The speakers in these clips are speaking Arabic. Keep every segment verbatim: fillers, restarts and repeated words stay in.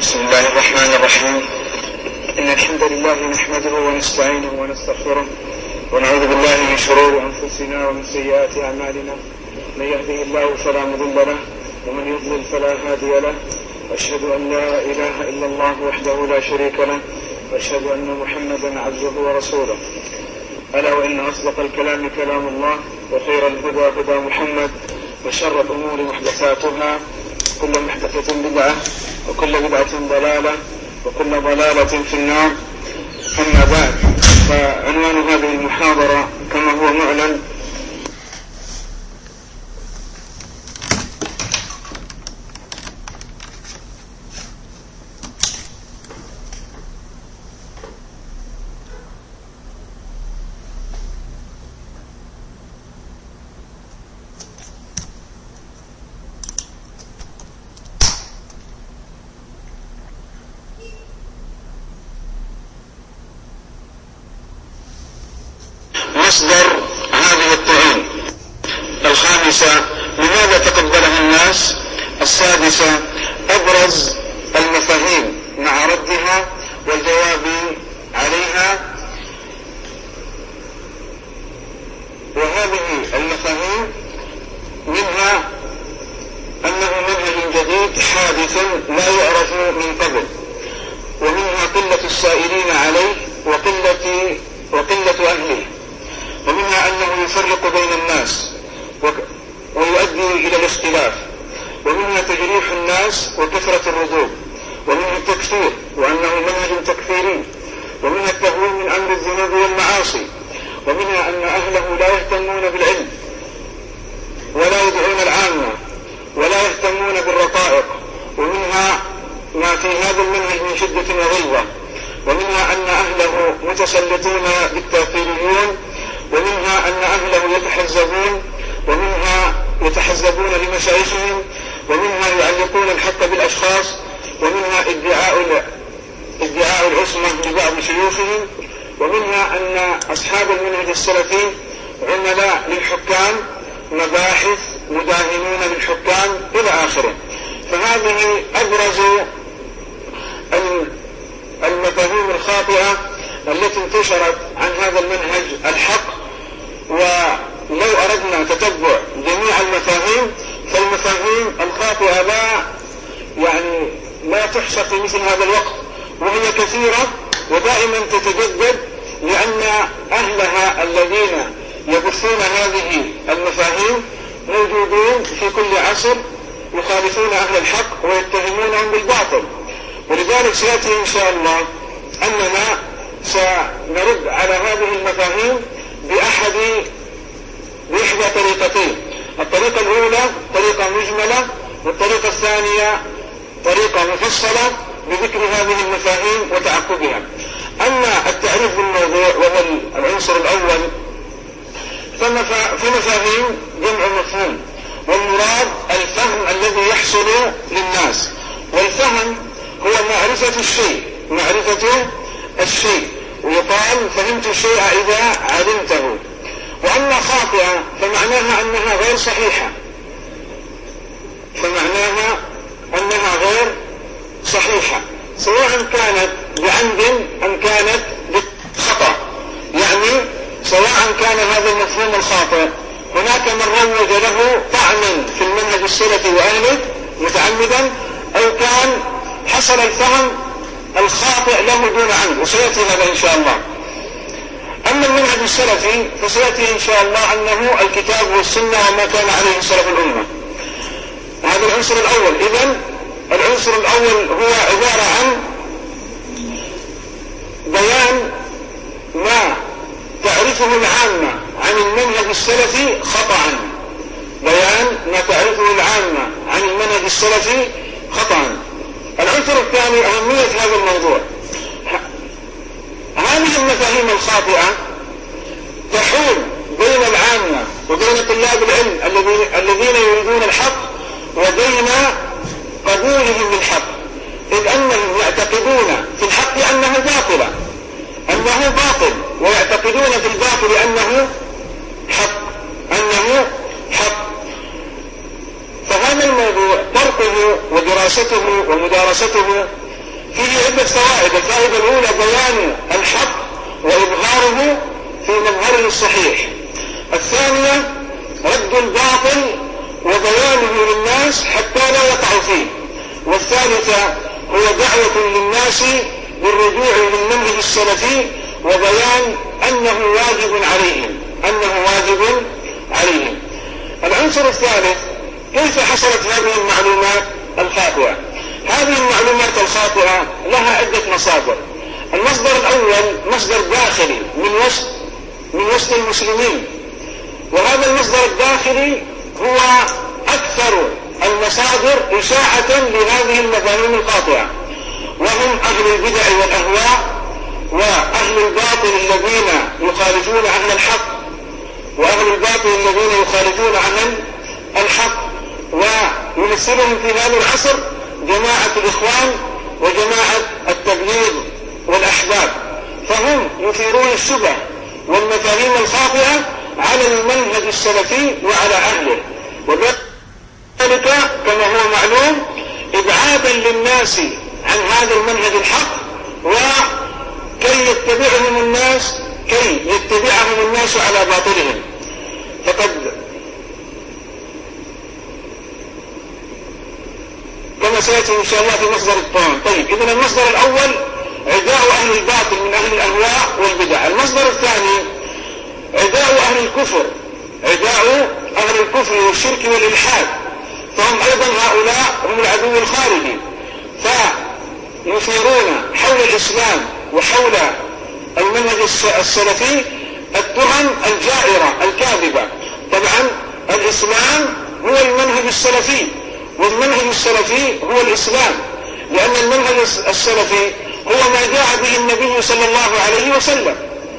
بسم الله الرحمن الرحيم. إن الحمد لله نحمده ونستعينه ونستغفره ونعوذ بالله من شرور أنفسنا ومن سيئات أعمالنا. من يهده الله فلا مضل له ومن يضلل فلا هادي له، وأشهد أن لا إله إلا الله وحده لا شريك له، وأشهد أن محمدا عبده ورسوله. ألا وإن أصدق الكلام كلام الله، وخير الهدى هدى محمد، وشر الأمور محدثاتها، كل محدثة بدعة، وكل بدعة ضلالة، وكل ضلالة في النار. أما بعد، فعنوان هذه المحاضرة كما هو معلن مصدر هذه الطعون. الخامسة، لماذا تقبلها الناس؟ السادسة، أبرز المفاهيم مع ردها والجواب عليها. وهذه المفاهيم منها أنه منهج جديد حادث لا يعرف من قبل، ومنها قلة السائلين عليه وقلة وقلة أهله، ومنها أنه يفرق بين الناس ويؤدي إلى الاختلاف، ومنها تجريح الناس وكثرة الردود، ومنها التكفير وأنه منهج تكفيري، ومنها التهويل من أمر الذنوب والمعاصي، ومنها أن أهله لا يهتمون بالعلم ولا يدعون العامة ولا يهتمون بالرقائق، ومنها ما في هذا المنهج من شدة وغلظة، ومنها أن أهله متسلطون بالتأثيريون، ومنها أن أهله يتحزبون ومنها يتحزبون لمشايخهم، ومنها يعلقون الحق بالأشخاص، ومنها ادعاء ادعاء العصمة لبعض شيوخهم، ومنها أن أصحاب المنهج السلفي عملاء للحكام، مباحث، مداهنون للحكام إلى آخره. فهذه أبرز المفاهيم الخاطئة التي انتشرت عن هذا المنهج الحق. ولو أردنا تتبع جميع المفاهيم، فالمفاهيم الخاطئة لا يعني لا تحصى في مثل هذا الوقت، وهي كثيرة ودائما تتجدد، لأن أهلها الذين يبثون هذه المفاهيم موجودون في كل عصر، يخالفون أهل الحق ويتهمونهم بالباطل. ولذلك سيأتي إن شاء الله أننا سنرد على هذه المفاهيم بأحد بإحدى طريقتين. الطريقة الأولى طريقة مجملة، والطريقة الثانية طريقة مفصلة بذكر هذه المفاهيم وتعقبها. أما التعريف بالموضوع وهو العنصر الأول، فمفاهيم جمع مفهوم، والمراد الفهم الذي يحصل للناس. والفهم هو معرفة الشيء معرفة الشيء ويقال فهمت الشيء إذا علمته. وأما خاطئة فمعناها أنها غير صحيحة فمعناها أنها غير صحيحة سواء كانت بعمد أم كانت بخطأ. يعني سواء كان هذا المفهوم الخاطئ هناك من روج له طعنا في المنهج السلفي وأهله متعمدا، أو كان حصل الفهم الخاطئ له دون عمد، وسيأتي هذا إن شاء الله. أما المنهج السلفي فسيأتي إن شاء الله أنه الكتاب والسنة وما كان عليه سلف الأمة. هذا العنصر الأول. إذن العنصر الأول هو عبارة عن بيان ما تعرفه العامة عن المنهج السلفي خطأ بيان ما تعرفه العامة عن المنهج السلفي خطأ. العنصر الثاني أهمية هذا الموضوع. هذه المفاهيم الخاطئة تحول بين العامة وبين طلاب العلم الذين يريدون الحق وبين قبولهم للحق، إذ أنهم يعتقدون في الحق أنه باطل أنه باطل ويعتقدون في الباطل أنه حق أنه حق. فهذا الموضوع طرقه ودراسته ومدارسته فيه عدة فوائد. الفائدة الأولى بيان الحق وإظهاره في مظهره الصحيح. الثانية رد الباطل وبيانه للناس حتى لا يقعوا فيه. والثالثة هو دعوة للناس بالرجوع للمنهج السلفي وبيان أنه واجب عليهم أنه واجب عليهم. العنصر الثالث كيف حصلت هذه المعلومات الخاطئة؟ هذه المعلومات الخاطئة لها عدة مصادر. المصدر الأول مصدر داخلي من وسط من وسط المسلمين، وهذا المصدر الداخلي هو أكثر المصادر إشاعة لهذه المفاهيم الخاطئة، وهم أهل البدع والأهواء وأهل الباطل الذين يخالفون أهل الحق وأهل الباطل الذين يخالفون أهل الحق ويمثلهم في هذا العصر جماعة الإخوان وجماعة التبليغ والأحباب، فهم يثيرون الشبه والمفاهيم الخاطئة على المنهج السلفي وعلى أهله، وذلك كما هو معلوم إبعادا للناس عن هذا المنهج الحق وكي يتبعهم الناس كي يتبعهم الناس على باطلهم. فقد كما سيأتي إن شاء الله في مصدر الطعام. طيب، إذن المصدر الأول عداء أهل الباطل من أهل الأهواء والبدع. المصدر الثاني عداء أهل الكفر عداء أهل الكفر والشرك والإلحاد، فهم أيضا هؤلاء هم العدو الخارجي، فيثيرون حول الإسلام وحول المنهج السلفي التهم الجائرة الكاذبة. طبعا الإسلام هو المنهج السلفي، والمنهج السلفي هو الإسلام، لأن المنهج السلفي هو ما جاء به النبي صلى الله عليه وسلم.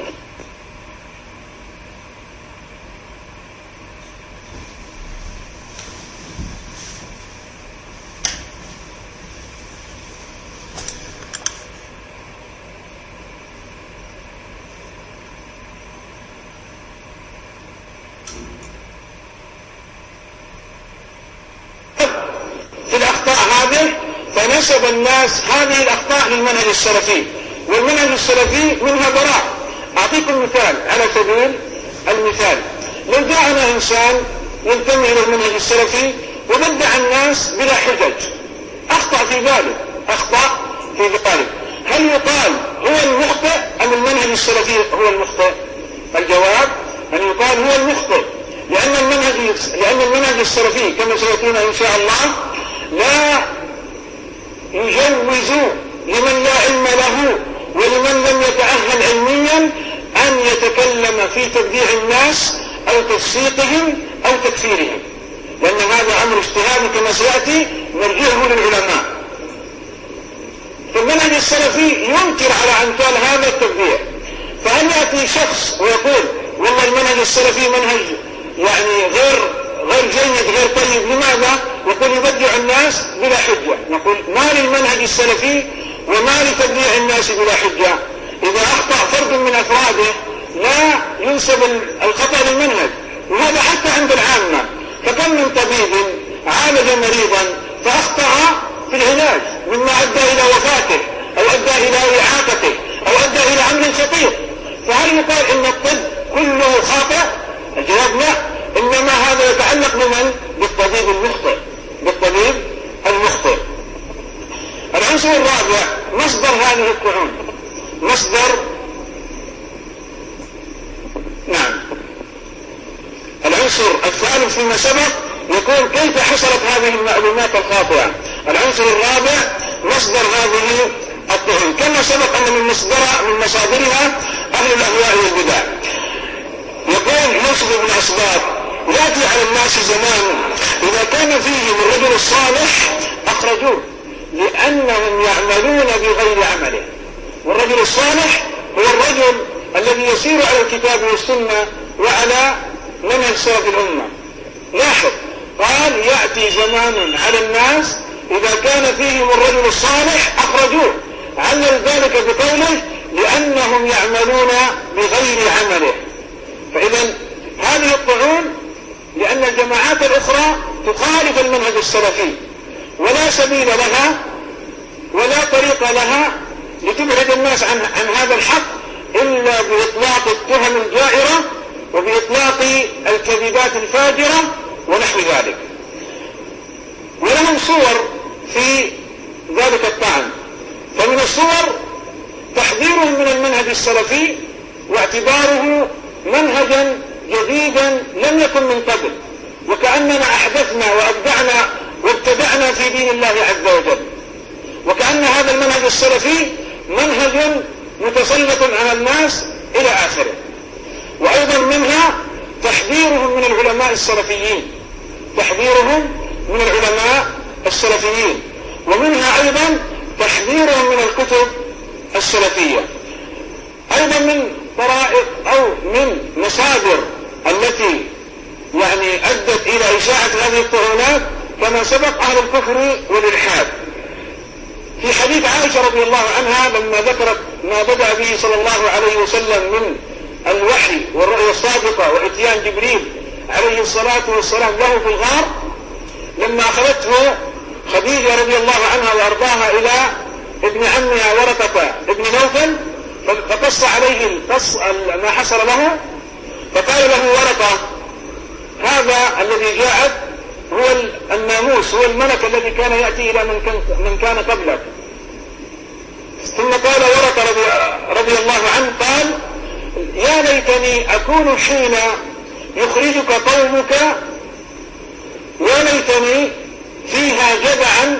فنسب الناس هذه الأخطاء للمنهج السلفي، والمنهج السلفي منها براء. أعطيكم مثال على سبيل المثال. لو جاءنا إنسان ينتمي إلى المنهج السلفي وبدع الناس بلا حجج، أخطأ في ذلك أخطأ في ذلك هل يقال هو المخطئ أم المنهج السلفي هو المخطئ؟ الجواب أن يقال هو المخطئ، لأن المنهج لأن المنهج السلفي كما سيأتينا إن شاء الله لا يجوز لمن لا علم له ولمن لم يتأهل علميا أن يتكلم في تبديع الناس أو تفسيقهم أو تكفيرهم، لأن هذا أمر اجتهادي كما سيأتي نرجعه للعلماء. فالمنهج السلفي ينكر على أمثال هذا التبديع، فهل يأتي شخص ويقول والله المنهج السلفي منهج يعني غير غير جيد غير طيب، لماذا؟ يقول يبدع الناس بلا حجة. نقول ما للمنهج السلفي وما لتبديع الناس بلا حجة. إذا أخطأ فرد من أفراده لا ينسب الخطأ للمنهج، وهذا حتى عند العامة. فكم من طبيب عالج مريضا فأخطأ في العلاج مما أدى إلى وفاته أو أدى إلى إعاقته أو أدى إلى أمر خطير، فهل يقال إن الطب كله خاطئ؟ الجواب لا، إنما هذا يتعلق بمن؟ بالطبيب المخطئ بالطبيب المخطئ. العنصر الرابع مصدر هذه الطعون. مصدر نعم العنصر الثالث فيما سبق يكون كيف حصلت هذه المعلومات الخاطئة. العنصر الرابع مصدر هذه الطعون. كما سبق أن من مصدر من مصادرها أهل الأهواء والبدع. يقول يوسف بن أسباط يأتي على الناس زمان إذا كان فيهم الرجل الصالح أخرجوه لأنهم يعملون بغير عمله. والرجل الصالح هو الرجل الذي يسير على الكتاب والسنة وعلى منهج سلف الأمة. لاحظ قال يأتي زمان على الناس إذا كان فيهم الرجل الصالح أخرجوه، علل ذلك بقوله لأنهم يعملون بغير عمله. فإذا هذه الطعون لأن الجماعات الأخرى تخالف المنهج السلفي ولا سبيل لها ولا طريق لها لتبعد الناس عن, عن هذا الحق إلا بإطلاق التهم الجائرة وبإطلاق الكذبات الفاجرة ونحو ذلك. ولهم صور في ذلك الطعن. فمن الصور تحذيرهم من المنهج السلفي واعتباره منهجا جديدا لم يكن من قبل، وكأننا أحدثنا وأبدعنا وابتدعنا في دين الله عز وجل، وكأن هذا المنهج السلفي منهج متسلط على الناس إلى آخره. وأيضا منها تحذيرهم من العلماء السلفيين، تحذيرهم من العلماء السلفيين، ومنها أيضا تحذيرهم من الكتب السلفية. أيضا من طرائق أو من مصادر التي يعني أدت إلى إشاعة هذه الطعونات كما سبق أهل الكفر والإلحاد. في حديث عائشة رضي الله عنها لما ذكرت ما بدأ به صلى الله عليه وسلم من الوحي والرؤيا الصادقة وإتيان جبريل عليه الصلاة والسلام له في الغار، لما أخذته خديجة رضي الله عنها وأرضاها إلى ابن عمها ورقة ابن نوفل فقص عليه ما حصل له، فقال له ورقة هذا الذي جاءت هو الناموس، هو الملك الذي كان يأتي إلى من كان, من كان قبلك. ثم قال ورقة رضي, رضي الله عنه قال يا ليتني أكون حين يخرجك قومك، يا ليتني فيها جدعا،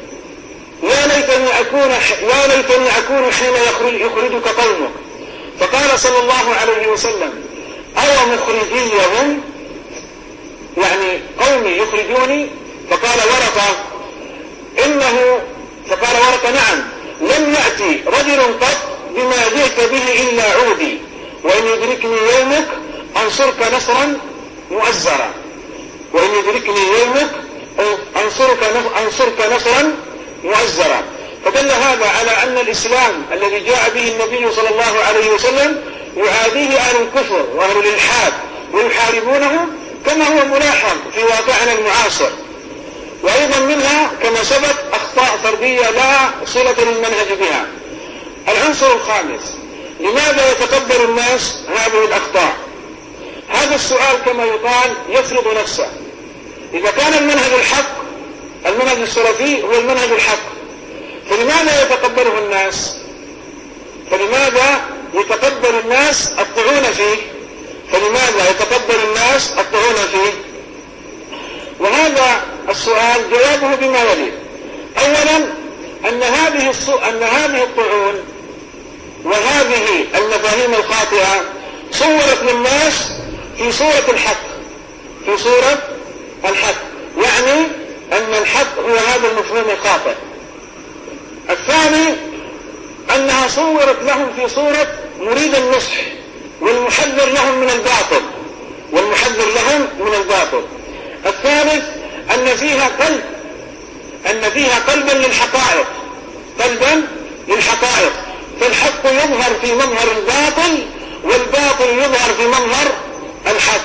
يا ليتني أكون يا ليتني أكون حين يخرج يخرجك قومك. فقال صلى الله عليه وسلم أو مخرجيهم، يعني قومي يخرجوني؟ فقال ورقة إنه فقال ورقة نعم لم يأتي رجل قط بما جئت به إلا عودي، وإن يدركني يومك أنصرك نصرا مؤزرا، وإن يدركني يومك أنصرك أنصرك نصرا مؤزرا. فدل هذا على أن الإسلام الذي جاء به النبي صلى الله عليه وسلم يعاديه أهل الكفر وأهل الإلحاد ويحاربونه كما هو ملاحظ في واقعنا المعاصر. وأيضا منها كما سبق أخطاء فردية لا صلة للمنهج بها. العنصر الخامس، لماذا يتقبل الناس هذه الأخطاء؟ هذا السؤال كما يقال يفرض نفسه. إذا كان المنهج الحق، المنهج السلفي هو المنهج الحق، فلماذا يتقبله الناس؟ فلماذا يتقبل الناس الطعون فيه؟ فلماذا يتقبل الناس الطعون فيه؟ وهذا السؤال جوابه بما يلي. أولا أن هذه أن هذه الطعون وهذه المفاهيم الخاطئة صورت للناس في صورة الحق، في صورة الحق، يعني أن الحق هو هذا المفهوم الخاطئ. الثاني أنها صورت لهم في صورة مريد النصح والمحذر لهم من الباطل، والمحذر لهم من الباطل. الثالث أن فيها قلب أن فيها قلبا للحقائق، قلبا للحقائق، فالحق يظهر في مظهر الباطل والباطل يظهر في مظهر الحق.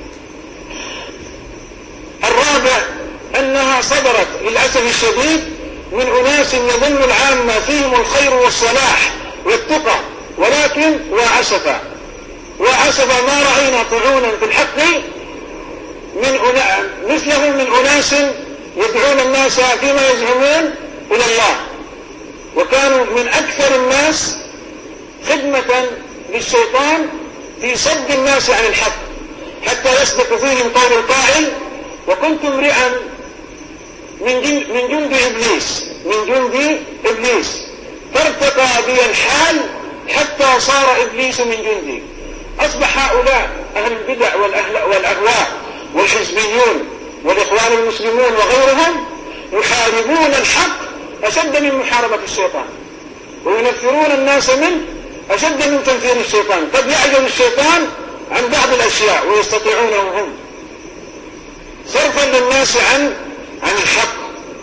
الرابع أنها صدرت للأسف الشديد من أناس يظن العامة فيهم الخير والصلاح والتقى، ولكن وعسفا وعسفا ما رأينا طعونا في الحق من أنا... مثله من أناس يدعون الناس فيما يزعمون إلى الله، وكانوا من أكثر الناس خدمة للشيطان في صد الناس عن الحق، حتى يصدق فيهم قول القائل وكنت امرئا من جند, من جند إبليس من جند إبليس فارتقى بي الحال حتى صار إبليس من جندي. أصبح هؤلاء أهل البدع والأهواء والحزبيون والإخوان المسلمون وغيرهم يحاربون الحق أشد من محاربة الشيطان، وينفرون الناس منه أشد من تنفير الشيطان. قد يعجز الشيطان عن بعض الأشياء ويستطيعونه هم صرفا للناس عن عن الحق.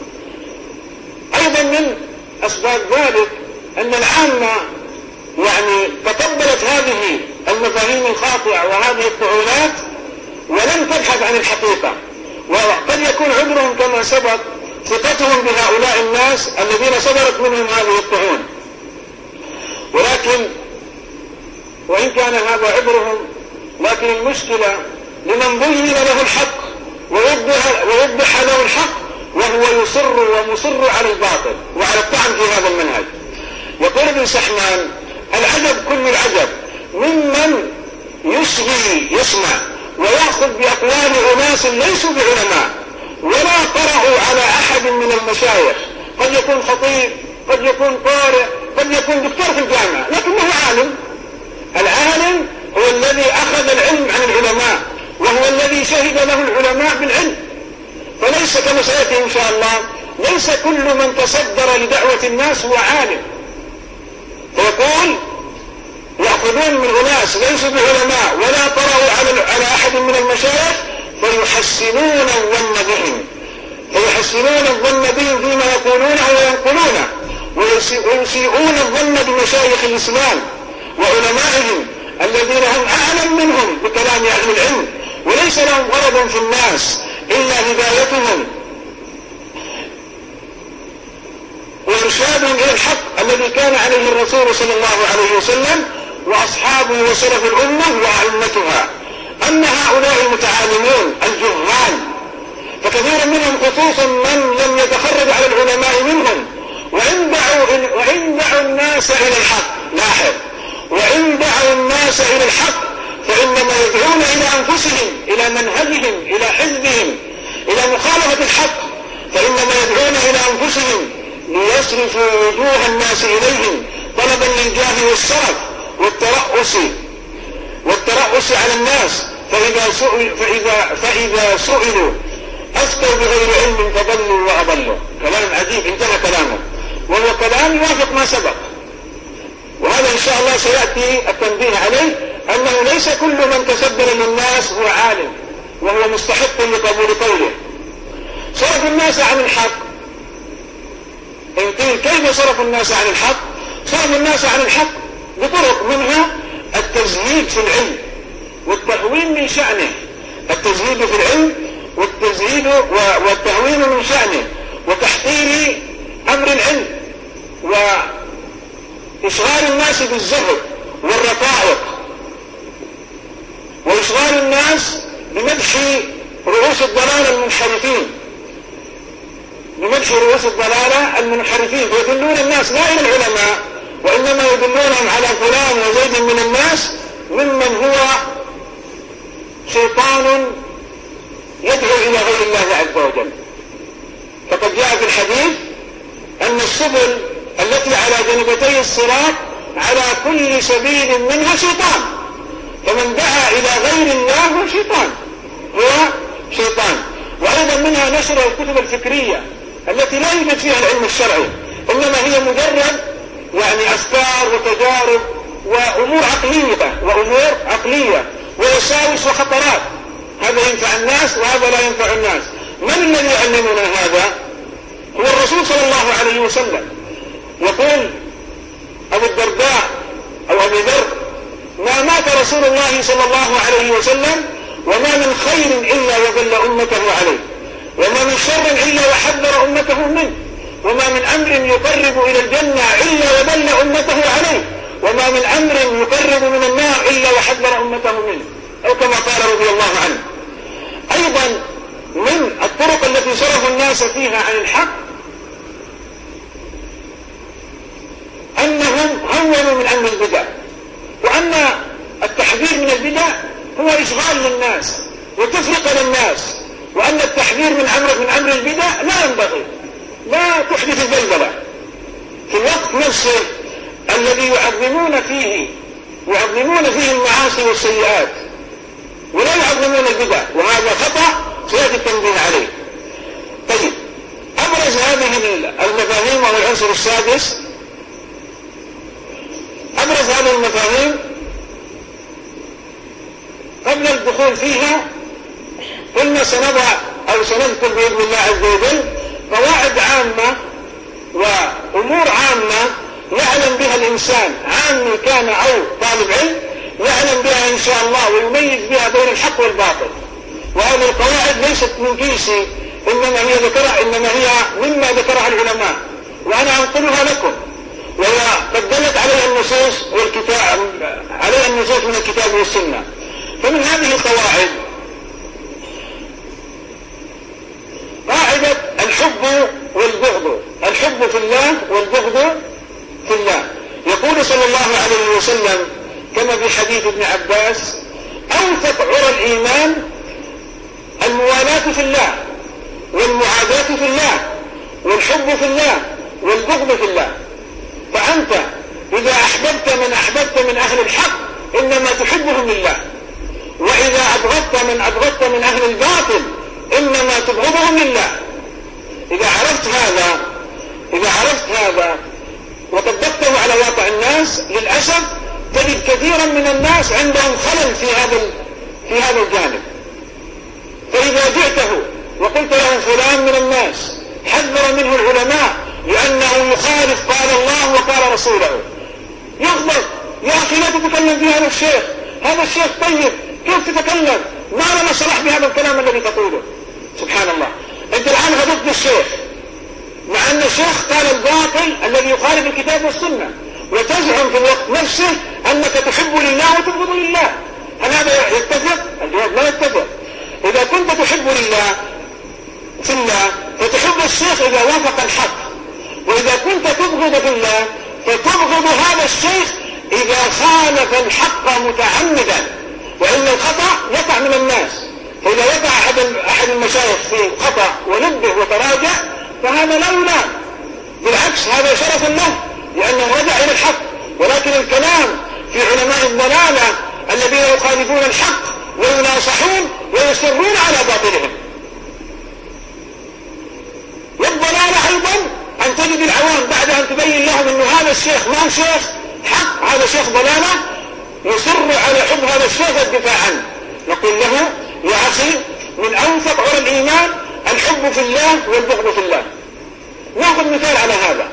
أيضا من أسباب ذلك أن العامة يعني تقبلت هذه المفاهيم الخاطئة وهذه الطعونات ولم تبحث عن الحقيقة، وقد يكون عذرهم كما سبق ثقتهم بهؤلاء الناس الذين صدرت منهم هذه الطعون. ولكن وإن كان هذا عذرهم، لكن المشكلة لمن بين له الحق ويوضح له الحق وهو يصر ومصر على الباطل وعلى الطعن في هذا المنهج. يقول ابن سحمان: العجب كل العجب ممن يصغي يسمع ويأخذ بأقوال أناس ليسوا بعلماء ولا قرأوا على أحد من المشايخ، قد يكون خطيب، قد يكون قارئ، قد يكون دكتور في الجامعة، لكنه عالم. العالم هو الذي أخذ العلم عن العلماء، وهو الذي شهد له العلماء بالعلم. فليس كما سيأتي إن شاء الله، ليس كل من تصدر لدعوة الناس هو عالم. فيقول: يأخذون من أناس ليسوا بعلماء ولا قرأوا على أحد من المشايخ فيحسنون الظن بهم فيحسنون الظن بهم فيما يقولونه وينقلونه، ويسيئون الظن بمشايخ الإسلام وعلمائهم الذين هم أعلم منهم بكلام أهل العلم، وليس لهم غرض في الناس إلا هدايتهم وإرشادهم إلى الحق الذي كان عليه الرسول صلى الله عليه وسلم وأصحابه وسلف الأمة وأئمتها. أما هؤلاء المتعالمون الجهال فكثير منهم خصوصا من لم يتخرج على العلماء منهم، وإن دعوا, وإن دعوا الناس إلى الحق، لاحظ، وإن دعوا الناس إلى الحق فإنما يدعون إلى أنفسهم، إلى منهجهم، إلى حزبهم، إلى مخالفة الحق، فإنما يدعون إلى أنفسهم ليصرفوا وجوه الناس إليهم طلبا للجاه والشرف والترأس والترأس على الناس، فإذا سئل فإذا فإذا سئلوا أفتوا بغير علم فضلوا وأضلوا. كلام عجيب، انتهى كلامه، وهو كلام يوافق ما سبق، وهذا إن شاء الله سيأتي التنبيه عليه، أنه ليس كل من تصدر للناس هو عالم وهو مستحق لقبول قوله. صرف الناس عن الحق، إن قيل كيف صرف الناس عن الحق؟ صرف الناس عن الحق بطرق، منها التزهيد في العلم والتهوين من شأنه، التزهيد في العلم والتزهيد والتهوين من شأنه، وتحقير أمر العلم، وإشغال الناس بالزهد والرقائق، وإشغال الناس بمدح رؤوس الضلال المنحرفين بمدح رؤوس الضلالة المنحرفين ويدلون الناس لا إلى العلماء، وإنما يدلونهم على فلان وزيد من الناس ممن هو شيطان يدعو إلى غير الله عز وجل. فقد جاء في الحديث أن السبل التي على جانبتي الصراط على كل سبيل منها شيطان، فمن دعا إلى غير الله هو شيطان هو شيطان. وأيضا منها نشر الكتب الفكرية التي لا يوجد فيها العلم الشرعي، إنما هي مجرد يعني أفكار وتجارب وأمور عقلية وأمور عقلية ووساوس وخطرات، هذا ينفع الناس وهذا لا ينفع الناس. من الذي يعلمنا هذا؟ هو الرسول صلى الله عليه وسلم. يقول أبو الدرداء أو أبي ذر: ما مات رسول الله صلى الله عليه وسلم وما من خير إلا وذل أمته عليه، وما من شر إلا وحذر أمته منه، وما من أمر يقرب إلى الجنة إلا وذل أمته عليه، وما من أمر يقرب من النار إلا وحذر أمته منه، أو كما قال رضي الله عنه. أيضا من الطرق التي صرف الناس فيها عن الحق أنهم هونوا من أمر البدع، وأن التحذير من البدع هو إشغال للناس وتفرقة للناس، وأن التحذير من أمر من أمر البدع لا ينبغي، لا تحدث البلبلة في الوقت نفسه الذي يعظمون فيه يعظمون فيه المعاصي والسيئات ولا يعظمون البدع، وهذا خطأ سيأتي التنبيه عليه. طيب، أبرز هذه المفاهيم وهو العنصر السادس، أبرز هذه المفاهيم قبل الدخول فيها قلنا سنضع أو سنذكر بإذن الله عز وجل قواعد عامة وأمور عامة يعلم بها الإنسان، عامي كان أو طالب علم، يعلم بها إن شاء الله ويميز بها بين الحق والباطل. وهذه القواعد ليست من كيسي، إنما هي ذكرها القواعد إنما هي مما ذكرها العلماء وأنا أنقلها لكم، وهي قد دلت عليها النصوص والكتاب عليها النصوص من الكتاب والسنة. فمن هذه القواعد قاعدة الحب والبغض، الحب في الله والبغض في الله. يقول صلى الله عليه وسلم كما في حديث ابن عباس: أوثق عرى الإيمان الموالاة في الله والمعاداة في الله والحب في الله والبغض في الله. فأنت إذا أحببت من أحببت من أهل الحق إنما تحبهم لله، وإذا أبغضت من أبغضت من أهل الباطل إنما تبغضهم لله. إذا عرفت هذا إذا عرفت هذا وطبقته على واقع الناس، للأسف تجد كثيرا من الناس عندهم خلل في هذا في هذا الجانب. فإذا جئته وقلت له فلان من الناس حذر منه العلماء لأنه يخالف قال الله وقال رسوله، يغضب: يا أخي لا تتكلم في هذا الشيخ، هذا الشيخ طيب، كيف تتكلم؟ ما لنا صلاح بهذا الكلام الذي تقوله. سبحان الله، أنت الآن غضبت الشيخ مع أن الشيخ قال الباطل الذي يخالف الكتاب والسنة، وتزعم في الوقت نفسه أنك تحب لله وتبغض لله. هل هذا يتفق؟ الجواب لا يتفق. إذا كنت تحب لله في الله فتحب الشيخ إذا وافق الحق، وإذا كنت تبغض في الله فتبغض هذا الشيخ إذا خالف الحق متعمدا، وإن الخطأ يقع من الناس. فإذا وقع أحد أحد المشايخ في خطأ ونبه وتراجع فهذا لا يلام، بالعكس هذا شرف له لأنه رجع إلى الحق. ولكن الكلام في علماء الضلالة الذين يخالفون الحق ويناصحون ويصرون على باطلهم. والضلالة أيضا أن تجد العوام بعد أن تبين لهم أن هذا الشيخ ما هو شيخ حق، هذا شيخ ضلالة، يصر على حب هذا الشيخ والدفاع عنه. نقول له: يا أخي، من أوثق عرى الإيمان الحب في الله والبغض في الله. نأخذ مثال على هذا.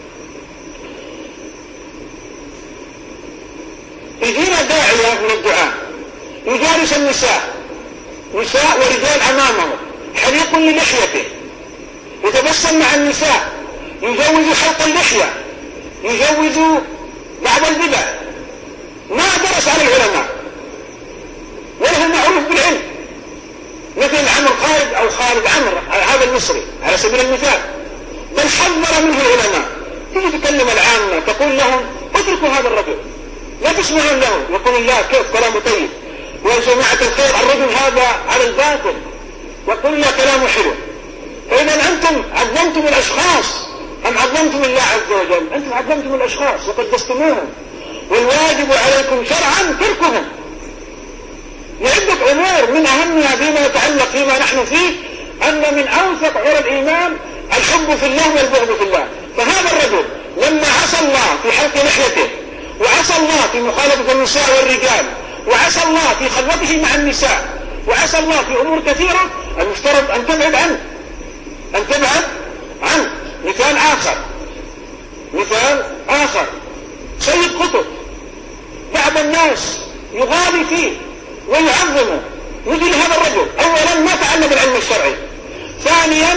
يجينا داعية من الدعاء يجالس النساء نساء ورجال أمامه، حليق للحيته، يتبسم مع النساء، يجوز حلق اللحية، يجوز بعض البدع، ما درس على العلماء وله معروف بالعلم، مثل عمرو خالد أو خالد عمرو هذا المصري على سبيل المثال، بل حذر منه العلماء. تيجي تكلم العامة تقول لهم: اتركوا هذا الرجل، لا تسمعون له. يقول: الله كيف كلامه طيب، ويا جماعة الخير الرجل هذا على الباطل، وقل له كلامه حلو. فإذا أنتم عظمتم الأشخاص أم عظمتم الله عز وجل؟ أنتم عظمتم الأشخاص وقدستموهم، والواجب عليكم شرعا تركهم لعدة أمور، من أهمها فيما يتعلق فيما نحن فيه أن من أوثق عرى الإيمان الحب في الله والبغض في الله. فهذا الرجل لما عصى الله في حلق لحيته، وعصى الله في مخالفة النساء والرجال، وعصى الله في خلوته مع النساء، وعصى الله في أمور كثيرة، المفترض أن تبعد عنه أن تبعد عنه. مثال آخر مثال آخر سيد قطب، بعض الناس يغالي فيه ويعظمه مثل هذا الرجل. أولا ما تعلم العلم الشرعي، ثانيا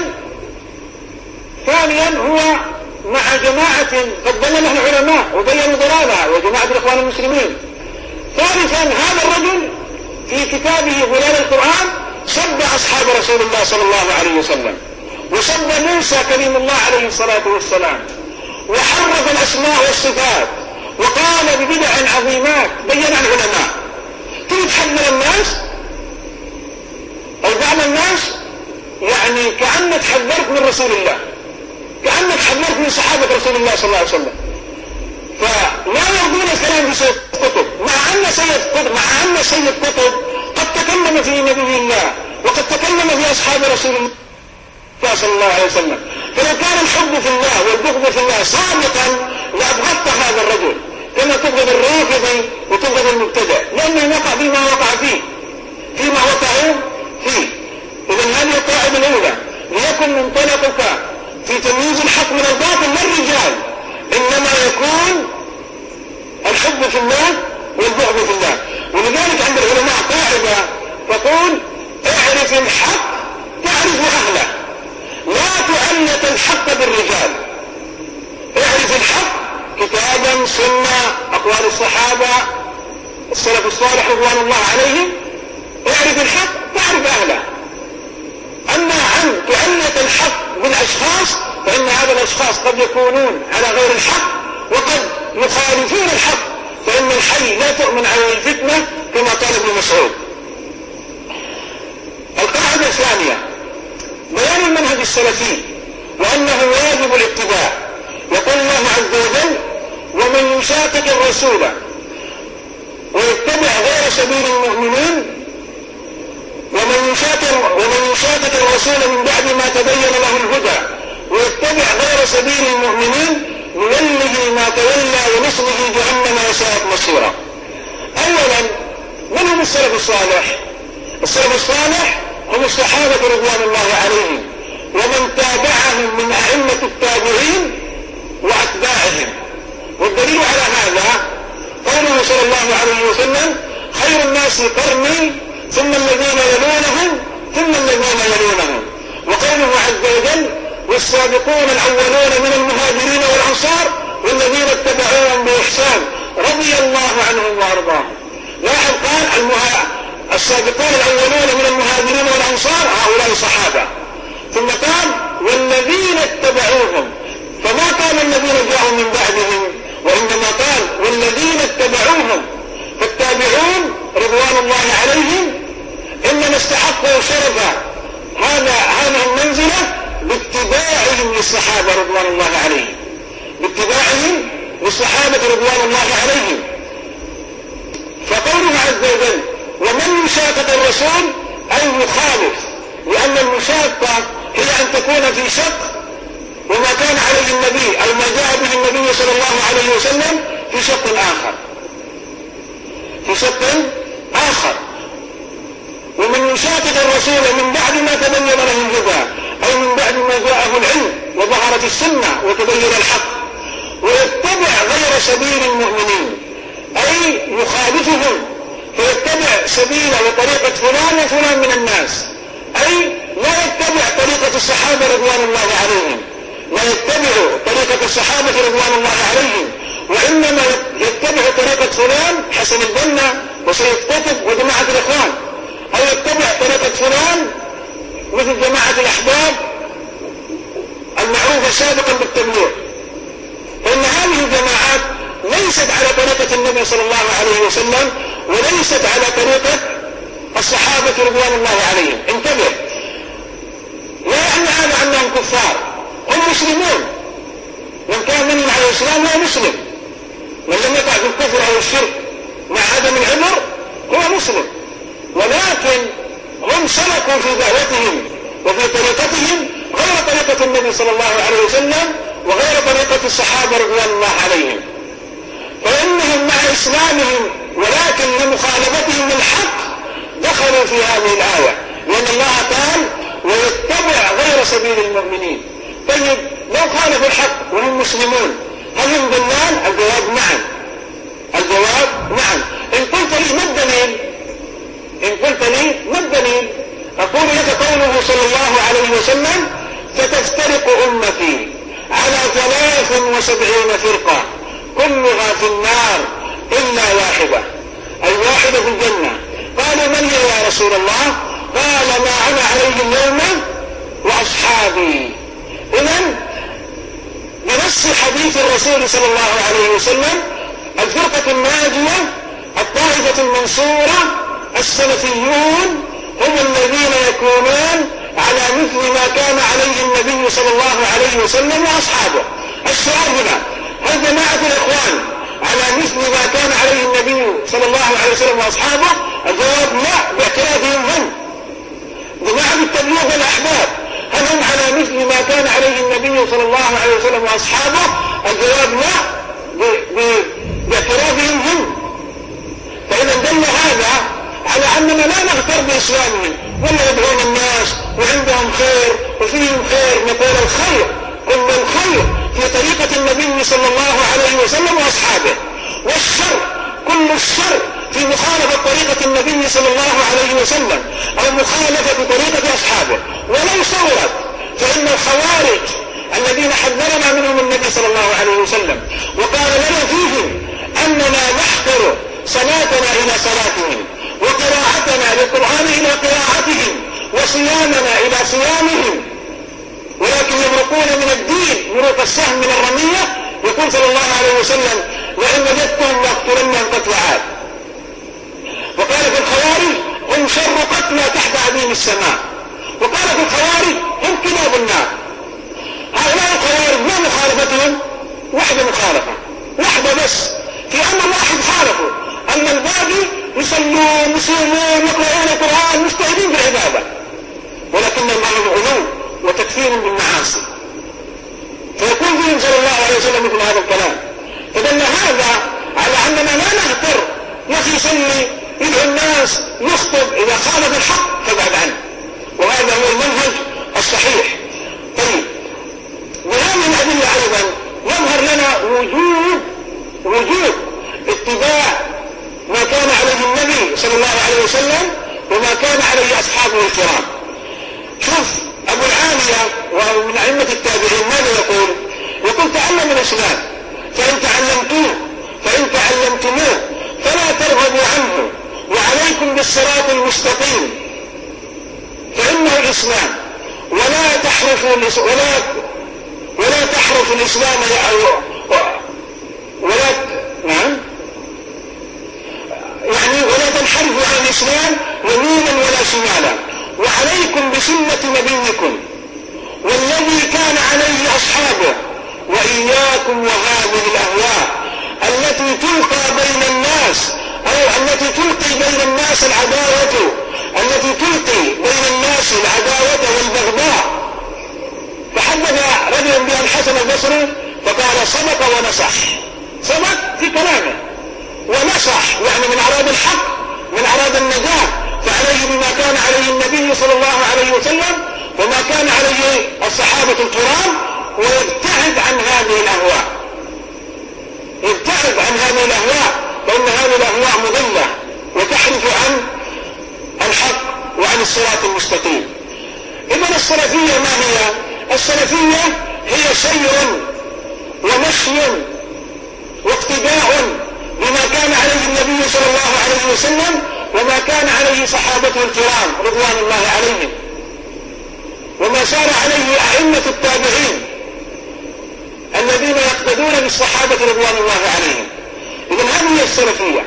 ثانيا هو مع جماعة قد ضل له العلماء وبينوا ضلالها وجماعة الإخوان المسلمين. ثالثا هذا الرجل في كتابه ظلال القرآن سب أصحاب رسول الله صلى الله عليه وسلم، وسب موسى كليم الله عليه الصلاة والسلام، وحرف الأسماء والصفات، وقال ببدع عظيمات بينها العلماء. تتحذر الناس أو بعض الناس يعني كأنك حذرت من رسول الله، كأنك حذرت من صحابة رسول الله صلى الله عليه وسلم. فلا يرضون الكلام في سيد قطب، مع أن سيد قطب مع أن سيد قطب قد تكلم في نبي الله وقد تكلم في أصحاب رسول الله صلى الله عليه وسلم. فلو كان الحب في الله والبغض في الله صادقا لأبغضت هذا الرجل كما تبغض الرافضي وتبغض المبتدع، لأنه وقع فيما وقع فيه فيما وقعوا فيه. إذن هذه القاعدة الأولى: ليكن منطلقك في تمييز الحق من الباطل للرجال إنما يكون الحب في الله والبغض في الله. ولذلك عند العلماء قاعدة تقول: اعرف الحق تعرف أهله، لا الحق بالرجال، اعرف الحق كتابا سنة أقوال الصحابة السلف الصالح رضوان الله عليهم، اعرف الحق تعرف أهله. أما عن تعنية الحق بالأشخاص فإن هذا الأشخاص قد يكونون على غير الحق وقد يخالفون الحق، فإن الحي لا تؤمن على الفتنة كما قال ابن مسعود. القاعدة الثانية بيان المنهج السلفي وأنه واجب الاتباع. يقول الله عز وجل: ومن يشاقق الرسول ويتبع غير سبيل المؤمنين ومن يشاقق ومن يشاقق الرسول من بعد ما تبين له الهدى ويتبع غير سبيل المؤمنين نوله ما تولى ونصله جهنم وساءت مصيرا. أولا، من هم السلف الصالح؟ السلف الصالح هم الصحابة رضوان الله عليهم ومن تابعهم من أئمة التابعين وأتباعهم. والدليل على هذا قوله صلى الله عليه وسلم: خير الناس قرني ثم الذين يلونهم ثم الذين يلونهم. وقوله عز وجل: والسابقون الأولون من المهاجرين والأنصار والذين اتبعوهم بإحسان رضي الله عنهم وأرضاهم. لاحظ قال المها... السابقون الأولون من المهاجرين والأنصار هؤلاء صحابة، ثم قال والذين اتبعوهم، فما قال الذين جاءوا من بعدهم، وإنما قال والذين اتبعوهم. فالتابعون رضوان الله عليهم إنما استحقوا شرف هذا هذه المنزلة باتباعهم للصحابة رضوان الله عليهم، باتباعهم للصحابة رضوان الله عليهم. فقوله عز وجل: ومن يشاقق الرسول أي يخالف، لأن المشاقة هي أن تكون في شق وما كان عليه النبي أو ما جاء به النبي صلى الله عليه وسلم في شق آخر في شق آخر ومن يشاقق الرسول من بعد ما تبين له الهدى أو من بعد ما جاءه العلم وظهرت السنة وتبين الحق ويتبع غير سبيل المؤمنين أي يخالفهم، فيتبع سبيل وطريقة فلان وفلان من الناس، أي لا يتبع طريقة الصحابة رضوان الله عليهم، لا يتبع طريقة الصحابة رضوان الله عليهم، وإنما يتبع طريقة فلان حسن البنا وسيد قطب وجماعة الإخوان، أو يتبع طريقة فلان مثل جماعة الأحباب المعروفة سابقا بالتبليغ. فإن هذه الجماعات ليست على طريقة النبي صلى الله عليه وسلم وليست على طريقة الصحابة رضوان الله عليهم. انتبه، لا يعني هذا أنهم كفار، هم مسلمون، من كان منهم على الإسلام هو مسلم، من لم يقع في الكفر أو الشرك مع عدم العذر هو مسلم، ولكن هم سلكوا في دعوتهم وفي طريقتهم غير طريقة النبي صلى الله عليه وسلم وغير طريقة الصحابة رضوان الله عليهم. فإنهم مع إسلامهم ولكن لمخالفتهم الحق دخلوا في هذه الآية، لأن الله قال ويتبع غير سبيل المؤمنين. طيب لو خالفوا الحق وهم مسلمون هل هم ضلال؟ الجواب نعم، الجواب نعم. إن قلت لي ما الدليل؟ إن قلت لي ما الدليل؟ أقول لك قوله صلى الله عليه وسلم: ستفترق أمتي على ثلاث وسبعين فرقة كلها في النار إلا واحدة، أي واحدة في الجنة. قالوا من هي يا رسول الله؟ قال ما أنا عليه اليوم وأصحابي. إذن بنص حديث الرسول صلى الله عليه وسلم الفرقة الناجية الطائفة المنصورة السلفيون هم الذين يكونون على مثل ما كان عليه النبي صلى الله عليه وسلم وأصحابه. السؤال هنا: هل جماعة الإخوان على مثل ما كان عليه النبي صلى الله عليه وسلم وأصحابه؟ الجواب لا، باعترافهم هم. جماعة التبليغ والأحباب هل هم على مثل ما كان عليه النبي صلى الله عليه وسلم وأصحابه؟ الجواب لا، باعترافهم هم. فإذا دل هذا على أننا لا نغتر بإسلامهم ولا يدعون الناس وعندهم خير وفيهم خير. نقول الخير كل الخير في طريقة النبي صلى الله عليه وسلم وأصحابه، والشر كل الشر في مخالفة طريقة النبي صلى الله عليه وسلم أو مخالفة طريقة أصحابه. ولو صورت فإن الخوارج الذين حذرنا منهم النبي صلى الله عليه وسلم وقال لنا فيهم أننا نحقر صلاتنا إلى صلاتهم وقراءتنا للقرآن إلى قراءتهم وصيامنا إلى صيامهم، ولكن يمرقون من الدين مروق السهم من الرمية. يقول صلى الله عليه وسلم وإن وجدتهم لأقتلنهم قتل عاد. وقال في الخوارج هم شر قتلى تحت عديم السماء، وقال في الخوارج هم كلاب النار. هؤلاء الخوارج ما مخالفتهم؟ واحدة مخالفة واحدة بس، في أمر واحد خالفوا، أما الباقي يصلون يصومون يقرؤون القرآن مجتهدين بالعبادة، ولكن معهم غلو وتكفير بالمعاصي. فيكون فيهم صلى الله عليه وسلم مثل هذا الكلام. فدل هذا على أننا لا نغتر، يخي يصلي يدعو الناس يخطب، إذا خالف الحق فابعد عنه، وهذا هو المنهج الصحيح. طيب، وهذه الأدلة أيضا يظهر لنا وجوب وجوب اتباع ما كان عليه النبي صلى الله عليه وسلم وما كان عليه أصحابه الكرام. شوف أبو العالية وهو من أئمة التابعين ماذا يقول؟ يقول تعلموا الإسلام فإن تعلمتوه فإن تعلمتموه فلا ترغبوا عنه، وعليكم بالصراط المستقيم فإنه الإسلام، ولا تحرفوا ولا ولا تحرفوا الإسلام ولا نعم يعني ولا تنحرفوا عن الإسلام يمينا ولا شمالا، وعليكم بسنة نبيكم والذي كان عليه أصحابه، وإياكم وهذه الأهواء التي تلقى بين الناس أو التي تلقي بين الناس العداوة التي تلقي بين الناس العداوة والبغضاء. فحدث رجل بها الحسن البصري فقال صدق ونصح، صدق في كلامه ونصح يعني من أراد الحق من أراد النجاة، فعليه بما كان عليه النبي صلى الله عليه وسلم وما كان عليه الصحابة الكرام، ويبتعد عن هذه الأهواء يبتعد عن هذه الأهواء فإن هذه الأهواء مضلة وتحرف عن الحق وعن الصراط المستقيم. إذن السلفية ما هي؟ السلفية هي سير ومشي واقتداء بما كان عليه النبي صلى الله عليه وسلم وما كان عليه صحابته الكرام رضوان الله عليهم، وما سار عليه أئمة التابعين الذين يقتدون بالصحابة رضوان الله عليهم. إذن هذه هي السلفية،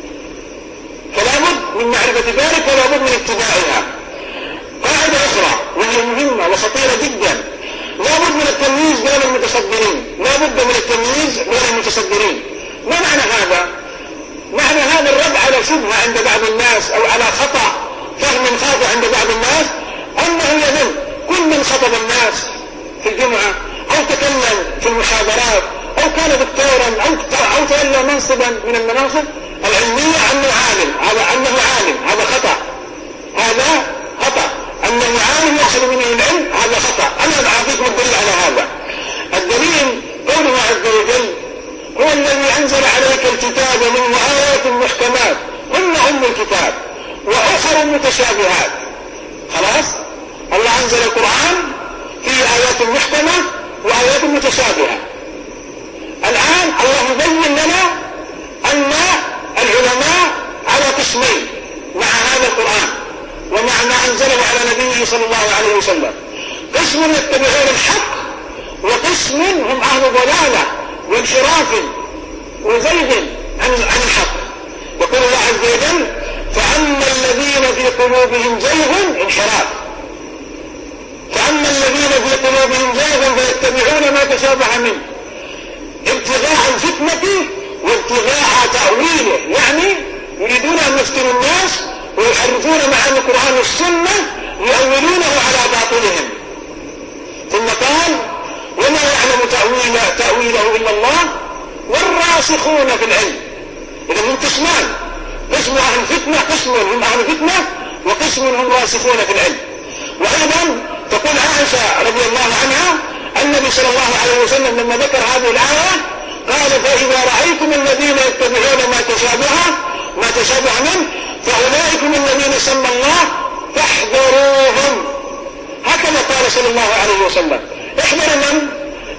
فلا بد من معرفة ذلك ولا بد من اتباعها. قاعدة أخرى وهي مهمة وخطيرة جدا، لا بد من التمييز بين المتصدرين، لا بد من التمييز بين المتصدرين. ما معنى هذا؟ معنى هذا الرد على شبهة عند بعض الناس أو على خطأ فهم خاطئ عند بعض الناس، أنه يظن كل من خطب الناس في الجمعة أو تكلم في المحاضرات أو كان دكتورا أو أو تولى منصبا من المناصب العلمية أنه عالم، هذا أنه عالم، هذا خطأ، هذا خطأ. أنه عالم يحصل منه العلم هذا خطأ. أنا أعطيكم الدليل على هذا. الدليل قوله عز وجل هو الذي أنزل عليك الكتاب منه آيات محكمات هن أم الكتاب وأخر متشابهات. خلاص، الله أنزل القرآن فيه آيات محكمة وآيات متشابهة. الآن الله يبين لنا أن العلماء على قسمين مع هذا القرآن ومع ما أنزله على نبيه صلى الله عليه وسلم. قسم يتبعون الحق وقسم هم أهل ضلالة وانحراف وزيغ عن عن الحق. يقول الله عز وجل فأما الذين في قلوبهم زيغ انحراف فأما الذين في قلوبهم زيغ فيتبعون ما تشابه منه ابتغاء الفتنة وابتغاء تأويله، يعني يريدون أن يفتنوا الناس ويحرفون معاني القرآن والسنة يؤولونه على باطلهم. ثم قال وما يعلم تأويله, تأويله إلا الله والراسخون في العلم. إذا هم قسمان، قسم أهل فتنة، قسم هم أهل فتنة وقسم هم راسخون في العلم. وأيضا تقول عائشة رضي الله عنها النبي صلى الله عليه وسلم لما ذكر هذه الآية قال فإذا رأيتم الذين يتبعون ما تشابه ما تشابه منه فأولئكم الذين سمى الله فاحذروهم. هكذا قال صلى الله عليه وسلم. احذر من؟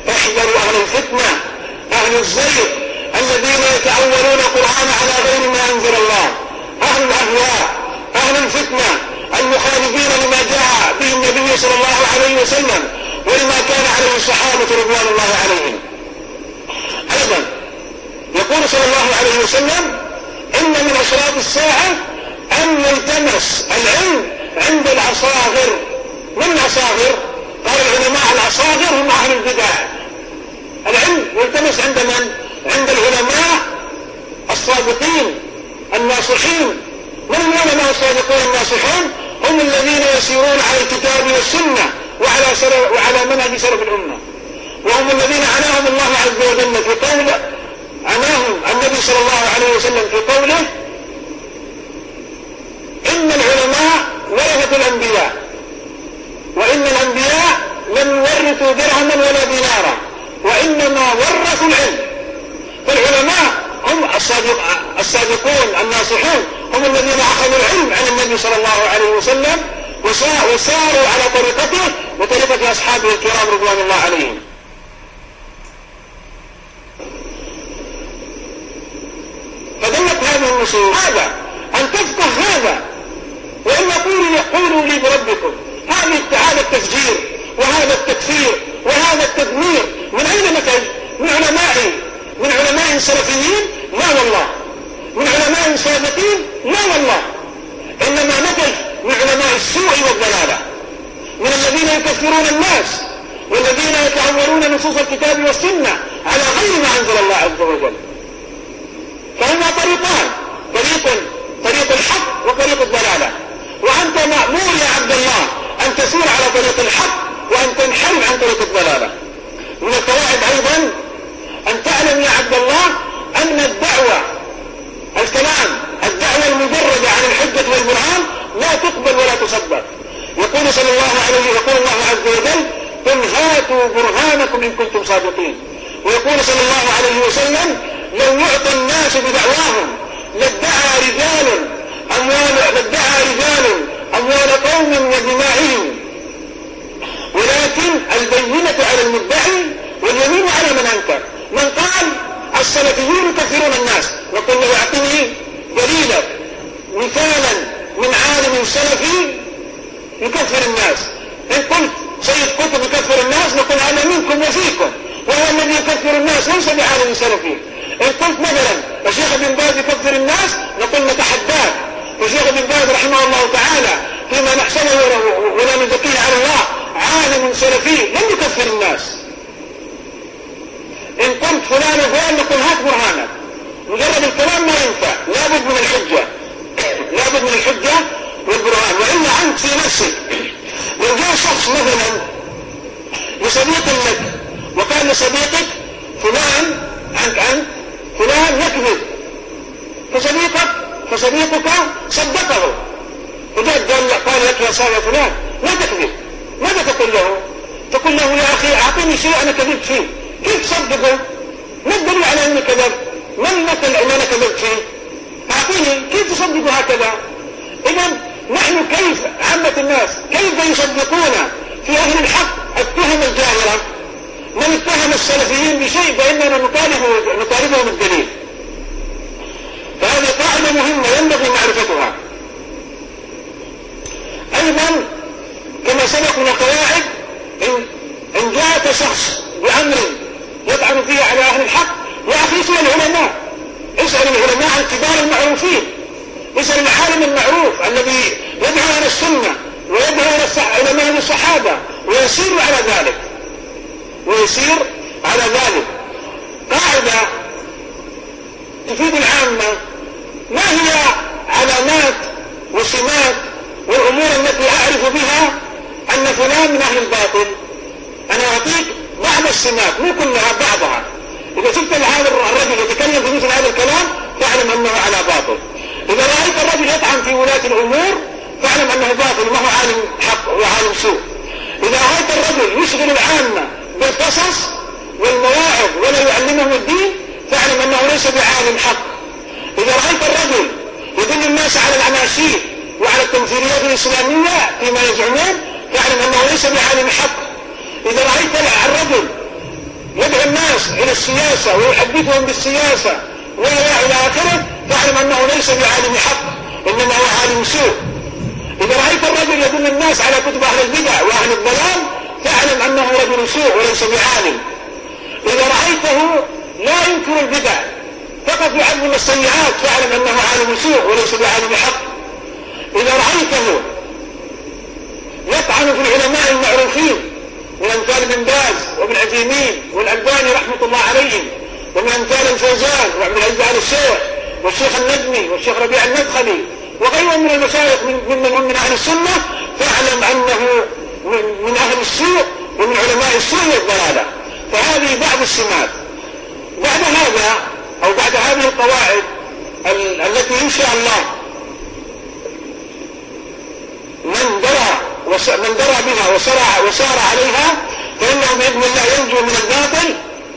الفتنة أهل الزيغ الذين يتأولون القرآن على غير ما أنزل الله، أهل الأهواء، أهل الفتنة المخالفين لما جاء به النبي صلى الله عليه وسلم ولما كان عليه الصحابة رضوان الله عليهم. أيضا يقول صلى الله عليه وسلم إن من أشراط الساعة أن يلتمس العلم عند الأصاغر. من الأصاغر؟ قال العلماء الأصاغر هم أهل البدع. العلم يلتمس عند من؟ عند العلماء الصادقين الناصحين. من العلماء الصادقين الناصحين؟ هم الذين يسيرون على الكتاب والسنة وعلى, وعلى منهج سلف الأمة، وهم الذين عناهم الله عز وجل في قوله، عناهم النبي صلى الله عليه وسلم في قوله إن العلماء ورثة الأنبياء وإن الأنبياء لم يورثوا درهما ولا دينارا وإنما ورثوا العلم. فالعلماء هم الصادقون الناصحون، هم الذين أخذوا العلم عن النبي صلى الله عليه وسلم وساروا على طريقته وطريقة أصحابه الكرام رضوان الله عليهم. فدلت هذه النصوص هذا أن تفقه هذا، وإن قولوا لي بربكم. هذه هذا التفجير وهذا التكفير وهذا التدمير من أين نتج؟ من علماء من علماء سلفيين؟ لا والله. من علماء صادقين؟ لا والله. إنما نتج من علماء السوء والضلالة، من الذين يكفرون الناس والذين يتأولون نصوص الكتاب والسنة على غير ما أنزل الله عز وجل. فهما طريقان، طريق طريق الحق وطريق الضلالة، وأنت مأمور يا عبد الله أن تسير على طريق الحق وأن تنحرف عن طريق الضلالة. من القواعد أيضا أن تعلم يا عبد الله أن الدعوة الكلام الدعوة المجردة عن الحجة والبرهان لا تقبل ولا تصدق. يقول صلى الله عليه يقول الله عز وجل قل هاتوا برهانكم إن كنتم صادقين. ويقول صلى الله عليه وسلم لو يعطى الناس بدعواهم لادعى رجال أموال لادعى رجال أموال قوم ودماءهم، ولكن البينة على المدعي واليمين على من أنكر. من قال السلفيون يكفرون الناس، وقل له اعطني دليلا مثالا من عالم سلفي يكفر الناس. إن قلت سيد قطب يكفر الناس نقول أنا منكم وفيكم، وهو الذي يكفر الناس ليس بعالم سلفي. إن قلت مثلا الشيخ ابن باز يكفر الناس نقول نتحداك، والشيخ ابن باز رحمه الله تعالى فيما نحسنه ولا نزكيه على الله عالم سلفي لم يكفر الناس. إن قلت فلان وفلان نقول هات برهانك. مجرد الكلام ما ينفع، لابد من الحجة لابد من الحجة والبرهان. وإلا عنك في نفسك لو جاء شخص مثلا لصديق لك وقال لصديقك فلان عنك عنك فلان يكذب، فصديقك فصديقك صدقه وجاء قال لك يا صاحب فلان لا تكذب، ماذا تقول له؟ تقول له يا أخي أعطيني شيء أنا كذبت فيه. كيف تصدقه؟ ما الدليل على أني كذب؟ ما المثل أن أنا كذبت فيه؟ أعطيني كيف تصدقه هكذا؟ إذن نحن كيف عامة الناس كيف يصدقون في أهل الحق التهم الجاهلة؟ من اتهم السلفيين بشيء فإننا نطالبه نطالبهم الدليل. فهذه قاعدة مهمة ينبغي معرفتها. أيضا كما سبق من القواعد إن, إن جاءك شخص بأمر يطعن فيه على أهل الحق يا أخي اسأل العلماء، اسأل العلماء الكبار المعروفين، اسأل العالم المعروف الذي يدعو إلى السنة ويدعو إلى منهج الصحابة ويسير على ذلك ويسير على ذلك. قاعدة تفيد العامة. ما هي علامات وسمات والأمور التي أعرف بها أن فلان من أهل الباطل؟ أنا أعطيك بعض السمات مو كلها بعضها. إذا شفت هذا الرجل يتكلم في مثل هذا الكلام فاعلم أنه على باطل. إذا رأيت الرجل يطعن في ولاة الأمور فاعلم أنه باطل ما هو عالم حق وعالم سوء. إذا رأيت الرجل يشغل العامة بالقصص والمواعظ ولا يعلمهم الدين فاعلم أنه ليس بعالم حق. إذا رأيت الرجل يدل الناس على الأناشيد وعلى التمثيليات الإسلامية فيما يزعمون فاعلم أنه ليس بعالم حق. إذا رأيت الرجل يدعو الناس إلى السياسة ويحدثهم بالسياسة وإلى آخره، فاعلم أنه ليس بعالم حق، إنما هو عالم سوء. إذا رأيت الرجل يدل الناس على كتب أهل البدع وأهل الضلال، فاعلم أنه رجل سوء وليس بعالم. إذا رأيته لا ينكر البدع فقط يعلم السيئات، فاعلم أنه عالم سوء وليس بعالم حق. إذا رأيته يطعن في العلماء المعروفين من أمثال ابن باز وابن عثيمين والألباني رحمة الله عليهم، ومن أمثال الفوزان وعبد العزيز آل الشيخ والشيخ النجمي والشيخ ربيع المدخلي وغيرهم من المشايخ من هم من أهل السنة، فاعلم أنه من أهل السوء ومن علماء السوء والضلالة. فهذه بعض السمات. بعد هذا أو بعد هذه القواعد التي إن شاء الله من درى من درى بها وسار, وسار عليها فإنه بإذن الله ينجو من الباطل.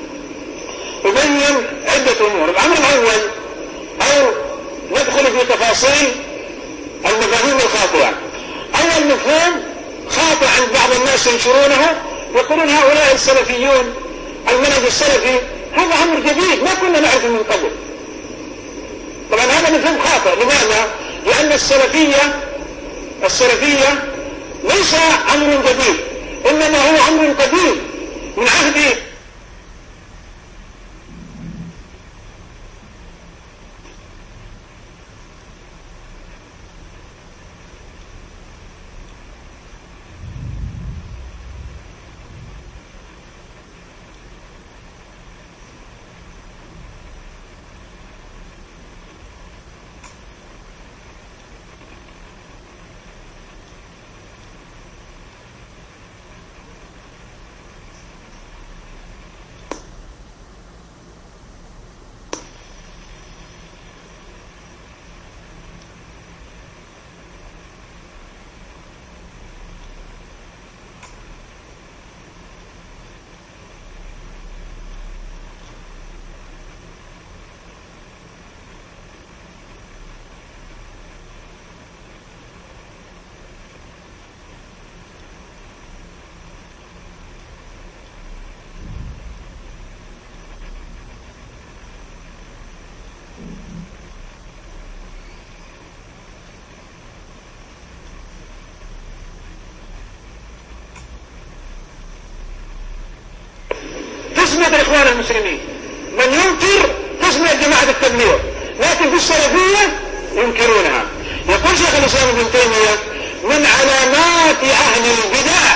أبين عدة أمور. الأمر الأول أو ندخل في تفاصيل المفاهيم الخاطئة. أول مفهوم خاطئ عند بعض الناس ينشرونه، يقولون هؤلاء السلفيون المنهج السلفي هذا أمر جديد ما كنا نعرفه من قبل. طبعا هذا مفهوم خاطئ. لماذا؟ لأن السلفية السلفية ليس أمر جديد، إنما هو أمر قديم من عهد تسمية الإخوان المسلمين. من ينكر تسمية جماعة التبليغ، لكن في السلفية ينكرونها. يقول شيخ الإسلام ابن تيمية: من علامات أهل البدع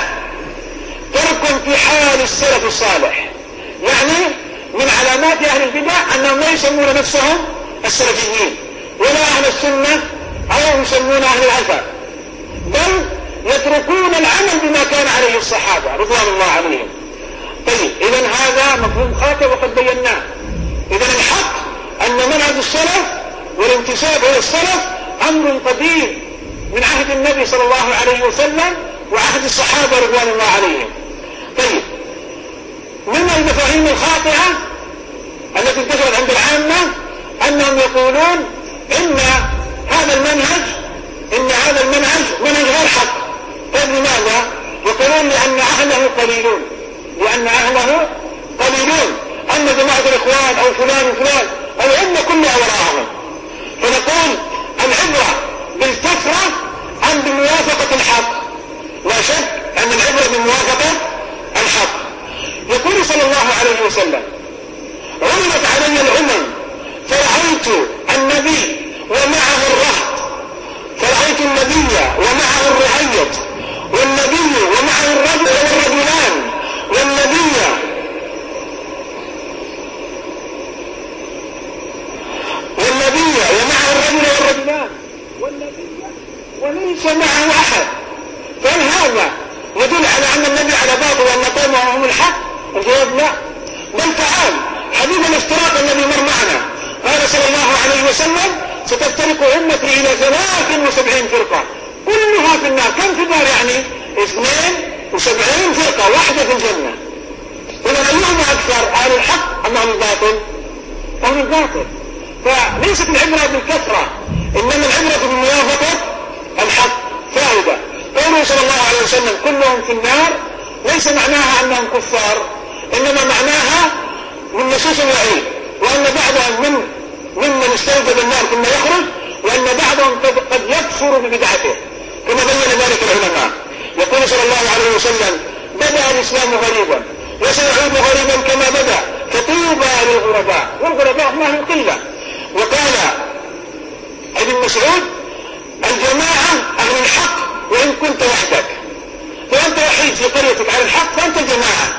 ترك انتحال السلف الصالح. يعني من علامات أهل البدع أنهم لا يسمون نفسهم السلفيين ولا أهل السنة أو يسمون أهل الأثر، بل يتركون العمل بما كان عليه الصحابة رضوان الله عليهم. طيب إذن هذا مفهوم خاطئ وقد بيناه. إذن الحق أن منهج السلف والانتساب إلى السلف أمر قديم من عهد النبي صلى الله عليه وسلم وعهد الصحابة رضوان الله عليهم. طيب من المفاهيم الخاطئة التي انتشرت عند العامة أنهم يقولون إن هذا المنهج إن هذا المنهج منهج غير حق. طيب لماذا؟ يقولون لأن أهله قليلون لأن أهله قليلون أن جماعة الإخوان أو فلان وفلان الأمة كلها وراءهم. فنقول العبرة بالكثرة أم بموافقة الحق؟ لا شك أن العبرة بموافقة الحق. يقول صلى الله عليه وسلم: عرضت علي الأمم فرأيت النبي ومعه الرهط، فرأيت النبي ومعه الرعية، والنبي ومعه الرجل والرجلان، والنبي والنبي ومعه الرجل والرجلان، والنبي وليس معه أحد. فهل هذا يدل على أن النبي على باطل وأن قومه هم الحق؟ الجواب لا. بل تعال حديث الافتراق الذي مر معنا، قال صلى الله عليه وسلم: ستفترق أمتي إلى ثلاث وسبعين فرقة كلها في النار. كم في النار يعني؟ اثنين وسبعين فرقة، واحدة في الجنة. إذا أيهم أكثر، أهل الحق أم أهل الباطل؟ أهل الباطل. فليست العبرة بالكثرة، إنما العبرة بموافقة الحق. فائدة قوله صلى الله عليه وسلم: كلهم في النار، ليس معناها أنهم كفار، إنما معناها تخصيص وعيد، وأن بعضهم من ممن استوجب النار ثم يخرج، وأن بعضهم قد, قد يكفر ببدعته كما بين ذلك العلماء. يقول صلى الله عليه وسلم: بدأ الإسلام غريبا وسيعود غريبا كما بدأ، فطوبى للغرباء، والغرباء ما هم قلة. وقال ابن مسعود: الجماعة أهل الحق وإن كنت وحدك، فأنت وحيد في قريتك على الحق فأنت جماعة.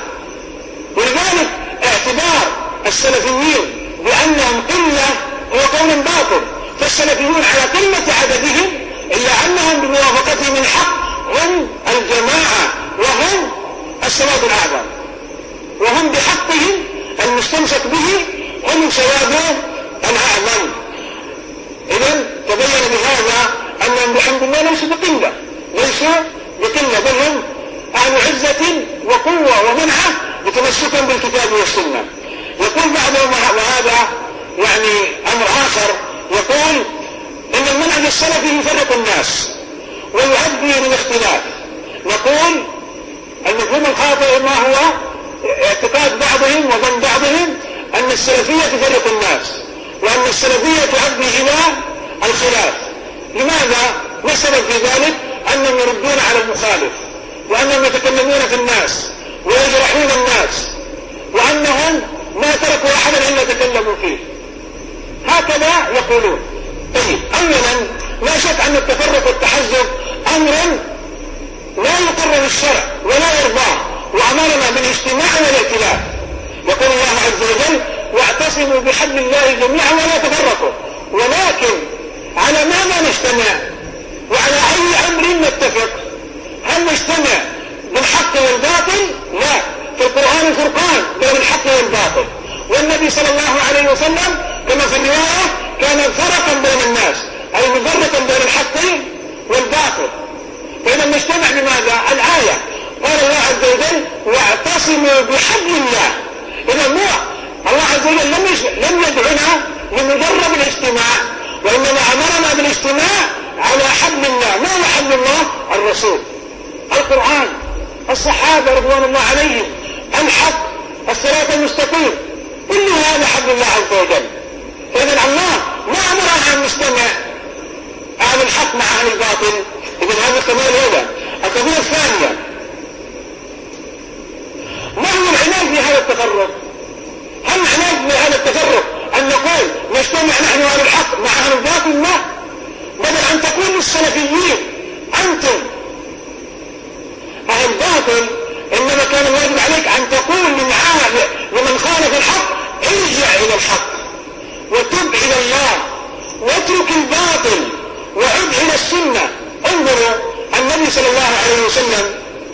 ولذلك اعتبار السلفيين بأنهم قلة هو قول باطل، فالسلفيون على قلة عددهم إلا أنهم بموافقتهم الحق هم الجماعة وهم السواد الأعظم، وهم بحقهم المستمسك به هم سواد الأعظم. إذن تبين بهذا أنهم بحمد الله ليسوا بقلة، ليسوا بقلة، بل هم أهل عزة وقوة ومنعة بتمسكا بالكتاب والسنة. يقول بعضهم، وهذا يعني أمر آخر، يقول إن المنهج السلفي يفرق الناس ويؤدي للاختلاف. نقول المفهوم الخاطئ ما هو اعتقاد بعضهم وظن بعضهم أن السلفية تفرق الناس، وأن السلفية تؤدي إلى الخلاف. لماذا؟ ما السبب في ذلك؟ أنهم يردون على المخالف، وأنهم يتكلمون في الناس ويجرحون الناس، وأنهم ما تركوا أحدا إلا تكلموا فيه، هكذا يقولون. طيب، أولا لا شك أن التفرق والتحزب أمر لا يقر الشرع ولا يرضاه، وأمرنا بالاجتماع والائتلاف. يقول الله عز وجل: واعتصموا بحبل الله جميعا ولا تفرقوا. ولكن على ماذا نجتمع؟ وعلى أي أمر نتفق؟ هل نجتمع بالحق والباطل؟ لا، في القرآن فرقان بين الحق والباطل، والنبي صلى الله عليه وسلم كما في الرواية كان فرقا بين الناس، أي مفرقا بين الحق والباطل. فإذا نجتمع بماذا؟ الآية قال الله عز وجل: واعتصموا بحبل الله. إذا الله عز وجل لم لم يدعنا لمجرد الاجتماع، وإنما أمرنا بالاجتماع على حبل الله. ما هو حبل الله؟ الرسول، القرآن، الصحابة رضوان الله عليهم، الحق، الصراط المستقيم، كل هذا حبل الله عز وجل. فإذا الله ما أمرنا أن نجتمع أهل الحق مع أهل الباطل. إذن هذه القضية الأولى. القضية الثانية: ما هو العناد في هذا التفرق؟ هل العناد في هذا التفرق أن نقول نجتمع نحن أهل الحق مع أهل الباطل؟ لا، بدل أن تقول للسلفيين أنتم أهل الباطل، إنما كان الواجب عليك أن تقول لمن خالف الحق: ارجع إلى الحق وتب إلى الله واترك الباطل وعد إلى السنة. انظروا النبي صلى الله عليه وسلم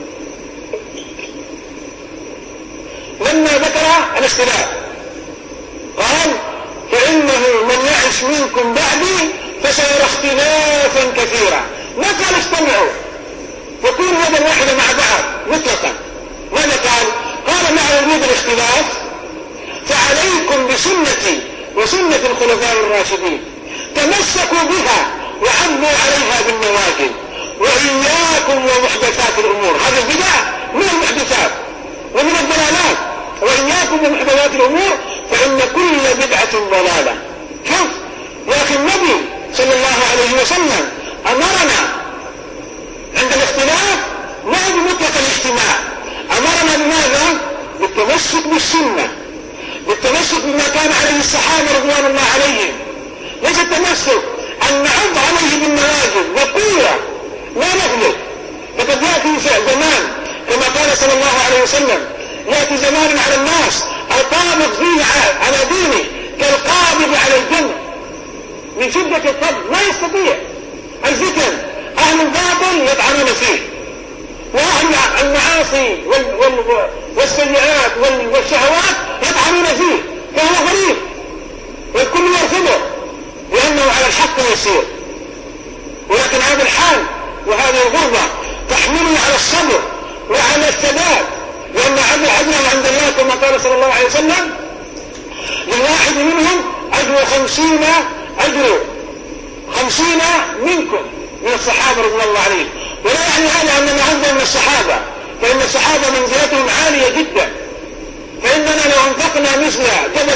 لما ذكر الاختلاف قال: فإنه من يعش منكم بعدي فسيرى اختلافا كثيرا. ما قال اجتمعوا وكونوا يدا واحدة مع بعض مطلقا. ماذا قال؟ قال: مع وجود الاختلاف فعليكم بسنتي وسنة الخلفاء الراشدين، تمسكوا بها وعضوا عليها بالنواجذ، وإياكم ومحدثات الأمور. هذا البدع من المحدثات ومن الضلالات. وإياكم ومحدثات الأمور فإن كل بدعة ضلالة. شوف يا أخي، النبي صلى الله عليه وسلم أمرنا عند الاختلاف لا بمطلق الاجتماع، أمرنا بماذا؟ بالتمسك بالسنة، بالتمسك بما كان عليه الصحابة رضوان الله عليهم. ليس التمسك أن نعض عليه بالنواجذ بقوة لا نغلب. لقد يأتي زمان كما قال صلى الله عليه وسلم: يأتي زمان على الناس القابض فيه على دينه كالقابض على الجنة، من شدة القبض ما يستطيع. الفتن أهل الباطل يطعنون فيه، وأهل المعاصي والسيئات والشهوات يطعنون فيه، فهو غريب والكل يرفضه لأنه على الحق يسير. ولكن هذا الحال وهذه الغربة تحملنا على الصبر وعلى الثبات، لأن أجرهم عند الله كما قال صلى الله عليه وسلم: للواحد منهم أجر خمسين أجر خمسين منكم من الصحابة رضي الله عليهم. ولا يعني هذا أننا أفضل من الصحابة، فإن الصحابة منزلتهم عالية جدا، فإننا لو أنفقنا مثل جبل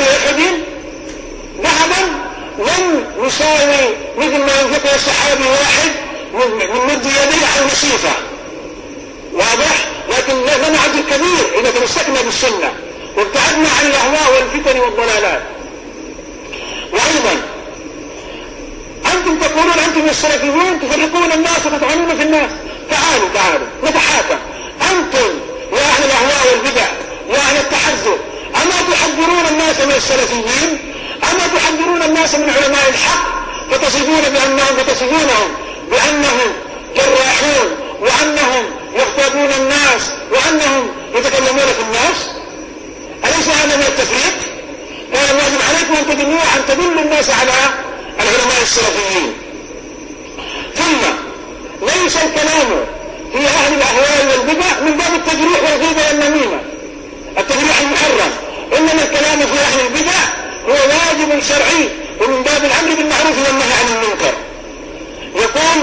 مثل ما ينفقه الصحابي واحد من مد يديه على المصيفة، واضح؟ لكن لنا عدد كبير إذا تمسكنا بالسنة وابتعدنا عن الأهواء والفتن والضلالات. وأيضا أنتم تقولون أنتم السلفيون تفرقون الناس وتطعنون في الناس. تعالوا تعالوا نتحاكم. أنتم يا أهل الأهواء والبدع يا أهل التحذر، أما تحذرون الناس من السلفيين؟ أما تحذرون الناس من علماء الحق فتصفون بأنهم فتصفونهم بأنهم جراحون وأنهم يغتابون الناس وأنهم يتكلمون في الناس؟ أليس هذا من التفريق؟ كان الواجب عليكم أن تدلوا أن تدلوا الناس على العلماء السلفيين. ثم ليس الكلام في أهل الأهواء والبدع من باب التجريح والغيبة والنميمة، التجريح المحرم، إنما الكلام في أهل البدع هو واجب شرعي ومن باب الأمر بالمعروف والنهي عن المنكر. يقول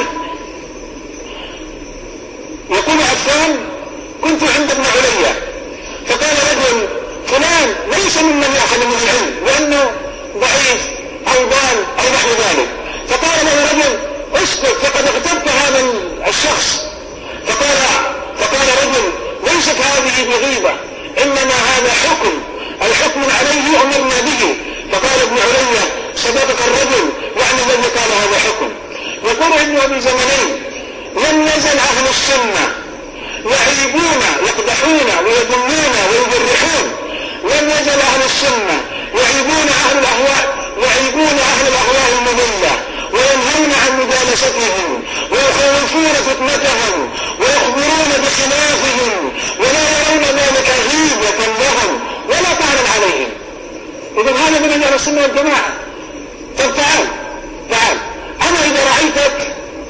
يقول عفان: كنت عند ابن عليا فقال رجل: فلان ليس ممن يأخذ من العلم لأنه ضعيف أو ضال أو نحو ذلك. فقال له رجل: اسكت فقد اغتبت هذا الشخص. فقال فقال رجل: ليست هذه بغيبة، إنما هذا حكم، الحكم عليه أمرنا به. فقال ابن عليا: صدقك الرجل، يعني الذي قال هذا حكم. يقول ابن أبي زمنين: لم يزل أهل السنة يعيبون يقدحون ويذمون ويجرحون، لم يزل أهل السنة يعيبون أهل الأهواء يعيبون أهل الأهواء المضلة وينهون عن مجالستهم ويخوفون فتنتهم ويخبرون بخلافهم ولا يرون ذلك غيبة لهم ولا طعنا عليهم. إذن هذا من أهل السنة والجماعة. طب تعال تعال أنا إذا رأيتك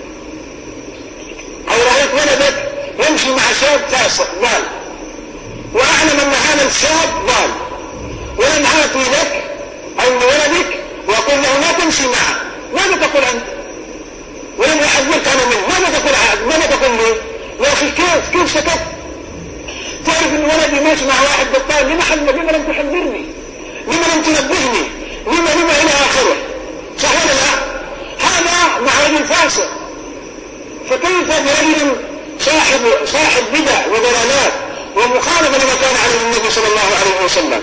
أو رأيت ولدك يمشي مع شاب فاسق ضال وأعلم أن هذا الشاب ضال، ولم آتي لك أو لولدك وأقول له لا تمشي معه، ماذا تقول أنت؟ ولم أحذرك أنا منه، ماذا تقول ماذا تقول لي؟ يا أخي كيف كيف سكت؟ تعرف أن ولدي ماشي مع واحد بطال، لما حذر لما لم تحذرني؟ لما لم تنبهني؟ لما لما إلى آخره؟ صح ولا لا؟ هذا مع رجل فاسق. فكيف برجل صاحب صاحب بدع وضلالات ومخالفة لما كان عليه النبي صلى الله عليه وسلم؟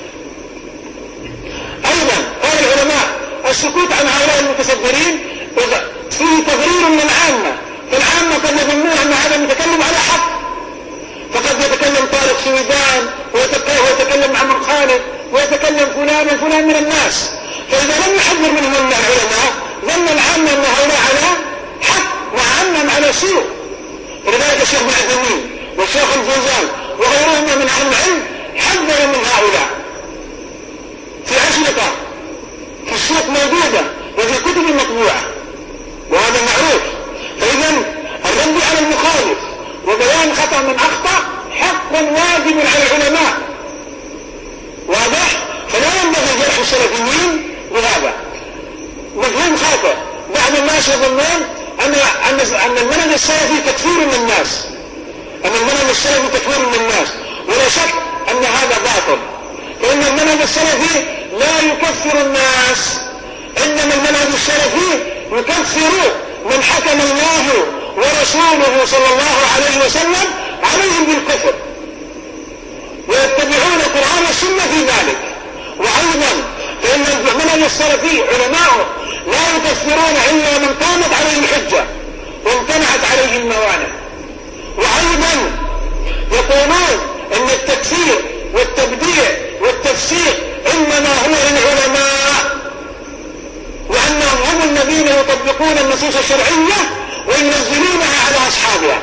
أيضا قال العلماء: السكوت عن هؤلاء المتصدرين فيه تغرير من العامة، فالعامة قد يظنون أن هذا المتكلم على حق، فقد يتكلم طارق سويدان ويتكلم مع من خالد ويتكلم فلان وفلان من الناس، فإذا لم يحذر منهم العلماء ظن العامة أن هؤلاء على حق مع أنهم على سوء. ولذلك الشيخ ابن عثيمين والشيخ الفوزان وغيرهما من أهل العلم حذروا من هؤلاء في أشرطة في السوق موجودة وفي كتب مطبوعة، وهذا معروف. فإذا الرد على المخالف وبيان خطأ من أخطأ حق واجب على العلماء، واضح؟ فلا ينبغي جرح السلفيين بهذا مفهوم خاطئ. بعض الناس يظنون أن أن المنهج السلفي تكفير للناس، أن المنهج السلفي تكفير للناس، ولا شك أن هذا باطل، فإن المنهج السلفي لا يكفر الناس، إنما المنهج السلفي يكفر من حكم الله ورسوله صلى الله عليه وسلم عليهم بالكفر ويتبعون القرآن والسنة في ذلك. وأيضا فإن المنهج السلفي علماء لا يكفرون إلا من قامت عليه الحجة وامتنعت عليه الموانع. وأيضا يقولون أن التكفير والتبديع والتفسيق إنما هو للعلماء، وأنهم هم الذين يطبقون النصوص الشرعية وينزلونها على أصحابها.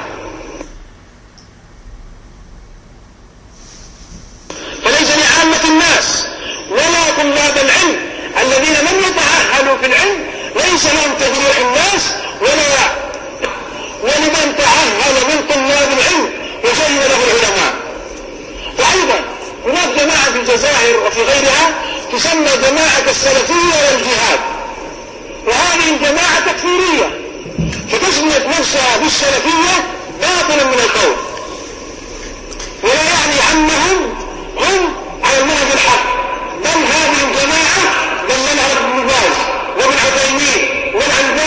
فليس لعامة الناس ولا طلاب العلم الذين لم يتأهلوا في العلم ليس لهم تجريح الناس ولا ولمن تأهل من طلاب العلم وزين له العلماء. وأيضا هناك جماعة في الجزائر وفي غيرها تسمى جماعة السلفية والجهاد، وهذه الجماعة تكفيرية، فتسمية نفسها بالسلفية باطلا من القول، ولا يعني أنهم هم على المنهج الحق، بل هذه الجماعة دللها ابن باز وابن عثيمين والألباني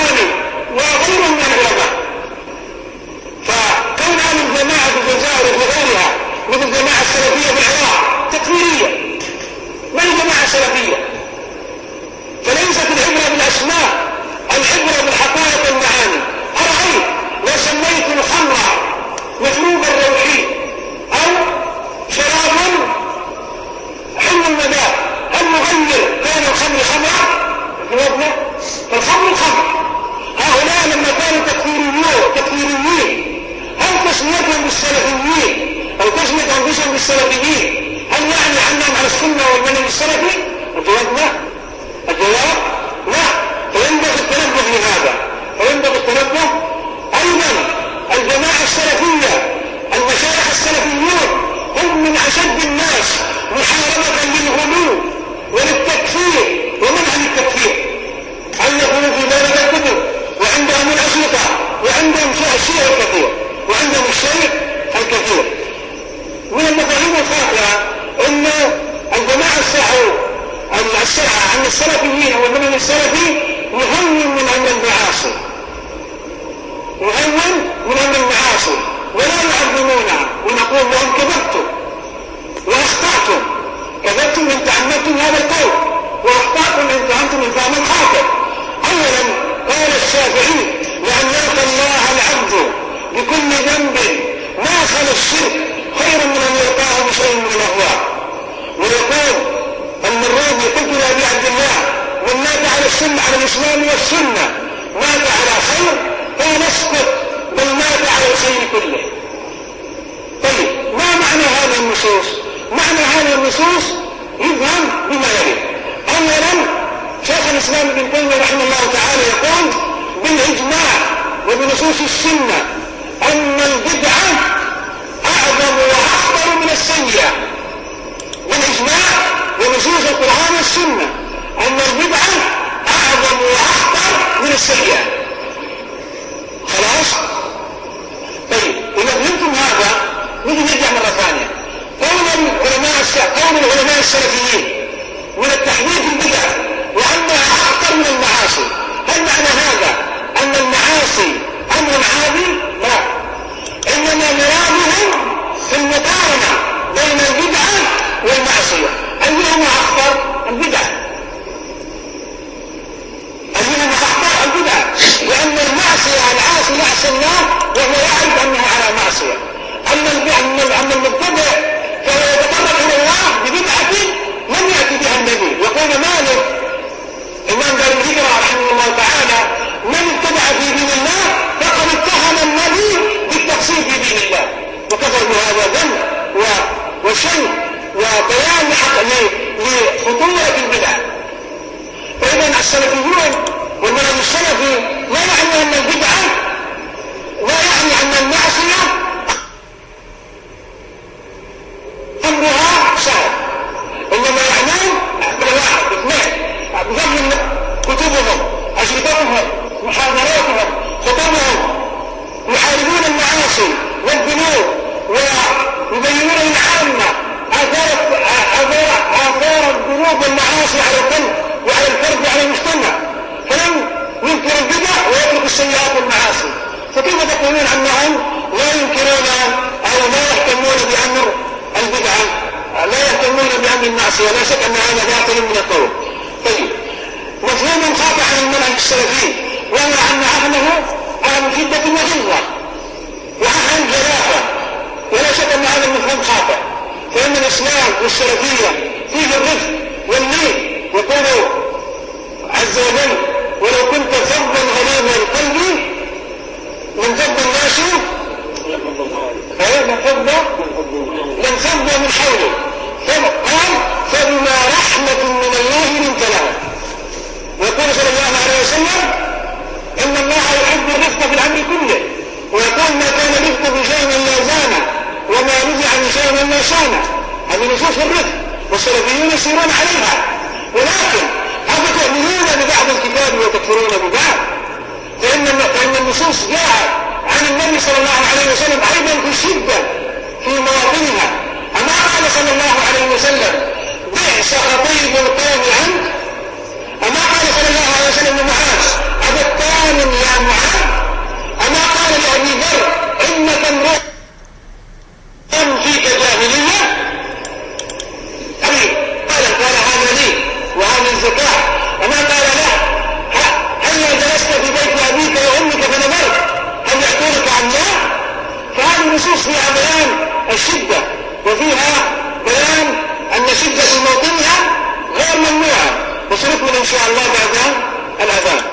الخمر خمرا جوابنا فالخمر خمر. هؤلاء لما كانوا تكفيريين تكفيريين هل تسميتهم بالسلفيين أو تسمية أنفسهم بالسلفيين هل يعني عنهم على السنة والمنهج السلفي؟ الجواب لا. الجواب لا. فينبغي التنبه لهذا، فينبغي التنبه أيضا. الجماعة السلفية المشايخ السلفيون هم من أشد الناس محاربة للغلو وللتكفير ومنع التكفير. ألفوا في ذلك الكتب وعندهم الأشرطة وعندهم الشيء الكثير وعندهم الشيء الكثير. من المفاهيم الخاطئة أن الجماعة الساعة عن السلفيين والمنهج السلفي يهون من أمر المعاصي، يهون من أمر المعاصي ولا يعظمونها، ونقول لهم كذبتم واخطأتم، كذبتم إن تعمدتم هذا القول واخطأتم إن فهمتم الفهم الخاطئ. أولا قال الشافعي لأن يلقى الله العبد بكل ذنب ما خلا الشرك خير من أن يلقاه بشيء من الأهواء. ويقول المروزي قلت لأبي عبد الله من مات على السنة على الإسلام والسنة مات على خير فنسكت بل مات على الخير كله. طيب ما معنى هذه النصوص؟ معنى هذه النصوص يفهم بما يلي. أولا شيخ الإسلام ابن تيمية رحمه الله تعالى يقول بالإجماع وبنصوص السنة أن البدعة أعظم وأخطر من السيئة. بالإجماع ونصوص القرآن والسنة أن البدعة أعظم وأخطر من السيئة. خلاص؟ طيب إذا فهمتم هذا نجي نرجع مرة ثانية. قول العلماء قول العلماء السلفيين من التحديد البدع وأنها أخطر من المعاصي، هل معنى هذا أن المعاصي أمر عادي؟ لا، إنما مرادهم في المقارنة بين البدعة والمعصية أيهما أخطر؟ البدعة. أيهما أخطر؟ البدعة، لأن المعصية العاصي يعصي الله وهو يعرف أنه على معصية. أما المبتدع فهو يتقرب إلى الله ببدعة لم يأتي بها النبي. يقول مالك إمام دار الهجرة رحمه الله تعالى من ابتدع في دين الله فقد اتهم النبي بالتقصير في دين الله وكفر بهذا ذنب وشيء وبيان لخطورة البدعة. فإذا السلفيون والمنهج السلفي لا يعني أن البدعة لا يعني أن المعصية أمرها سهل، إنما يعنون بالواحد اثنين بفضل كتبهم أجوبتهم محاضراتهم خطبهم يحاربون المعاصي والذنوب ويبينون للعامة آثار آثار الذنوب والمعاصي على القلب وعلى الفرد وعلى المجتمع، فلم ينكر البدع ويترك السيئات والمعاصي. فكيف تقولون أنهم لا ينكرون أو لا يهتمون بأمر البدعة، لا يهتمون بأمر المعصية؟ لا شك أن هذا باطل من القول. طيب مفهوم خاطئ عن المنهج السلفي وهو أن أهله أهل شدة وغلظة وأهل جلافة، ولا شك أن هذا المفهوم خاطئ، فإن الإسلام والسلفية فيه الرفق واللين. يقول عز وجل ولو كنت فظا غليظ القلب لانفض الناس لانفضوا من حوله، قال فبما رحمة من الله لنت لهم. ويقول صلى الله عليه وسلم إن الله يحب الرفق في الأمر كله، ويقول ما كان رفق بشيء إلا زانه وما نزع من شيء إلا شانه. هذه نصوص الرفق والسلفيون يسيرون عليها. ولكن هل تؤمنون ببعض الكتاب وتكفرون ببعض؟ فإن فإن النصوص جاءت عن النبي صلى الله عليه وسلم أيضا بشدة في مواطنها. أما قال صلى الله عليه وسلم بئس خطيب القوم عنك؟ أما قال صلى الله عليه وسلم لمعاذ أبتان يا معاذ؟ أما قال لأبي ذر إنك امرؤ فيك جاهلية؟ طيب قال قال هذا لي وهذا الزكاة. أما قال له هل جلست في بيت أبيك وأمك فنظرت هل يأتونك عن الله؟ فهذه النصوص فيها بيان الشدة وفيها بيان إن شاء الله بعد الأذان.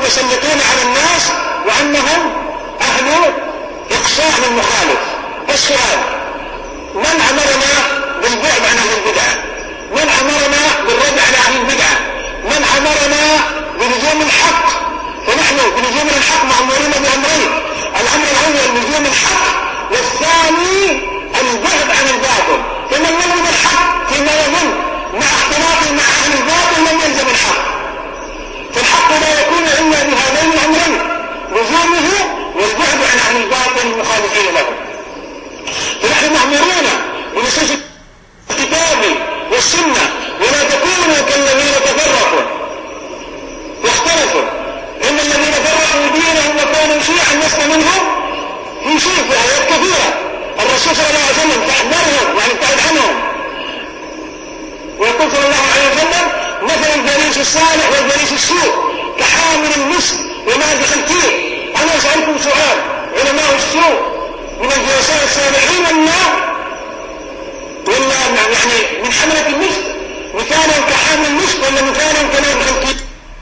متسلطون على الناس وأنهم أهل إقصاء للمخالف. السؤال: من أمرنا بالبعد عن أهل البدعة؟ من أمرنا بالرد على أهل البدعة؟ من أمرنا بلزوم الحق؟ فنحن بلزوم الحق مأمورين بأمرين: الأمر الأول لزوم الحق، والثاني البعد عن الباطل. فمن يلزم الحق فيما يظن مع اختلاطه مع أهل الباطل لم يلزم الحق، فالحق لا يكون إلا بهذين الأمرين: لزومه والبعد عن أهل الباطل المخالفين له. فنحن مأمورون بنصوص الكتاب والسنة: ولا تكونوا كالذين تفرقوا واختلفوا إن الذين فرقوا دينهم وكانوا شيعا لست منهم في شيء. في آيات كثيرة الرسول صلى الله عليه وسلم تحذرهم يعني ابتعد عنهم، ويقول صلى الله عليه وسلم: مثل الجليس الصالح والجليس السوء كحامل المسك ومازح الكير. أنا أسألكم سؤال: علماء السوء من الجلساء الصالحين ولا ولا يعني من حملة المسك مثالا كحامل المسك ولا مثالا كمازح الكير؟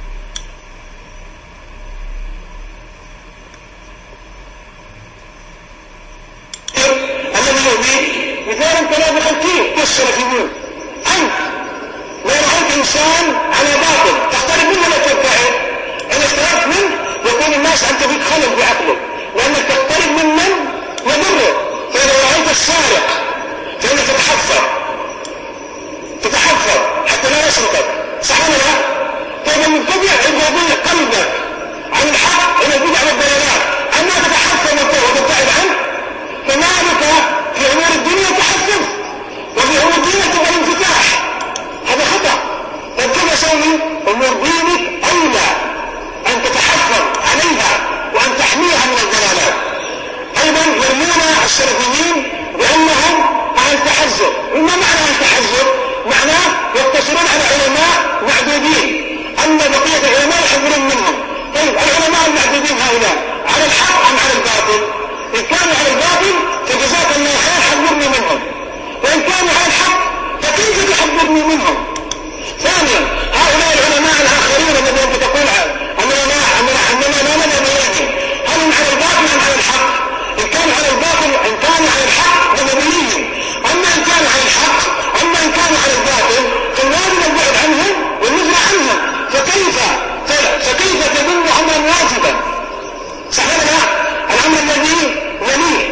الذي يؤذيه مثالا كمازح الكير كالسلفيون. أنت لو رأيت إنسان على باطل تختلف منه ولا تبتعد؟ إن اختلفت منه يكون الناس أنت فيك خلل بعقله، لأنك تختلف ممن يضره. فإذا رأيت السارق فإنك تتحفظ تتحفظ حتى لا يسرقك، صح ولا لا؟ فإذا المبتدع يضيع قلبك عن الحق إلى البدع والضلالات، أما تتحفظ وتبتعد عنه. فمالك في أمور الدنيا تحفظ وفي أمور الدنيا تبقى الانفتاح، هذا خطأ. طيب كيف أسوي؟ أمور دينك أولى أن تتحفظ عليها وأن تحميها من الضلالات. أيضا يرمون السلفيين بأنهم أهل تحزب. وما معنى أهل تحزب؟ معناه يقتصرون على علماء معدودين، أما بقية العلماء يحذرون منهم. طيب العلماء المعدودين هؤلاء على الحق أم على الباطل؟ إن كانوا على الباطل فجزاك الله خير حذرني منهم، وإن كانوا على الحق فكيف تحذرني منهم؟ ثانيا هؤلاء العلماء الآخرين الذين تقول أننا أننا لا نذهب إليهم، هل هم على الباطل أم على الحق؟ إن كانوا على الباطل إن كانوا على الحق نذهب. أما إن كانوا على الحق أما إن كانوا على الباطل فالواجب البعد عنهم والنزل عنهم. فكيف فكيف تظن أمرا واجبا؟ صح ولا لا؟ الأمر الذي يليه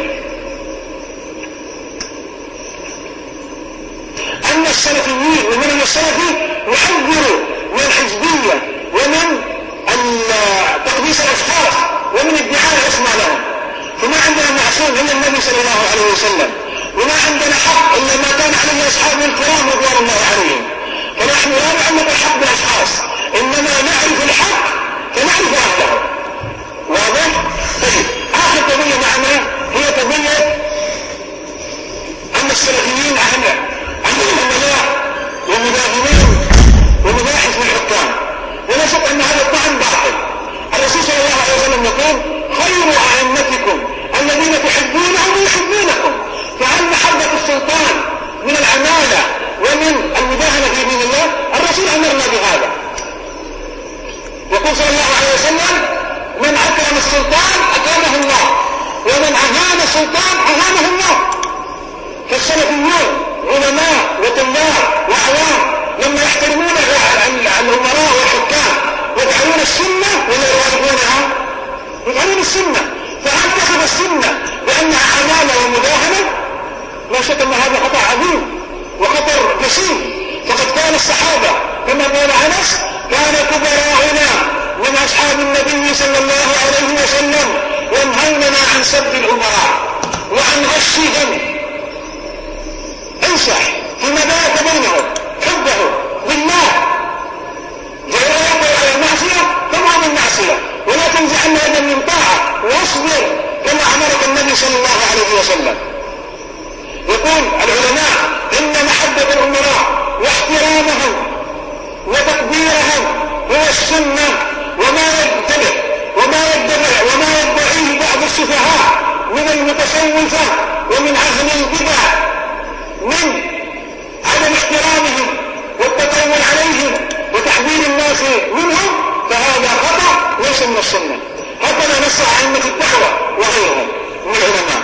أن السلفيين ومن السلفي يحذروا من الحزبية ومن تقديس الأشخاص ومن ادعاء العصمة لهم. فما عندنا معصوم إلا النبي صلى الله عليه وسلم، وما عندنا حق إلا ما كان عليه أصحابه الكرام رضوان الله عليهم. فنحن لا نعلق الحق بالأشخاص، إنما نعرف الحق فنعرف أهله. واضح؟ طيب آخر قضية معنا هي قضية أن السلفيين أهل عندهم عملاء ومداهمين ومباحث للحكام، ولا شك أن هذا الطعن باطل. الرسول صلى الله عليه وسلم يقول: خير أئمتكم الذين تحبونهم ويحبونكم. فهل محبة السلطان من العمالة ومن المداهنة في دين الله؟ الرسول أمرنا بهذا. يقول صلى الله عليه وسلم: من أكرم السلطان أكرمه الله، ومن أهان السلطان أهانه الله. فالسلفيون علماء وطلاب وعوام لما يحترمون الأمراء والحكام يفعلون السنة ولا يعرفونها؟ يفعلون السنة. فهل تأخذ السنة بأنها عمالة ومداهنة؟ لا شك أن هذا خطأ عظيم وخطر جسيم. فقد كان الصحابة كما قال أنس: كان كبراؤنا من أصحاب النبي صلى الله عليه وسلم ينهوننا عن سب الأمراء وعن غشهم. انصح فيما بات بينهم، حبه بالله، فإذا يقع على المعصية طبعا المعصية، ولا تنزع عنه يدا من طاعة، واصبر كما أمرك النبي صلى الله عليه وسلم. يقول العلماء: إن محبة الأمراء واحترامهم وتقديرهم هو السنة، وما يبتدع وما يدعي وما يدعيه بعض السفهاء من المتصوفة ومن أهل البدع من عدم احترامهم والتطول عليهم وتحذير الناس منهم، فهذا خطأ ليس من السنة. هكذا نص أئمة الدعوة وغيرهم من العلماء.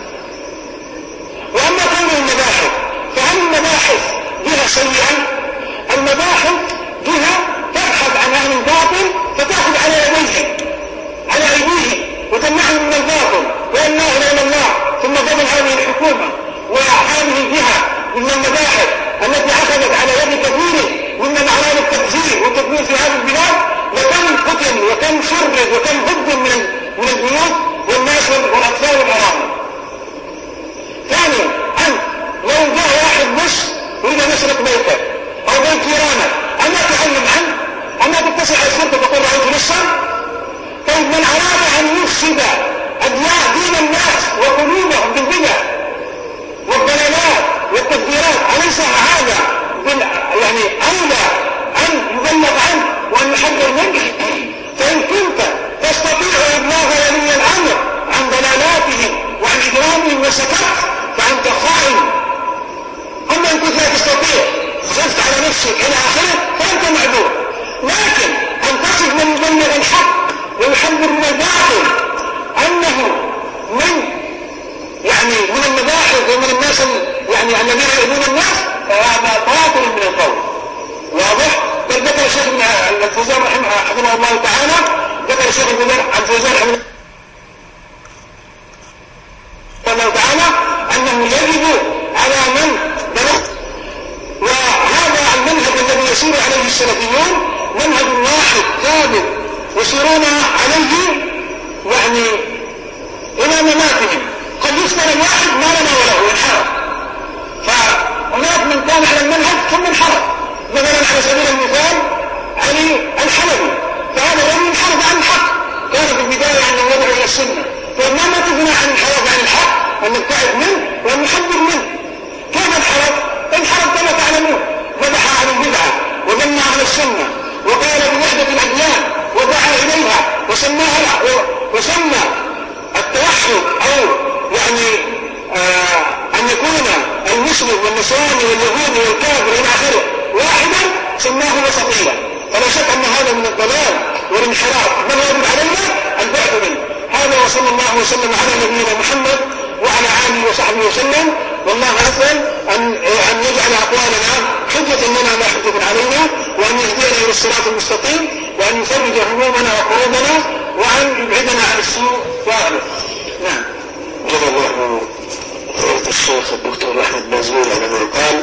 وأما كون المباحث، فهل المباحث جهة سيئة؟ المباحث جهة تبحث عن أهل الباطل فتأخذ على يديه على أيديه وتمنعهم من الباطل ويمنعهم إلى الله. ثم قبل هذه الحكومة وهذه الجهة من المباحث التي أخذت على يد كثير ممن أراد التفجير والتدمير في هذه البلاد، وكم قتل وكم شرد وكم هدم من من البيوت والناس والأطفال والأرامل. ثانيا، أنت لو جاء واحد مش يريد أن يسرق بيتك أو بيت جيرانك، أما تعلم عنه؟ أما تتصل على الشرطة تقول رأيت لصا؟ طيب من أراد أن يفسد أدياء دين الناس وقلوبهم بالبدع والضلالات والتفجيرات، أليس هذا يعني أولى أن يبلغ عنه وأن يحذر منه؟ فإن كنت تستطيع إبلاغ ولي الأمر عن ضلالاتهم وعن إجرامهم وسكت فأنت خائن. أما إن كنت لا تستطيع خفت على نفسك إلى آخره فأنت معذور. لكن أن تصف من يبلغ الحق ويحذر من الباطل أنه من يعني من المباحث ومن الناس يعني الذين يؤذون الناس، فهذا باطل من القول. واضح؟ بل ذكر الشيخ الفوزان رحمه حفظه الله تعالى، ذكر الشيخ الفوزان رحمه الله تعالى أنه يجب على من بلغ، وهذا المنهج الذي يسير عليه السلفيون منهج واحد ثابت يسيرون عليه يعني إلى مماتهم. قد يذكر الواحد ما لنا وله وانحرف، فهناك من كان على المنهج ثم انحرف. مثلا على سبيل المثال علي الحلبي، فهذا الرجل انحرف عن الحق، كان في البداية أنه يدعو إلى السنة، فما ما تغنى عن الانحراف عن الحق أن نبتعد منه وأن نحذر منه. كيف انحرف؟ انحرف كما تعلمون، مدح عن البدعة وذم عن السنة وقال بوحدة الأديان ودعا إليها وسماها وسمى التوحد أو يعني آه أن يكون المسلم والنصراني واليهودي والكافر إلى آخره واحدا سماه وسطيا. فلا شك أن هذا من الضلال والانحراف، بل يجب علينا البعد منه. هذا وصلى الله وسلم على نبينا محمد وعلى آله وصحبه وسلم. والله أسأل أن أن يجعل أقوالنا حجة لنا لا حجة علينا، وأن يهدينا إلى الصراط المستقيم، وأن يفرج همومنا وقلوبنا، وأن يبعدنا عن السوء وأهله. نعم. جزا الله فضيلة الشيخ الدكتور أحمد بازمول على ما قال،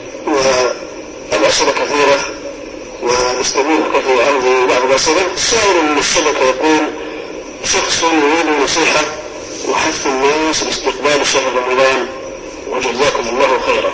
والأسئلة كثيرة ونستمر في عرض بعض الأسئلة. سائل من الشبكة يقول: شخص يريد نصيحة وحث الناس لاستقبال شهر رمضان وجزاكم الله خيرا.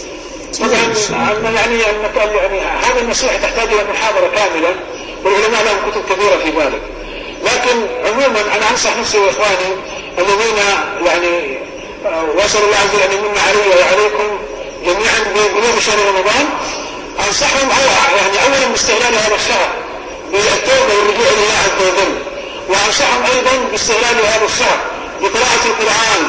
طبعا يعني يعني هذه النصيحة تحتاج إلى محاضرة كاملة، والعلماء لهم كتب كثيرة في ذلك. لكن عموما أنا أنصح نفسي وإخواني الذين يعني وأسأل الله عز وجل أن يمن علي وعليكم جميعا ببلوغ شهر رمضان، أنصحهم يعني أولا باستغلال هذا الشهر بالتوبة والرجوع إلى الله عز وجل، وأنصحهم أيضا باستغلال هذا الشهر بقراءة القرآن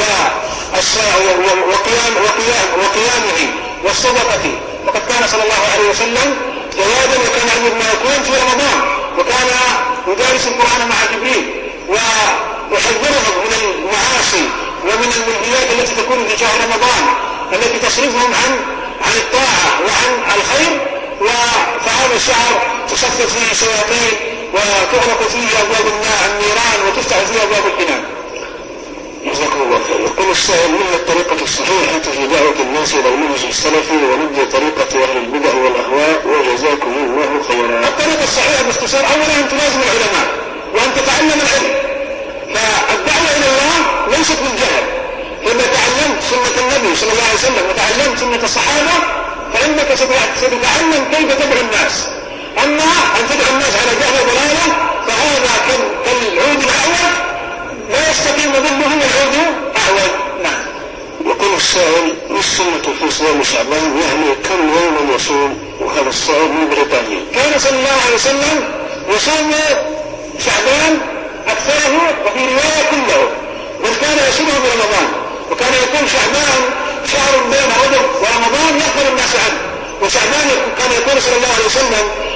وقيام وقيام وقيامه والصدقة. وقد كان صلى الله عليه وسلم جوادا وكان يعمل ما يكون في رمضان، وكان يدارس القرآن مع جبريل ويحذرهم من المعاصي ومن المنهيات التي تكون في شهر رمضان التي تصرفهم عن عن الطاعة وعن الخير. فهذا الشهر تصفد فيه شياطين وتغلق فيه أبواب النيران وتفتح فيه أبواب الجنان. جزاكم الله خير. يقول السائل: ما هي الطريقة الصحيحة في دعوة الناس إلى المنهج السلفي ونبذ طريقة أهل البدع والأهواء وجزاكم الله خيرا؟ الطريقة الصحيحة باختصار أولا أن تلازم العلماء وأن تتعلم العلم. فالدعوة إلى الله ليست بالجهل، فإذا تعلمت سنة النبي صلى الله عليه وسلم وتعلمت سنة الصحابة فإنك ستتعلم كيف تدعو الناس. أما أن تدعو الناس على جهل وضلالة فهذا كالعود الأعوج لا يستقيم ظله العود أعوج. نعم. يقول السائل: ما السنة في صيام شعبان؟ يعني كم يوما يصوم؟ وهذا السائل من بريطانيا. كان صلى الله عليه وسلم يصوم شعبان أكثره وفي رواية كله، بل كان يصومه برمضان، وكان يكون شعبان شهر بين رجب ورمضان يقبل الناس عنه. وشعبان كان يقول صلى الله عليه وسلم: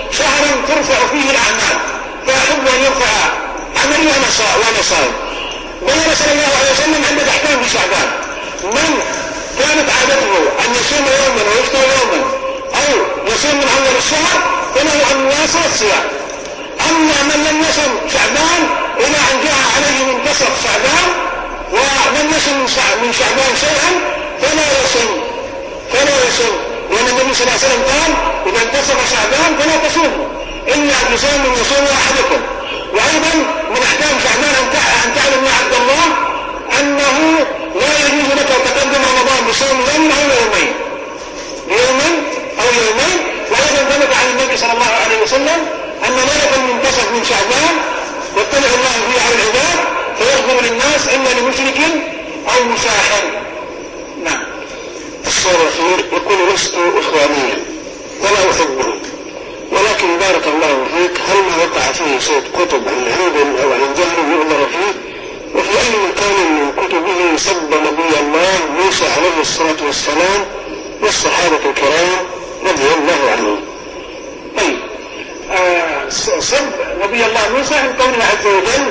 شهر ترفع فيه الأعمال، فأحب أن يرفع عملي وأنا صائم. بين صلى الله عليه وسلم عند أحكام في شعبان: من كانت عادته أن يصوم يوما ويفطر يوما أو يصوم من أول الشهر فله أن يواصل الصيام. أما من لم يصم شعبان إلى أن جاء عليه منتصف شعبان ومن يصم من شعبان شيئا فلا يصم فلا يصم لأن النبي صلى الله عليه وسلم قال: إذا انتصف شعبان فلا تصوموا إلا بصوم يصوم أحدكم. وأيضا من أحكام شعبان أن تعلم يا عبد الله أنه لا يجوز لك تقدم رمضان بصوم يوم أو يومين يوم أو يومين. وأيضا ثبت عن النبي صلى الله عليه وسلم أن ليلة المنتصف من شعبان يطلع الله فيه على العباد فيغفر للناس إما لمشرك أو مساحر. نعم. السؤال الأخير يقول: لست إخوانيا ولا أحبه، ولكن بارك الله فيك، هل ما وقع فيه شيء كتب عن عمد أو عن جهل يؤمر فيه؟ وفي أي مكان من كتبه سب نبي الله موسى عليه الصلاة والسلام والصحابة الكرام رضي الله عنهم؟ طيب، آه سب نبي الله موسى عن قوله عز وجل: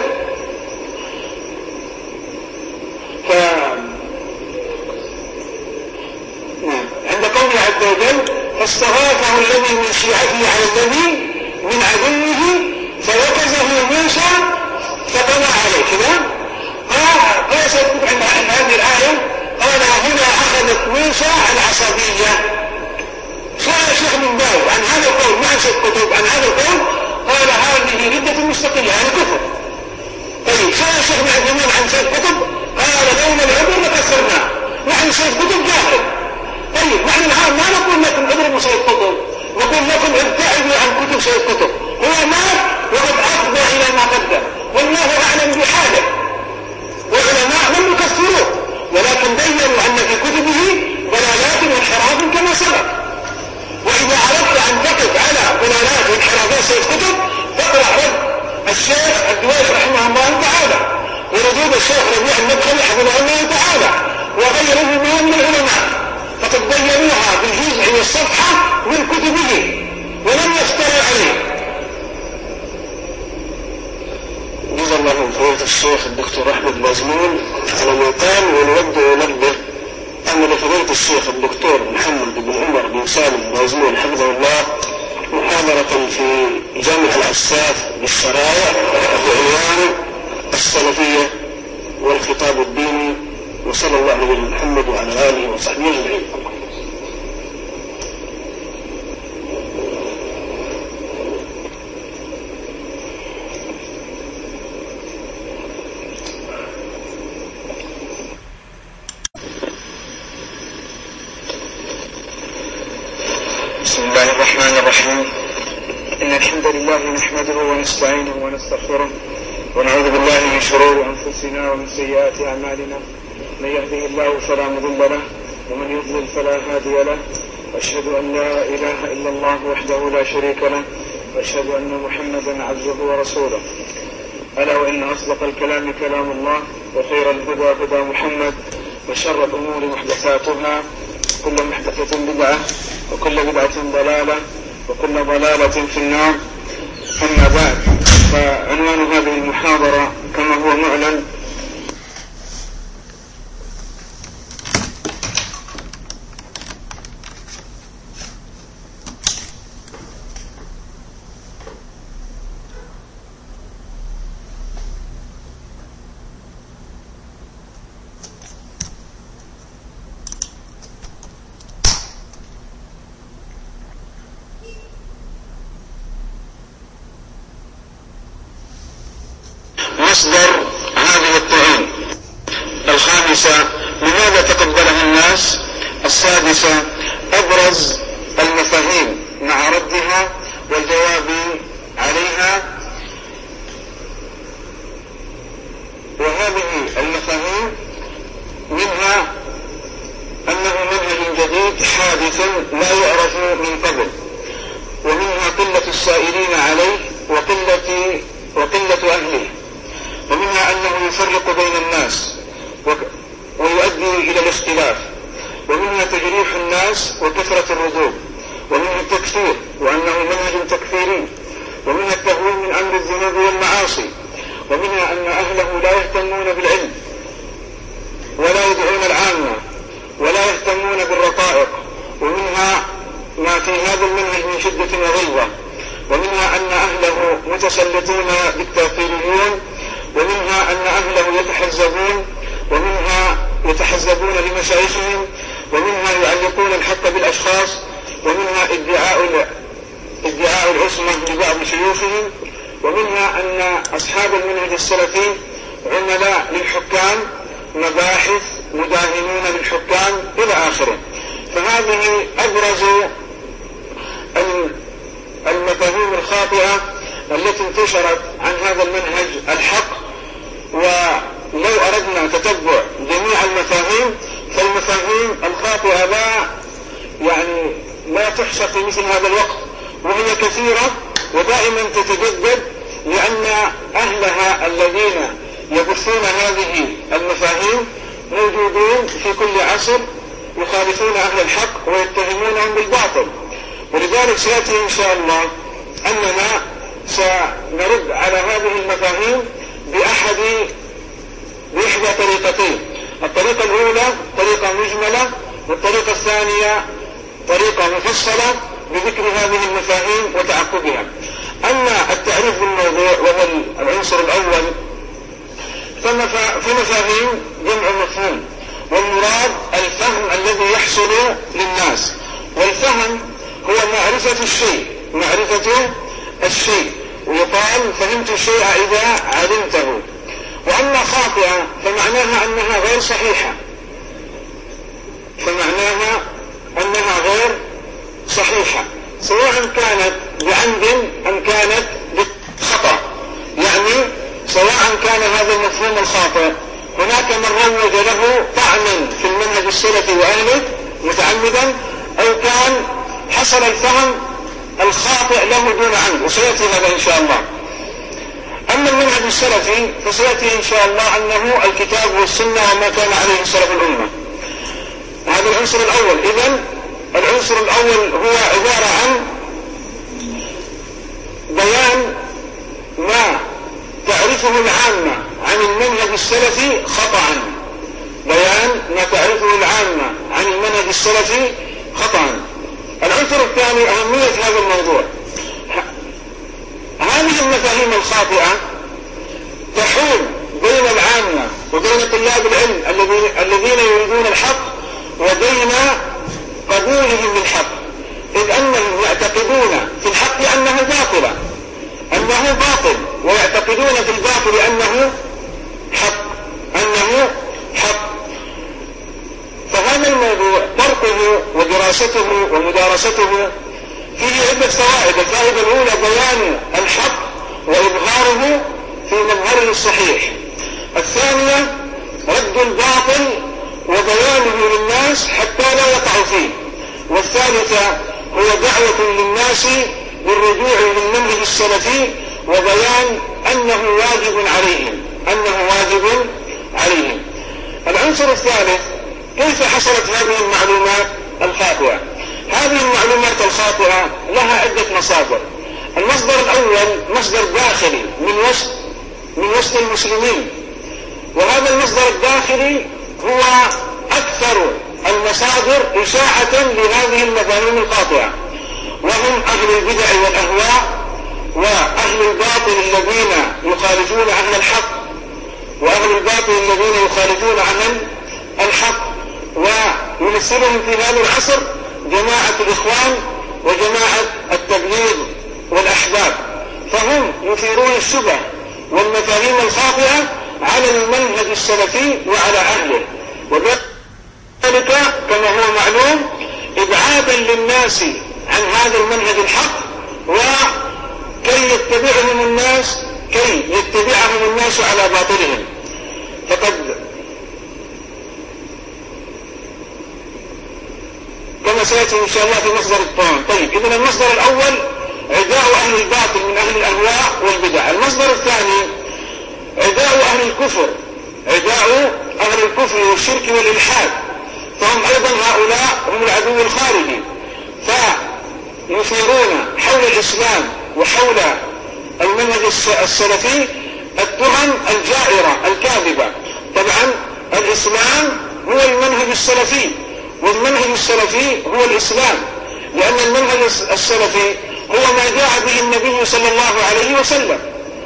ف... عند قوله عز وجل: فاستغاثه الذي من شيعته على الذي من عدوه فوكزه موسى فقضى عليه. كذا قال سيكتب عن هذه الآية: قال: هنا أخذت موسى العصبية. سؤال الشيخ من باز عن هذا القول مع شيخ كتب عن هذا القول، قال: هذه ردة مستقلة، يعني كفر. طيب، سؤال الشيخ من عثمان عن شيخ كتب، قال: لولا العذر لكسرناه. نحن شيخ كتب جاهل. طيب، نحن الآن ما نقول لكم اضربوا شيخ كتب، نقول لكم ابتعدوا عن كتب شيخ كتب. هو مات وقد أفضى إلى ما قدم، والله أعلم بحاله. والعلماء لم يكفروه، ولكن بينوا أن في كتبه ضلالات وانحراف كما سبق. وإذا أردت أن تقف على ضلالات وانحرافات شيخ كتب فاقرأ رد الشيخ الدويش رحمه الله تعالى، وردود الشيخ ربيع المدخلي حفظه الله تعالى، وغيره من العلماء، فقد بينوها بالجزء والصفحة من كتبه ولم يفتروا عليه. جزا الله من فضيلة الشيخ الدكتور أحمد بازمون على ما قال، ونود وننبه أن لفضيلة الشيخ الدكتور محمد بن عمر بن سالم بازمون حفظه الله محاضرة في جامع العساف بالشرائع بعنوان السلفية والخطاب الديني، وصلى الله على محمد وعلى آله وصحبه أجمعين. بسم الله الرحمن الرحيم. إن الحمد لله نحمده ونستعينه ونستغفره ونعوذ بالله من شرور أنفسنا ومن سيئات أعمالنا. من يهده الله فلا مضل له ومن يضلل فلا هادي له، وأشهد أن لا إله إلا الله وحده لا شريك له، وأشهد أن محمدا عبده ورسوله. ألا وإن أصدق الكلام كلام الله، وخير الهدى هدى محمد، وشر الأمور محدثاتها، كل محدثة بدعة، وكل بدعة ضلالة، وكل ضلالة في النار. أما بعد، فعنوان هذه المحاضرة كما هو معلن مصدر هذه الطعون. الخامسة: لماذا تقبلها الناس؟ السادسة: أبرز المفاهيم مع ردها والجواب عليها. وهذه المفاهيم منها أنه منهج جديد حادث لا يعرف من قبل، ومنها قلة السائلين عليه وقلة وقلة أهله، ومنها أنه يفرق بين الناس ويؤدي إلى الاختلاف، ومنها تجريح الناس وكثرة الردود، ومنها التكفير وأنه منهج تكفيري، ومنها التهويل من أمر الذنوب والمعاصي، ومنها أن أهله لا يهتمون بالعلم ولا يدعون العامة ولا يهتمون بالرقائق، ومنها ما في هذا المنهج من شدة وغلظة، ومنها أن أهله متسلطون دكتاتوريون، ومنها أن أهله يتحزبون، ومنها يتحزبون لمشايخهم، ومنها يعلقون الحق بالأشخاص، ومنها ادعاء ادعاء العصمة لبعض شيوخهم، ومنها أن أصحاب المنهج السلفي عملاء للحكام، مباحث، مداهنون للحكام إلى آخره. فهذه أبرز المفاهيم الخاطئة التي انتشرت عن هذا المنهج الحق. ولو أردنا تتبع جميع المفاهيم فالمفاهيم الخاطئة لا يعني لا تحصى في مثل هذا الوقت، وهي كثيرة ودائما تتجدد، لأن أهلها الذين يبثون هذه المفاهيم موجودون في كل عصر، يخالفون أهل الحق ويتهمونهم بالباطل. ولذلك سيأتي إن شاء الله أننا سنرد على هذه المفاهيم بأحد بإحدى طريقتين. الطريقة الأولى طريقة مجملة، والطريقة الثانية طريقة مفصلة بذكر هذه المفاهيم وتعقبها. أما التعريف بالموضوع وهو العنصر الأول فمفاهيم جمع مفهوم، والمراد الفهم الذي يحصل للناس. والفهم هو معرفة الشيء معرفة الشيء ويقال فهمت الشيء إذا علمته. وأما خاطئة فمعناها أنها غير صحيحة فمعناها أنها غير صحيحة سواء كانت بعمد أم كانت بخطأ. يعني سواء كان هذا المفهوم الخاطئ هناك من روج له طعنا في المنهج السلفي وأهله متعمدا، أو كان حصل الفهم الخاطئ له دون عمد، وسيأتي هذا إن شاء الله. أما المنهج السلفي فسيأتي إن شاء الله أنه الكتاب والسنة وما كان عليه سلف الأمة. هذا العنصر الأول. إذن العنصر الأول هو عبارة عن بيان ما تعرفه العامة عن المنهج السلفي خطأ بيان ما تعرفه العامة عن المنهج السلفي خطأ. العنصر الثاني أهمية هذا الموضوع. هذه المفاهيم الخاطئة تحول بين العامة وبين طلاب العلم الذين يريدون الحق وبين قبولهم للحق، إذ أنهم يعتقدون في الحق أنه باطل أنه باطل ويعتقدون في الباطل أنه حق أنه حق. فهذا الموضوع طرقه ودراسته ومدارسته فيه عدة فوائد. الفائدة الأولى بيان الحق وإظهاره في مظهره الصحيح. الثانية رد الباطل وبيانه للناس حتى لا يقعوا فيه. والثالثة هو دعوة للناس بالرجوع للمنهج السلفي وبيان أنه واجب عليهم أنه واجب عليهم. العنصر الثالث كيف حصلت هذه المعلومات الخاطئة. هذه المعلومات الخاطئة لها عدة مصادر. المصدر الأول مصدر داخلي من وسط من وسط المسلمين، وهذا المصدر الداخلي هو أكثر المصادر إشاعة لهذه المفاهيم الخاطئة، وهم أهل البدع والأهواء وأهل الباطل الذين يخالفون أهل الحق وأهل الباطل الذين يخالفون أهل الحق. ويمثلهم في هذا العصر جماعة الإخوان وجماعة التبليغ والأحباب، فهم يثيرون الشبه والمفاهيم الخاطئة على المنهج السلفي وعلى أهله، وذلك كما هو معلوم إبعادا للناس عن هذا المنهج الحق وكي يتبعهم الناس كي يتبعهم الناس على باطلهم. فقد كما سيأتي إن شاء الله في مصدر الطعام. طيب إذن المصدر الأول عداء أهل الباطل من أهل الأهواء والبدع. المصدر الثاني عداء أهل الكفر عداء أهل الكفر والشرك والإلحاد، فهم أيضا هؤلاء هم العدو الخارجي. يثيرون حول الإسلام وحول المنهج السلفي التهم الجائرة الكاذبة. طبعا الإسلام هو المنهج السلفي، والمنهج السلفي هو الإسلام، لأن المنهج السلفي هو ما جاء به النبي صلى الله عليه وسلم.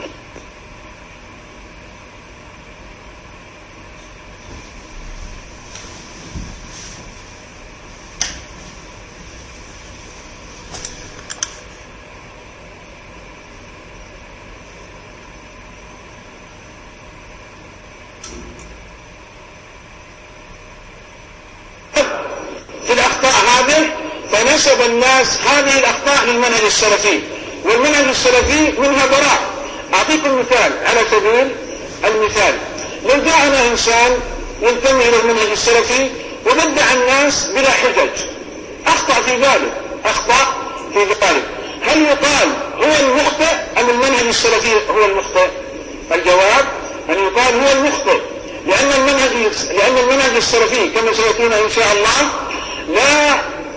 فنسب الناس هذه الأخطاء للمنهج السلفي، والمنهج السلفي منها براء. أعطيكم مثال على سبيل المثال. لو جاءنا إنسان ينتمي إلى المنهج السلفي وبدع الناس بلا حجج، أخطأ في ذلك أخطأ في ذلك هل يقال هو المخطئ أم المنهج السلفي هو المخطئ؟ الجواب أن يقال هو المخطئ، لأن المنهج لأن المنهج السلفي كما سيأتينا إن شاء الله لا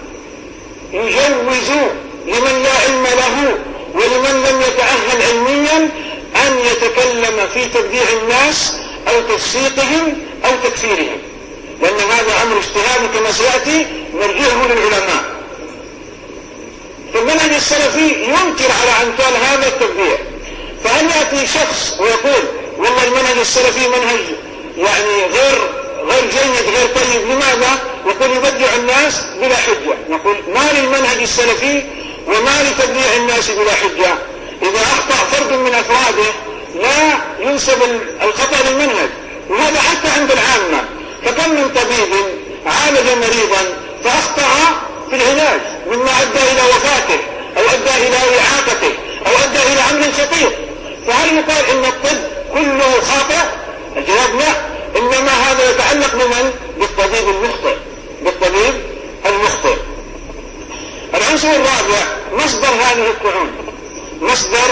يجوز لمن لا علم له ولمن لم يتأهل علميا أن يتكلم في تبديع الناس أو تفسيقهم أو تكفيرهم، لأن هذا أمر اجتهادي كما سيأتي نرجعه للعلماء. فالمنهج السلفي ينكر على أمثال هذا التبديع. فهل يأتي شخص ويقول والله المنهج السلفي منهج يعني غير غير جيد غير طيب، لماذا؟ يقول يبدع الناس بلا حجة. نقول ما للمنهج السلفي وما لتبديع الناس بلا حجة. إذا أخطأ فرد من أفراده لا ينسب الخطأ للمنهج، وهذا حتى عند العامة. فكم من طبيب عالج مريضا فأخطأ في العلاج مما أدى إلى وفاته أو أدى إلى إعاقته أو أدى إلى أمر خطير، فهل يقال إن الطب كله خاطئ؟ الجواب لا، إنما هذا يتعلق بمن؟ بالطبيب المخطئ بالطبيب المخطئ. العنصر الرابع مصدر هذه الطعون. مصدر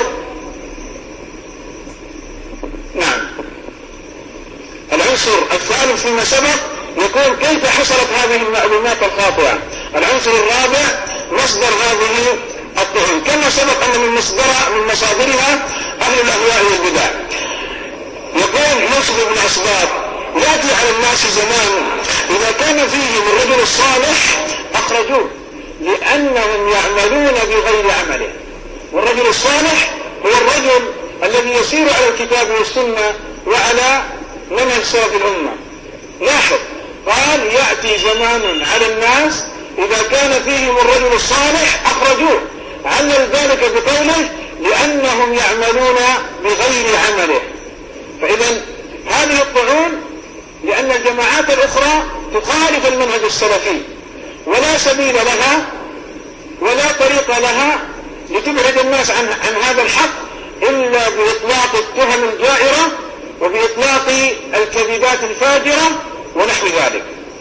نعم العنصر الثالث فيما سبق يقول كيف حصلت هذه المعلومات الخاطئة. العنصر الرابع مصدر هذه الطعون. كما سبق أن من مصدر من مصادرها أهل الأهواء والبدع. يقول يوسف بن أسباط يأتي على الناس زمان إذا كان فيه من الرجل الصالح أخرجوه لأنهم يعملون بغير عمله. والرجل الصالح هو الرجل الذي يسير على الكتاب والسنة وعلى منهج سلف الأمة. لاحظ قال يأتي زمان على الناس إذا كان فيهم الرجل الصالح أخرجوه، علل ذلك بقوله لأنهم يعملون بغير عمله. فإذا هذه الطعون لأن الجماعات الأخرى تخالف المنهج السلفي ولا سبيل لها ولا طريق لها لتبعد الناس عن, عن هذا الحق إلا بإطلاق التهم الجائرة وبإطلاق الكذبات الفاجرة ونحو ذلك.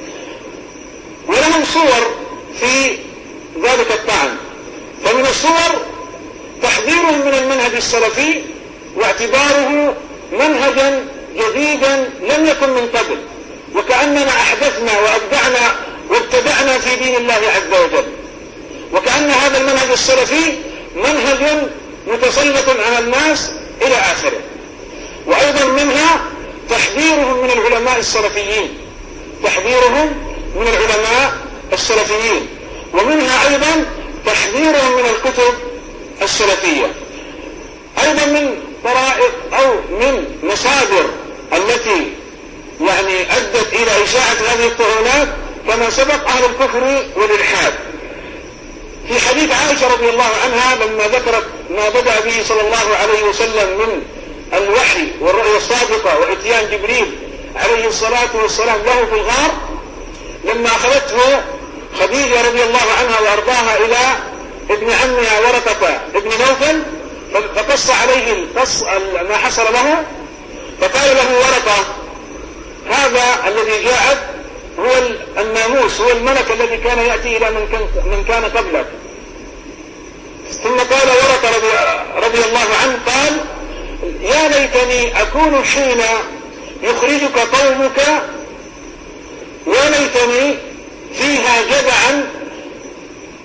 ولهم صور في ذلك الطعن. فمن الصور تحذيرهم من المنهج السلفي واعتباره منهجا جديدا لم يكن من قبل، وكأننا أحدثنا وأبدعنا وابتدعنا في دين الله عز وجل، وكأن هذا المنهج السلفي منهج متسلط على الناس إلى آخره. وأيضا منها تحذيرهم من العلماء السلفيين تحذيرهم من العلماء السلفيين ومنها أيضا تحذيرهم من الكتب السلفية. أيضا من طرائق أو من مصادر التي يعني أدت إلى إشاعة هذه الطعونات كما سبق أهل الكفر والإلحاد. في حديث عائشة رضي الله عنها لما ذكرت ما بدأ به صلى الله عليه وسلم من الوحي والرؤيا الصادقة وإتيان جبريل عليه الصلاة والسلام له في الغار، لما أخذته خديجة رضي الله عنها وأرضاها إلى ابن عمها ورقة ابن نوفل فقص عليه القص ما حصل له، فقال له ورقة هذا الذي جاءت هو الناموس هو الملك الذي كان يأتي إلى من كان, من كان قبلك. ثم قال ورقة رضي, رضي الله عنه قال يا ليتني أكون حين يخرجك قومك يا ليتني فيها جدعا يا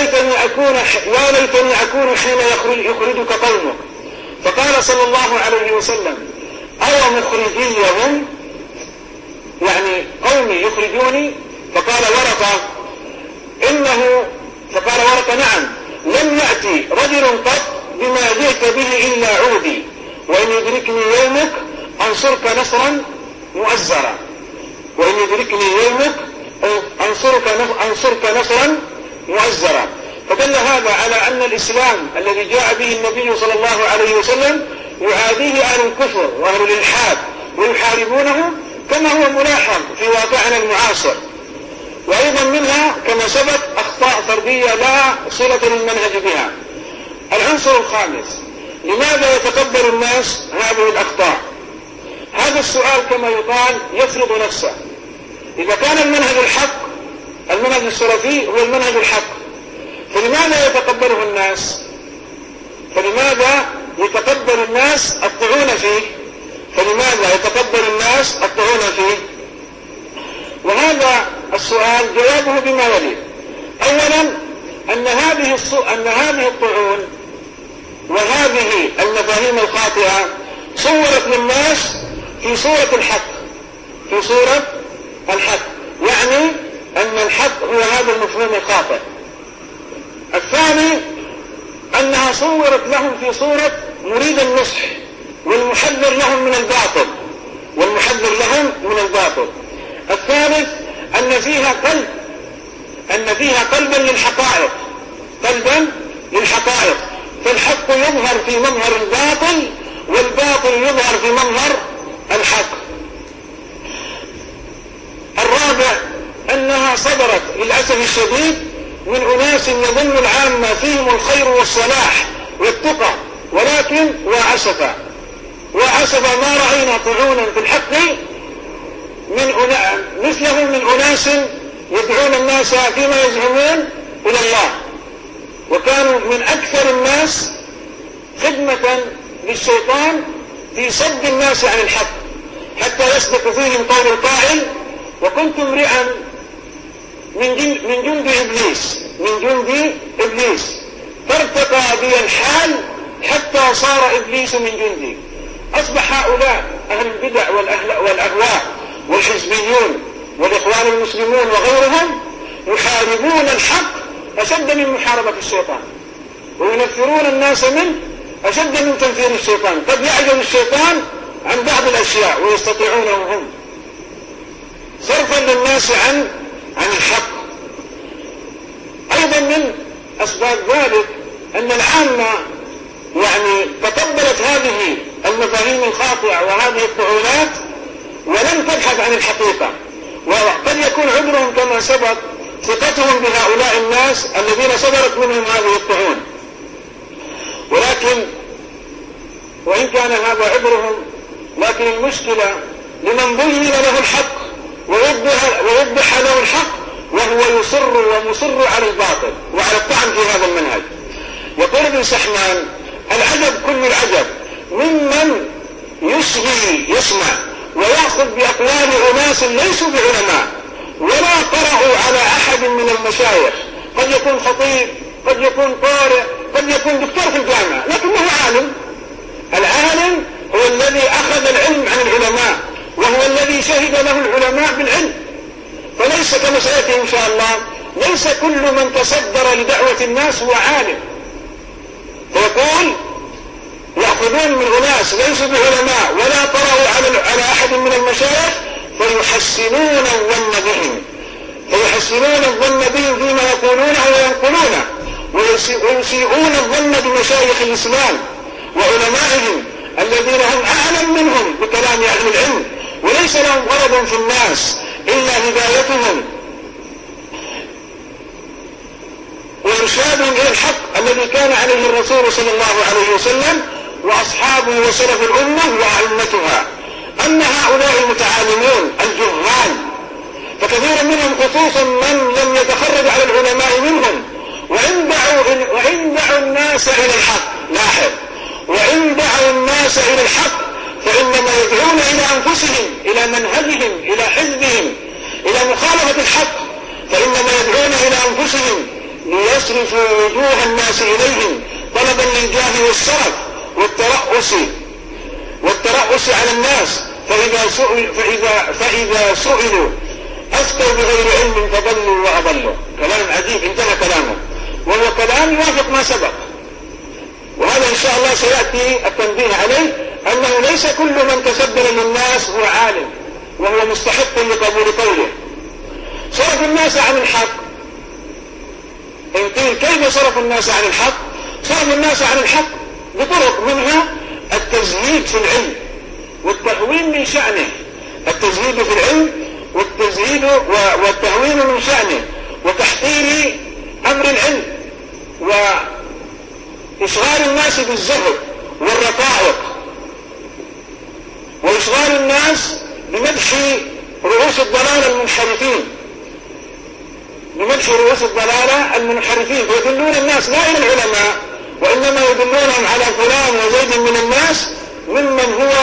ليتني أكون يا ليتني أكون حين يخرج يخرجك قومك. فقال صلى الله عليه وسلم أو مخرجيهم يعني قومي يخرجوني؟ فقال ورقة إنه فقال ورقة نعم لم يأتي رجل قط بما جئت به إلا عودي وإن يدركني يومك أنصرك نصرا مؤزرا وإن يدركني يومك أنصرك أنصرك نصرا مؤزرا. فدل هذا على أن الإسلام الذي جاء به النبي صلى الله عليه وسلم يعاديه أهل الكفر وأهل الإلحاد ويحاربونه كما هو ملاحظ في واقعنا المعاصر. وأيضا منها كما سبق أخطاء فردية لا صلة للمنهج بها. العنصر الخامس: لماذا يتقبل الناس هذه الأخطاء؟ هذا السؤال كما يقال يفرض نفسه. إذا كان المنهج الحق المنهج السلفي هو المنهج الحق فلماذا يتقبله الناس؟ فلماذا يتقبل الناس الطعون فيه؟ فلماذا يتقبل الناس الطعون فيه؟ وهذا السؤال جوابه بما يلي: أولا أن هذه أن هذه الطعون وهذه المفاهيم الخاطئة صورت للناس في صورة الحق في صورة الحق يعني أن الحق هو هذا المفهوم الخاطئ. الثاني أنها صورت لهم في صورة مريد النصح والمحذر لهم من الباطل والمحذر لهم من الباطل. الثالث أن فيها قلب أن فيها قلبا للحقائق قلبا للحقائق فالحق يظهر في مظهر الباطل والباطل يظهر في مظهر الحق. الرابع أنها صدرت للأسف الشديد من أناس يظن العامة فيهم الخير والصلاح والتقى ولكن وعسفا وعسفا ما رأينا طعونا في الحق من أنا... مثله من أناس يدعون الناس فيما يزعمون إلى الله وكانوا من أكثر الناس خدمة للشيطان في صد الناس عن الحق حتى يصدق فيهم قول القائل: وكنت امرئا من جند, من جند إبليس من جند إبليس فارتقى بي الحال حتى صار إبليس من جندي. أصبح هؤلاء أهل البدع والأهواء والحزبيون والإخوان المسلمون وغيرهم يحاربون الحق أشد من محاربة الشيطان وينفرون الناس منه أشد من تنفير الشيطان. قد يعجز الشيطان عن بعض الأشياء ويستطيعونه هم صرفا للناس عن عن الحق. أيضا من أسباب ذلك أن العامة يعني تقبلت هذه المفاهيم الخاطئة وهذه الطعونات ولم تبحث عن الحقيقة وقد يكون عذرهم كما سبق ثقتهم بهؤلاء الناس الذين صدرت منهم هذه الطعون. ولكن وإن كان هذا عذرهم لكن المشكلة لمن بين له الحق ويوضح, ويوضح له الحق وهو يصر ومصر على الباطل وعلى الطعن في هذا المنهج. يقول ابن سحمان: العجب كل العجب ممن يصغي يسمع ويأخذ بأقوال أناس ليسوا بعلماء ولا قرأوا على أحد من المشايخ، قد يكون خطيب قد يكون قارئ قد يكون دكتور في الجامعة لكنه عالم. العالم هو الذي أخذ العلم عن العلماء وهو الذي شهد له العلماء بالعلم. فليس كما سيأتي إن شاء الله ليس كل من تصدر لدعوة الناس هو عالم. فيقول يأخذون من أناس ليسوا بعلماء ولا قرأوا على على أحد من المشايخ فيحسنون الظن بهم فيحسنون الظن بهم فيما يقولونه وينقلونه ويسيئون الظن بمشايخ الإسلام وعلمائهم الذين هم أعلم منهم بكلام أهل العلم وليس لهم غرض في الناس إلا هدايتهم وإرشادهم إلى الحق الذي كان عليه الرسول صلى الله عليه وسلم وأصحابه وسلف الأمة وأئمتها. أما هؤلاء المتعالمون الجهال فكثير منهم خصوصا من لم يتخرج على العلماء منهم وإن دعوا, وإن دعوا الناس إلى الحق لاحظ وإن دعوا الناس إلى الحق فإنما يدعون إلى أنفسهم إلى منهجهم إلى حزبهم إلى مخالفة الحق فإنما يدعون إلى أنفسهم ليصرفوا وجوه الناس إليهم طلبا للجاه والشرف والترأس والترأس على الناس، فإذا سئل فإذا فإذا سئلوا أفتوا بغير علم فضلوا وأضلوا. كلام عجيب، انتهى كلامه، وهو كلام يوافق ما سبق، وهذا إن شاء الله سيأتي التنبيه عليه، أنه ليس كل من تسبب للناس هو عالم وهو مستحق لقبول قوله. صرف الناس عن الحق، إن قيل كيف صرف الناس عن الحق؟ صرف الناس عن الحق بطرق، منها التزهيد في العلم والتهوين من شأنه، التزهيد في العلم والتزهيد والتهوين من شأنه، وتحقير أمر العلم، وإشغال الناس بالزهد والرقائق، وإشغال الناس بمدح رؤوس الضلال المنحرفين بمدح رؤوس الضلالة المنحرفين، ويدلون الناس لا إلى العلماء، وإنما يدلونهم على فلان وزيد من الناس ممن هو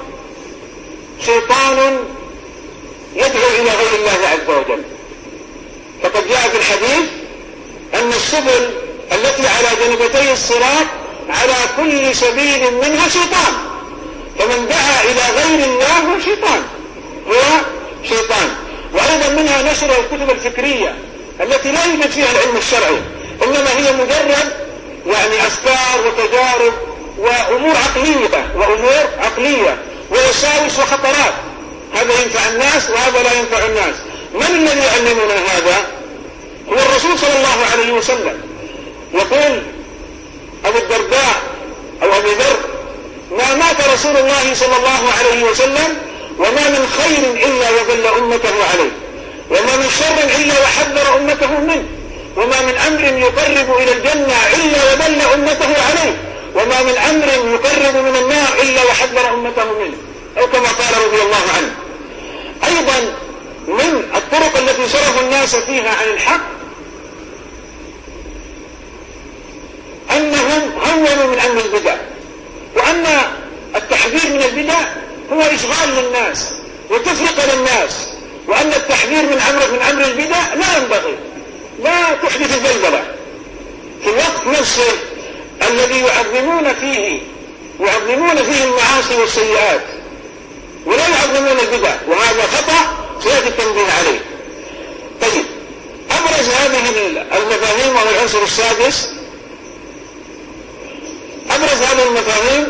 شيطان يدعو إلى غير الله عز وجل. فقد جاء في الحديث أن السبل التي على جانبتي الصراط على كل سبيل منها شيطان، فمن دعا إلى غير الله هو شيطان هو شيطان. وأيضا منها نشر الكتب الفكرية التي لا يوجد فيها العلم الشرعي، إنما هي مجرد يعني أفكار وتجارب وأمور عقلية وأمور عقلية ووساوس وخطرات، هذا ينفع الناس وهذا لا ينفع الناس. من الذي يعلمنا هذا؟ هو الرسول صلى الله عليه وسلم. يقول أبو الدرداء أو أبي ذر: ما مات رسول الله صلى الله عليه وسلم وما من خير إلا وظل أمته عليه، وما من شر إلا وحذر أمته منه، وما من أمر يقرب إلى الجنة إلا وظل أمته عليه، وما من أمر يقرب من النار إلا وحذر أمته منه، أو كما قال رضي الله عنه. أيضا من الطرق التي صرف الناس فيها عن الحق أنهم هونوا من أمر البدع، وأن التحذير من البدع هو إشغال للناس وتفرقة للناس، وأن التحذير من أمر من أمر البدع لا ينبغي، لا تحدث البلبلة في الوقت نفسه الذي يعظمون فيه يعظمون فيه المعاصي والسيئات ولا يعظمون البدع، وهذا خطأ سيأتي التنبيه عليه. طيب، أبرز هذه المفاهيم وهو العنصر السادس، أبرز هذه المفاهيم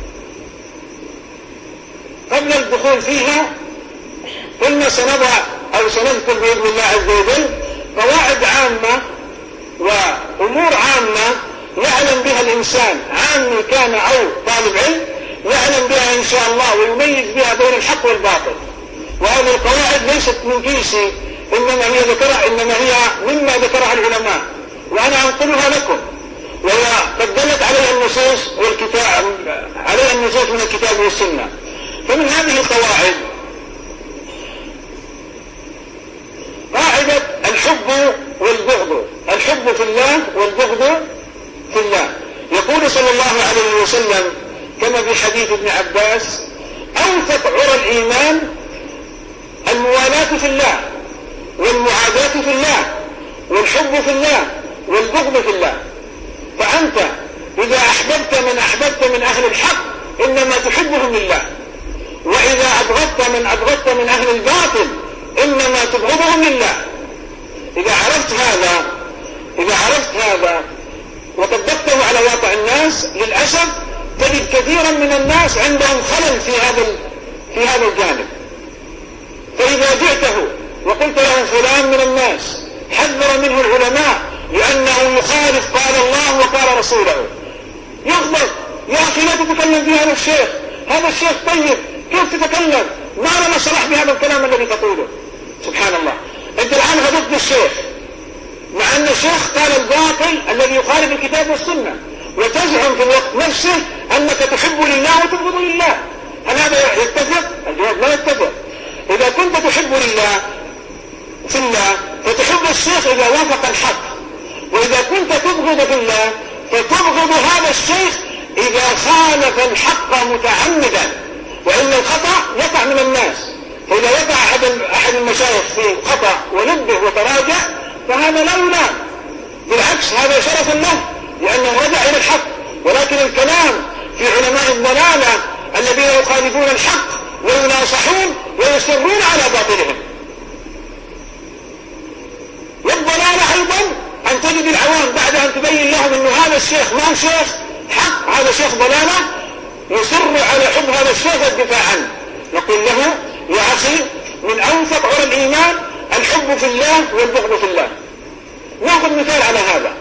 قبل الدخول فيها قلنا سنضع أو سنذكر بإذن الله عز وجل قواعد عامة وأمور عامة يعلم بها الإنسان، عامي كان أو طالب علم، يعلم بها إن شاء الله ويميز بها بين الحق والباطل. وهذه القواعد ليست من جنسي، إنما هي ذكرها إنما هي مما ذكرها العلماء، وأنا أنقلها لكم، وقد دلت عليها النصوص والكتاب عليها النصوص من الكتاب والسنة. فمن هذه القواعد قاعدة الحب والبغض، الحب في الله والبغض في الله. يقول صلى الله عليه وسلم كما في حديث ابن عباس: أوثق عرى الإيمان الموالاة في الله والمعاداة في الله والحب في الله والبغض في الله. فأنت إذا أحببت من أحببت من أهل الحق إنما تحبهم لله، وإذا أبغضت من أبغضت من أهل الباطل إنما تبغضهم لله. إذا عرفت هذا إذا عرفت هذا وطبقته على واقع الناس، للأسف تجد كثيرا من الناس عندهم خلل في هذا في هذا الجانب. فإذا جئته وقلت له فلان من الناس حذر منه العلماء لأنه يخالف قال الله وقال رسوله، يغضب: يا أخي لا تتكلم في هذا الشيخ، هذا الشيخ طيب، كيف تتكلم؟ ما لنا صلاح بهذا الكلام الذي تقوله. سبحان الله، أنت الآن غضبت الشيخ مع أن الشيخ قال الباطل الذي يخالف الكتاب والسنة، وتزعم في الوقت نفسه أنك تحب لله وتبغض لله. هل هذا يتفق؟ الجواب لا يتفق. إذا كنت تحب لله في الله فتحب الشيخ إذا وافق الحق، وإذا كنت تبغض في الله فتبغض هذا الشيخ إذا خالف الحق متعمدا، وإن الخطأ يقع من الناس. فإذا وقع أحد المشايخ في خطأ ونبه وتراجع فهذا لا يلام، بالعكس هذا شرف له لأنه رجع إلى الحق. ولكن الكلام في علماء الضلالة الذين يخالفون الحق ويناصحون ويصرون على باطلهم. والضلالة أيضا أن تجد العوام بعد أن تبين لهم أن هذا الشيخ ما هو شيخ حق، هذا شيخ ضلالة، يصر على حب هذا الشيخ والدفاع عنه. نقول له يا أخي من أنفق عرى الإيمان الحب في الله والبغض في الله. نأخذ مثال على هذا.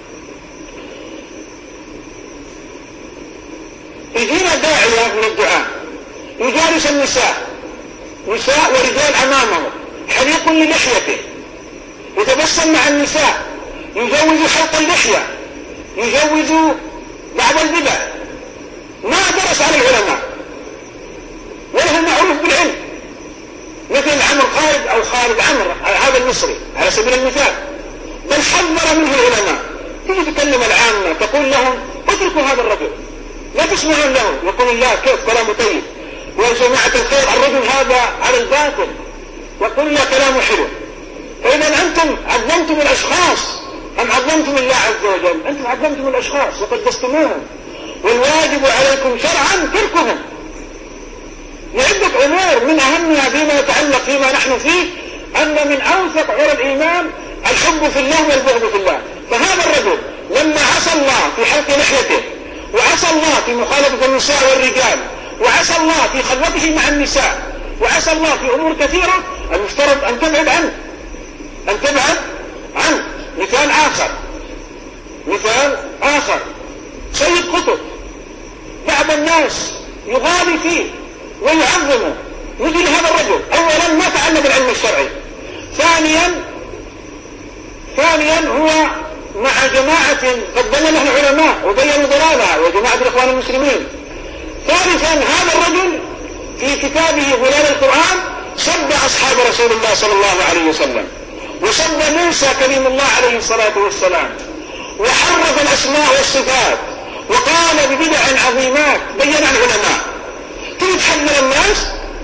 يجينا داعية من الدعاء يجالس النساء، نساء ورجال أمامه، حليق للحيته، يتبسم مع النساء، يجوز حلق اللحية، يجوز بعض البدع، ما درس على العلماء وله معروف بالعلم، مثل عمرو خالد أو خالد عمرو هذا المصري على سبيل المثال، بل حذر منه العلماء. تيجي تكلم العامة تقول لهم اتركوا هذا الرجل لا تسمعون له، يقول الله كيف كلامه طيب، ويا جماعة الخير الرجل هذا على الباطل، يقول له كلامه حلو. فإذا أنتم عظمتم الأشخاص أم عظمتم الله عز وجل؟ أنتم عظمتم الأشخاص وقدستموهم، والواجب عليكم شرعا تركهم لعدة أمور، من أهمها فيما يتعلق فيما نحن فيه أن من أنفق عرى الإيمان الحب في الله والبغض في الله. فهذا الرجل لما عصى الله في حلق لحيته، وعصى الله في مخالفة النساء والرجال، وعصى الله في خلوته مع النساء، وعصى الله في أمور كثيرة، المفترض أن تبعد عنه أن تبعد عنه. مثال آخر مثال آخر سيد قطب، بعض الناس يغالي فيه ويعظمه مثل هذا الرجل. أولا ما تعلم العلم الشرعي، ثانيا ثانيا هو مع جماعة قد بين له العلماء وبينوا ضلالها وجماعة الإخوان المسلمين. ثالثا هذا الرجل في كتابه ظلال القرآن سب أصحاب رسول الله صلى الله عليه وسلم، وسب موسى كليم الله عليه الصلاة والسلام، وحرف الأسماء والصفات، وقال ببدع عظيمات بين العلماء. تتحذر الناس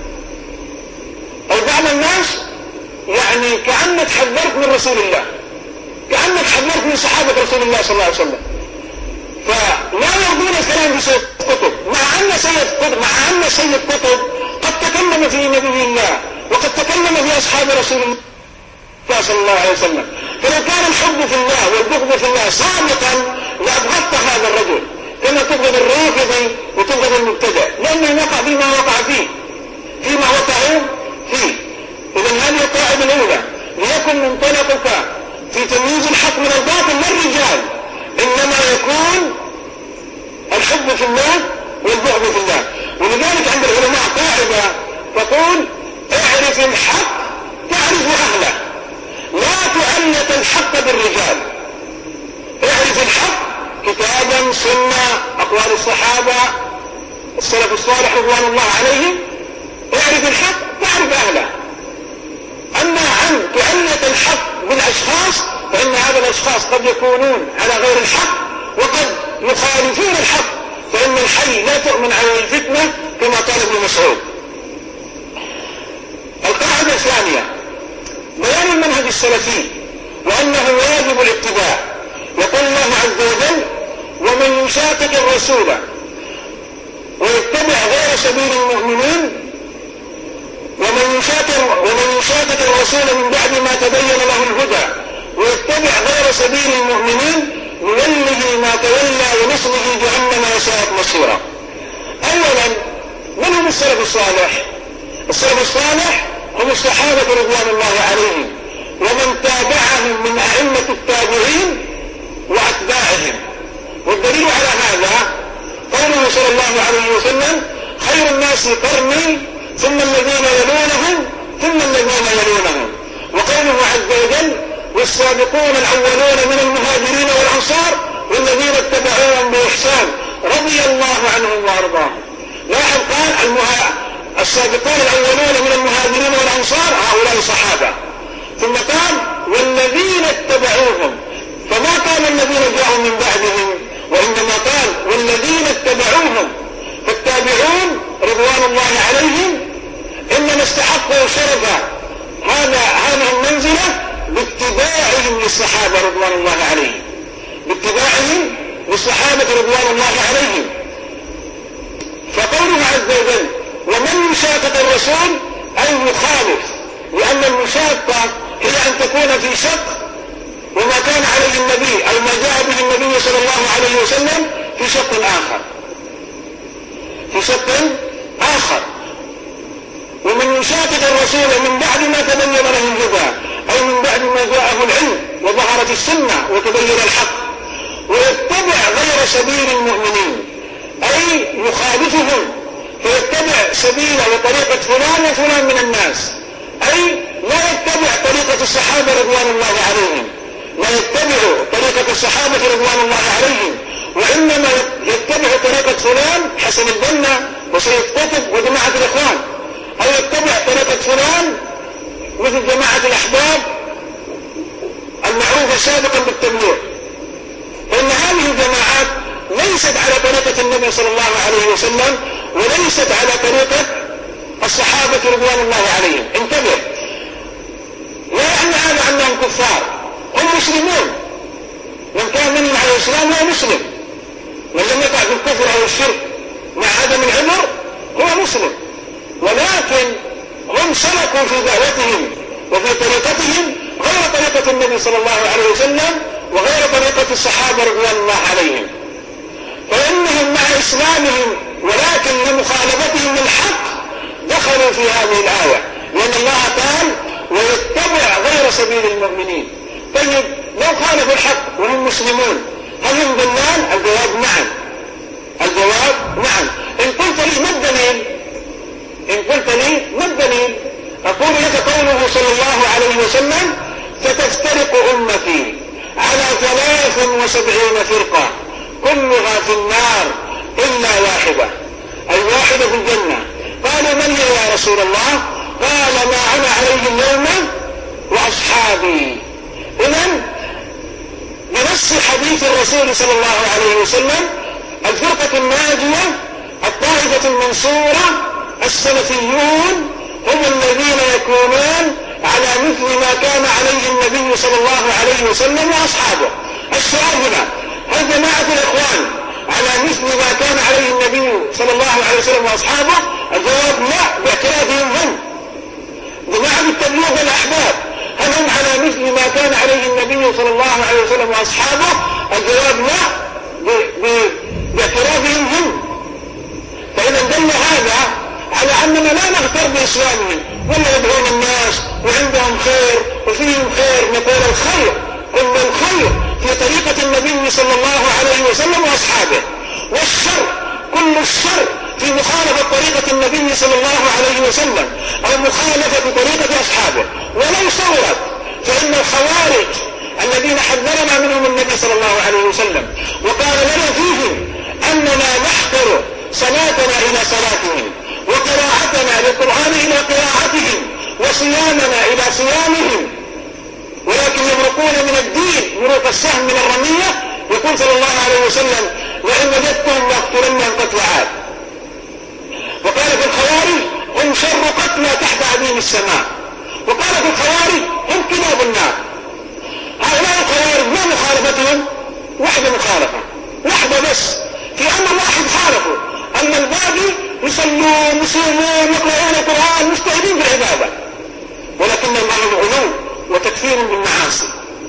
أو بعض الناس يعني كأنك حذرت من رسول الله، كأنك حذرت من صحابة رسول الله صلى الله عليه وسلم. فلا يرضون الكلام في سيد قطب، مع أن سيد قطب مع أن سيد قطب قد تكلم في نبي الله وقد تكلم في أصحاب رسول الله صلى الله عليه وسلم. فلو كان الحب في الله والبغض في الله صادقا لأبغضت هذا الرجل كما تبغض الرافضي وتبغض المبتدع، لأنه وقع فيما وقع فيه فيما وقعوا فيه. إذن هذه القاعدة الأولى، ليكن منطلقك في تمييز الحق من الباطل للرجال إنما يكون الحب في الله والبغض في الله. ولذلك عند العلماء قاعدة تقول اعرف الحق تعرف أهله، لا تعلق الحق بالرجال. اعرف الحق كتابا سنة أقوال الصحابة السلف الصالح رضوان الله عليهم، اعرف الحق تعرف أهله. أما عن تعلق الحق بالأشخاص فإن هذا الأشخاص قد يكونون على غير الحق وقد يخالفون الحق، فإن الحي لا تؤمن على الفتنة كما قال ابن مسعود. القاعدة الثانية بيان المنهج السلفي وأنه واجب الاتباع. يقول الله عز وجل ومن يشاقق الرسول ويتبع غير سبيل المؤمنين ومن يشاقق ومن يشاقق الرسول من بعد ما تبين له الهدى ويتبع غير سبيل المؤمنين نوله ما تولى ونصله جهنم وساءت مصيرا. أولا من هم السلف الصالح؟ السلف الصالح هم الصحابة رضوان الله عليهم ومن تابعهم من أئمة التابعين وأتباعهم. والدليل على هذا قوله صلى الله عليه وسلم خير الناس قرني ثم الذين يلونهم ثم الذين يلونهم. وقوله عز وجل والسابقون الأولون من المهاجرين والأنصار والذين اتبعوهم بإحسان رضي الله عنهم وأرضاهم. لاحظ قال المها... السابقون الأولون من المهاجرين والأنصار هؤلاء الصحابة، ثم قال والذين اتبعوهم، فما قال الذين جاءوا من بعدهم وإنما قال والذين اتبعوهم. فالتابعون رضوان الله عليهم إنما استحقوا شرف هذا هذه المنزلة باتباعهم للصحابة رضوان الله عليهم، باتباعهم للصحابة رضوان الله عليهم. فقوله عز وجل ومن يشاقق الرسول أي يخالف، لأن المشاقة هي أن تكون في شق وما كان عليه النبي أو ما جاء به النبي صلى الله عليه وسلم في شق آخر في شق آخر ومن يشاقق الرسول من بعد ما تبين له الهدى أي من بعد ما جاءه العلم وظهرت السنة وتبين الحق ويتبع غير سبيل المؤمنين أي يخالفهم، فيتبع سبيل وطريقة فلان وفلان من الناس، أي لا يتبع طريقة الصحابة رضوان الله عليهم، لا يتبع طريقة الصحابة رضوان الله عليهم، وإنما يتبع طريقة فلان حسن البنا وسيد قطب وجماعة الإخوان، أو يتبع طريقة فلان مثل جماعة الأحباب المعروفة سابقا بالتبليغ. فإن هذه الجماعات ليست على طريقة النبي صلى الله عليه وسلم وليست على طريقة الصحابة رضوان الله عليهم. انتبه، لا يعني هذا أنهم كفار، هم مسلمون، من كان منهم على الإسلام هو مسلم، من لم يقع في الكفر أو الشرك مع عدم العذر هو مسلم، ولكن هم سلكوا في دعوتهم وفي طريقتهم غير طريقة النبي صلى الله عليه وسلم وغير طريقة الصحابة رضوان الله عليهم. فإنهم مع إسلامهم ولكن لمخالفتهم الحق دخلوا في هذه الآية، لأن الله قال ويتبع غير سبيل المؤمنين. طيب لو خالفوا الحق وهم مسلمون هل هم ضلال؟ الجواب نعم، الجواب نعم. إن قلت لي ما الدليل؟ إن قلت لي ما الدليل؟ أقول لك قوله صلى الله عليه وسلم ستفترق أمتي على ثلاث وسبعين فرقة كلها في النار إلا واحدة، أي واحدة في الجنة. قالوا من هي يا رسول الله؟ قال ما أنا عليه اليوم وأصحابي. إذن بنص حديث الرسول صلى الله عليه وسلم الفرقة الناجية الطائفة المنصورة السلفيون هم الذين يكونون على مثل ما كان عليه النبي صلى الله عليه وسلم وأصحابه. السؤال هنا هل جماعة الإخوان على مثل ما كان عليه النبي صلى الله عليه وسلم وأصحابه؟ الجواب لا، باعترافهم هم. جماعة التبليغ والأحباب هل هم على مثل ما كان عليه النبي صلى الله عليه وسلم وأصحابه؟ الجواب لا، باعترافهم هم. فإذا دل هذا على أننا لا نغتر بإسلامهم ولا يدعون الناس وعندهم خير وفيهم خير، نقول الخير كل الخير في طريقة النبي صلى الله عليه وسلم وأصحابه، والشر كل الشر في مخالفة طريقة النبي صلى الله عليه وسلم أو مخالفة طريقة أصحابه. ولو صورت فإن الخوارج الذين حذرنا منهم النبي صلى الله عليه وسلم وقال لنا فيهم أننا نحقر صلاتنا إلى صلاتهم وقراءتنا للقرآن إلى قراءتهم وصيامنا إلى صيامهم، ولكن يمرقون من الدين مروق السهم من الرمية. يقول صلى الله عليه وسلم وإن وجدتهم لاقتلنهم قتل عاد. وقال في الخوارج هم شر قتلى تحت عديم السماء، وقال في الخوارج هم كلاب النار. هؤلاء الخوارج ما مخالفتهم؟ واحدة مخالفة واحدة بس، في أن الواحد خالفه، أما الباقي يصلون يصومون يقرؤون القرآن مجتهدين في العبادة، ولكن معهم غلو وتكفير بالمعاصي،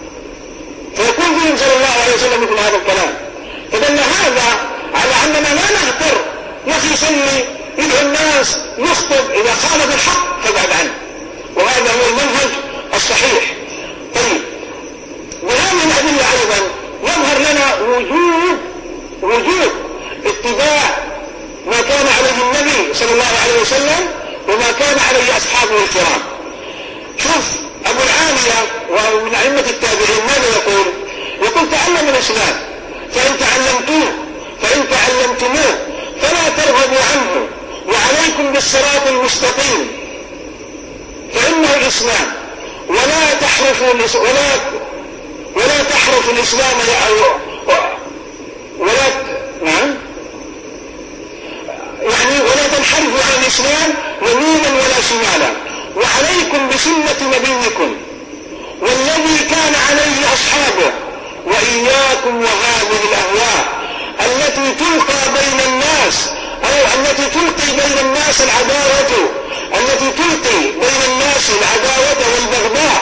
فيكون فيهم صلى الله عليه وسلم مثل هذا الكلام. فدل هذا على أننا لا نغتر، يا أخي صلي يدعو الناس يخطب، إذا خالف الحق فابعد عنه، وهذا هو المنهج الصحيح. طيب بهذه الأدلة أيضا يظهر لنا وجود وجود اتباع ما كان عليه النبي صلى الله عليه وسلم وما كان عليه أصحابه الكرام. شوف أبو العالية ومن أئمة التابعين ماذا يقول؟ يقول تعلموا الإسلام فإن تعلمتوه فإن تعلمتموه فلا ترغبوا عنه، وعليكم بالصراط المستقيم فإنه الإسلام، ولا تحرفوا ولا ولا تحرفوا الإسلام ولا نعم يعني ولا تنحرفوا عن الإسلام يمينا ولا شمالا، وعليكم بسنة نبيكم والذي كان عليه أصحابه وإياكم وهذه الأهواء التي تلقى بين الناس أو التي تلقي بين الناس العداوة التي تلقي بين الناس العداوة والبغضاء.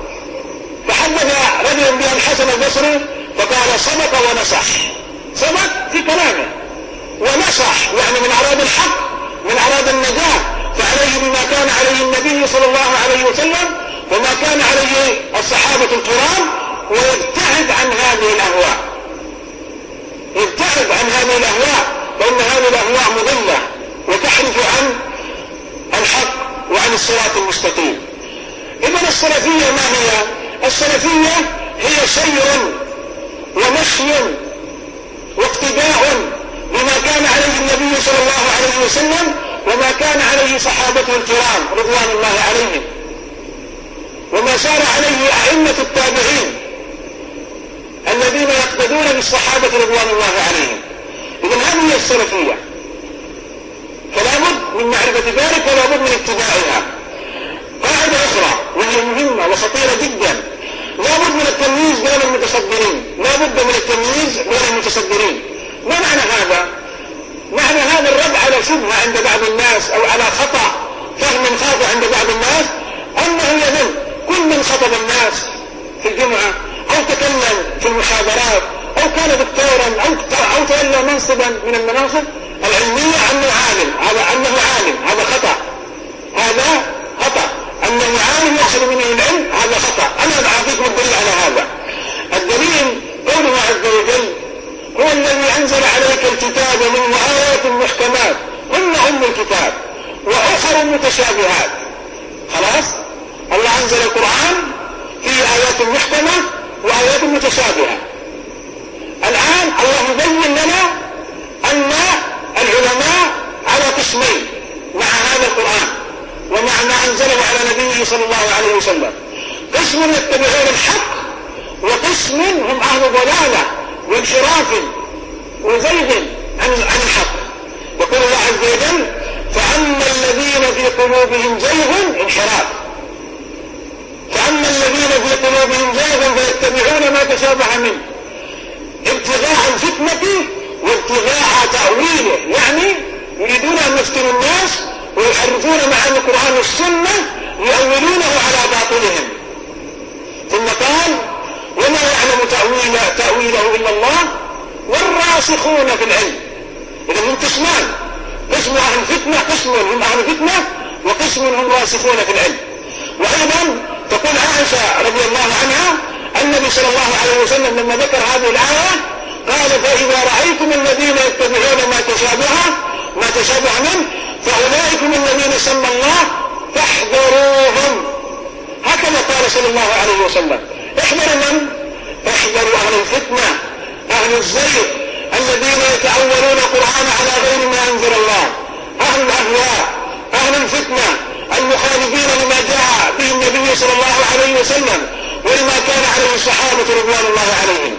فحدث رجل بها الحسن البصري فقال صدق ونصح، صدق في كلامه ونصح يعني من أراد الحق من أراد النجاة، فعليه بما كان عليه النبي صلى الله عليه وسلم وما كان عليه الصحابة الكرام، ويبتعد عن هذه الأهواء يبتعد عن هذه الأهواء فإن هذه الأهواء مضلة وتحرف عن الحق وعن الصراط المستقيم. إذن السلفية ما هي؟ السلفية هي سير ومشي واقتداء بما كان عليه النبي صلى الله عليه وسلم وما كان عليه صحابته الكرام رضوان الله عليهم، وما سار عليه أئمة التابعين الذين يقتدون بالصحابة رضوان الله عليهم. إذن هذه هي السلفية، فلا بد من معرفة ذلك ولا بد من اتباعها. قاعدة أخرى وهي مهمة وخطيرة جدا، لا بد من التمييز بين المتصدرين، لا بد من التمييز بين المتصدرين. ما معنى هذا؟ معنى هذا الرد على شبهة عند بعض الناس أو على خطأ فهم خاطئ عند بعض الناس، أنه يظن كل من خطب الناس في الجمعة أو تكلم في المحاضرات أو كان دكتورا أو أو تولى منصبا من المناصب العلمية أنه عالم، هذا أنه عالم، هذا خطأ، هذا خطأ. أنه عالم يحصل منه العلم هذا خطأ. أنا أعطيكم الدليل على هذا. الدليل قوله عز وجل هو الذي أنزل عليك الكتاب منه آيات محكمات هن أم الكتاب وأخر متشابهات. خلاص الله أنزل القرآن فيه آيات محكمة وآيات متشابهة. الآن الله يبين لنا أن العلماء على قسمين مع هذا القرآن ومع ما أنزله على نبيه صلى الله عليه وسلم. قسم يتبعون الحق وقسم هم أهل ضلالة وانحراف وزيغ عن عن الحق. يقول الله عز وجل فأما الذين في قلوبهم زيغ انحراف فأما الذين في قلوبهم زيغ فيتبعون ما تشابه منه ابتغاء الفتنة وابتغاء تأويله، يعني يريدون أن يفتنوا الناس ويحرفون معاني القرآن والسنة يؤولونه على باطلهم. ثم قال وما يعلم تأويل تأويله إلا الله والراسخون في العلم. إذا هم قسمان، قسم أهل فتنة، قسم هم أهل فتنة وقسم هم راسخون في العلم. وأيضا تقول عائشة رضي الله عنها النبي صلى الله عليه وسلم لما ذكر هذه الآية قال فإذا رأيتم الذين يتبعون ما تشابه ما تشابه منه فأولئكم الذين سمى الله فاحذروهم. هكذا قال صلى الله عليه وسلم. احذروا من؟ احذروا أهل الفتنة أهل الزيغ الذين يتأولون القرآن على غير ما أنزل الله، أهل الأهواء أهل الفتنة المخالفين لما جاء به النبي صلى الله عليه وسلم ولما كان عليه الصحابة رضوان الله عليهم.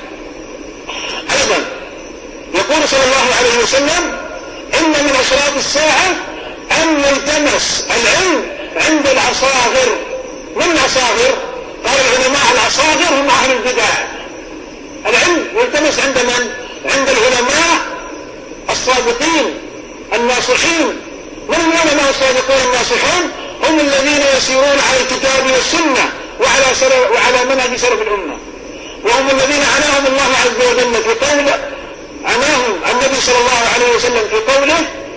أيضا يقول صلى الله عليه وسلم إن من أشراط الساعة أن يلتمس العلم عند الأصاغر. من الأصاغر؟ قال العلماء الأصاغر هم أهل البدع. العلم يلتمس عند من؟ عند العلماء الصادقين الناصحين. من العلماء الصادقين الناصحون؟ هم الذين يسيرون على الكتاب والسنة وعلى وعلى منهج سلف الأمة، وهم الذين عناهم الله عز وجل في قوله عناهم النبي صلى الله عليه وسلم في قوله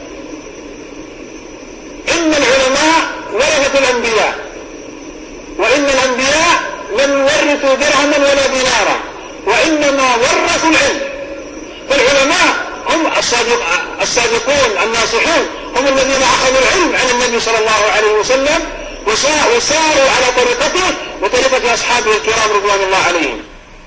إن العلماء ورثة الأنبياء وإن الأنبياء لم يورثوا درهما ولا دينارا وإنما ورثوا العلم. فالعلماء هم الصادق الصادقون الناصحون هم الذين أخذوا العلم عن النبي صلى الله عليه وسلم وساروا على طريقته وطريقة أصحابه الكرام رضوان الله عليهم.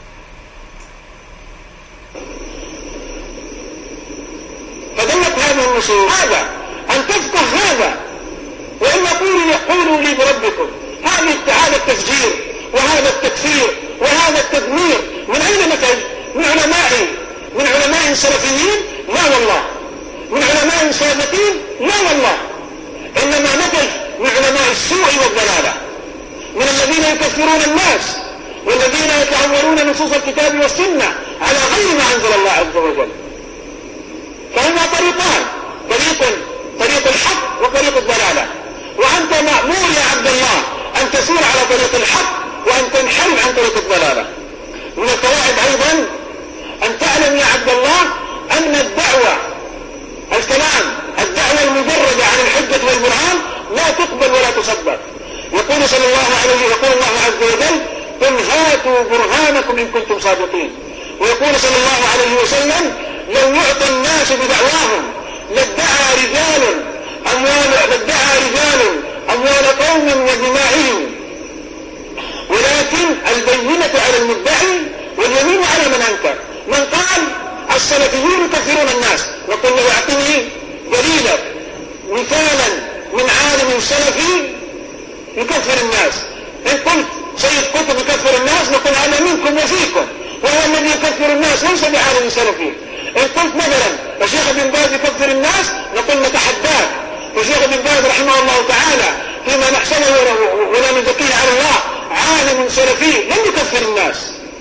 فدلت هذه النصوص هذا أن تفقه هذا. وإن قولوا يقولوا لي بربكم هذا التفجير وهذا التكفير وهذا التدمير من أين نتج؟ من علماء من علماء سلفيين؟ لا والله. من علماء صادقين؟ لا والله. إنما نتج من علماء السوء والضلالة، من الذين يكفرون الناس والذين يتعولون نصوص الكتاب والسنة على غير ما أنزل الله عز وجل. فهما طريقان، طريق طريق الحق وطريق الضلالة، وأنت مأمور يا عبد الله أن تسير على طريق الحق وأن تنحرف عن طريق الضلالة. من القواعد أيضا أن تعلم يا عبد الله أن الدعوة الكلام الدعوة المجردة عن الحجة والبرهان لا تقبل ولا تصدق. يقول صلى الله عليه يقول الله عز وجل قل هاتوا برهانكم إن كنتم صادقين. ويقول صلى الله عليه وسلم لو يعطى الناس بدعواهم لادعى رجال أموال لادعى رجال أموال قوم ودماءهم، ولكن البينة على المدعي واليمين على من أنكر. من قال السلفيون يكفرون الناس، وقل له اعطني دليلا مثالا من عالم سلفي يكفر الناس. إن قلت سيد قطب يكفر الناس نقول أنا منكم وفيكم، وهو الذي يكفر الناس ليس بعالم سلفي. إن قلت مثلا الشيخ ابن باز يكفر الناس نقول نتحداه، والشيخ ابن باز رحمه الله تعالى فيما نحسنه ولا نزكيه على الله عالم سلفي لم يكفر الناس.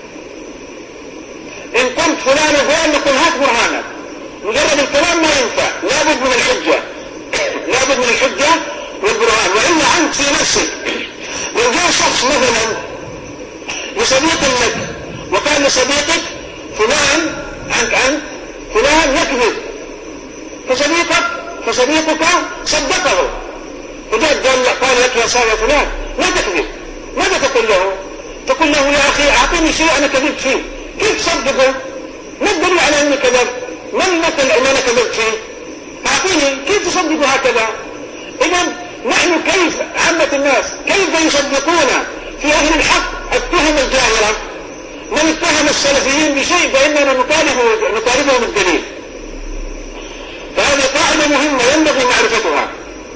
إن قلت فلان وفلان نقول هات برهانك. مجرد الكلام ما ينفع، لابد من الحجة لابد من الحجة والبرهان. وإلا أنت في نفسك لو جاء شخص مثلا لصديق لك وقال لصديقك فلان عنك عن فلان يكذب، فصديقك فصديقك صدقه، فجاء قال لك يا صاحب فلان لا تكذب، ماذا تقول له؟ تقول له يا أخي أعطيني شيء أنا كذبت فيه. كيف تصدقه؟ ما الدليل على أني كذب؟ ما المثل أن أنا كذبت فيه؟ أعطيني كيف تصدقه هكذا؟ إذن نحن كيف عامة الناس كيف يصدقون في أهل الحق التهم الجاهرة؟ من اتهم السلفيين بشيء فإننا نطالبه نطالبهم الدليل. فهذه قاعدة مهمة ينبغي معرفتها.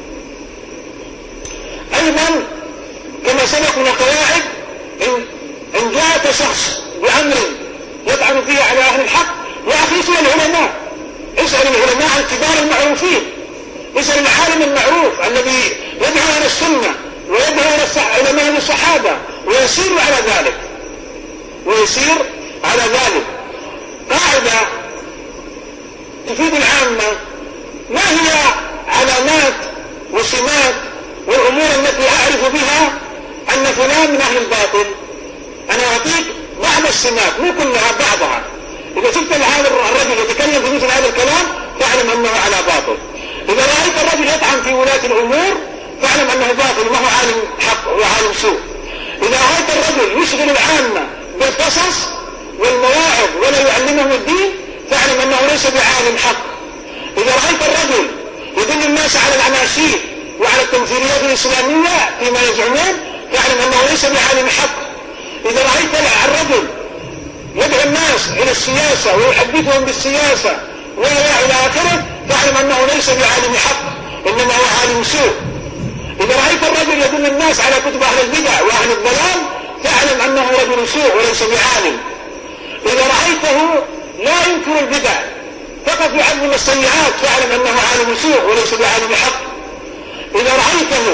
أيضا كما سبق من القواعد إن, إن جاءك شخص بأمر يطعن فيه على أهل الحق يا أخي اسأل العلماء، اسأل العلماء الكبار المعروفين، اسأل العالم المعروف الذي يدعو إلى السنة ويدعو إلى منهج الصحابة ويسير على ذلك ويسير على ذلك. قاعدة تفيد العامة ما هي علامات وسمات والأمور التي أعرف بها أن فلان من أهل الباطل. أنا أعطيك بعض السمات مو كلها بعضها. إذا شفت هذا الرجل يتكلم في مثل هذا الكلام فاعلم أنه على باطل. إذا رأيت الرجل يطعن في ولاة الأمور فاعلم أنه باطل وما هو عالم حق وعالم سوء. إذا رأيت الرجل يشغل العامة بالقصص والمواعظ ولا يعلمهم الدين فاعلم أنه ليس بعالم حق. إذا رأيت الرجل يدل الناس على الأناشيد وعلى التمثيليات الإسلامية فيما يزعمون فاعلم أنه ليس بعالم حق. إذا رأيت الرجل يدعو الناس إلى السياسة ويحدثهم بالسياسة وإلى آخره فاعلم أنه ليس بعالم حق إنما هو عالم سوء. إذا رأيت الرجل يدل الناس على كتب أهل البدع وأهل الضلال فاعلم أنه رجل سوء وليس بعالم. إذا رأيته لا ينكر البدع فقط يعلم السيئات فاعلم أنه عالم سوء وليس بعالم حق. إذا رأيته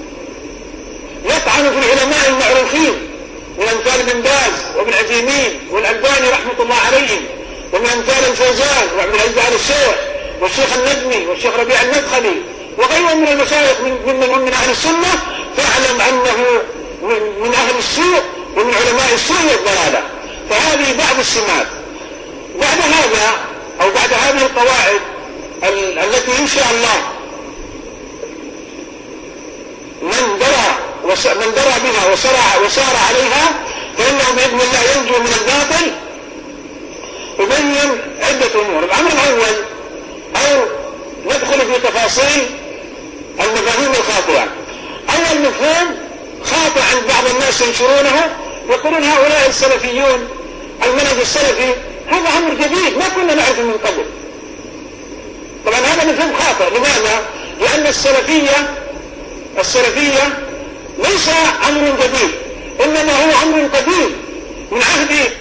يطعن في العلماء المعروفين من أمثال ابن باز وابن عثيمين والألباني رحمة الله عليهم ومن أمثال الفوزان وعبد العزيز آل الشيخ والشيخ النجمي والشيخ ربيع المدخلي وغيرهم من المشايخ من هم من أهل السنة فاعلم أنه من أهل السوء ومن علماء السوء والضلالة. فهذه بعض السمات. بعد هذا أو بعد هذه القواعد التي إن شاء الله من درى من درى بها وسار, وسار عليها فإنه بإذن الله ينجو من الباطل. أبين عدة أمور. الأمر الأول أو ندخل في تفاصيل المفاهيم الخاطئة. أول مفهوم خاطئ عند بعض الناس ينشرونه يقولون هؤلاء السلفيون المنهج السلفي هذا أمر جديد ما كنا نعرفه من قبل. طبعا هذا مفهوم خاطئ. لماذا؟ لأن السلفية السلفية ليس أمر جديد إنما هو أمر قديم من عهد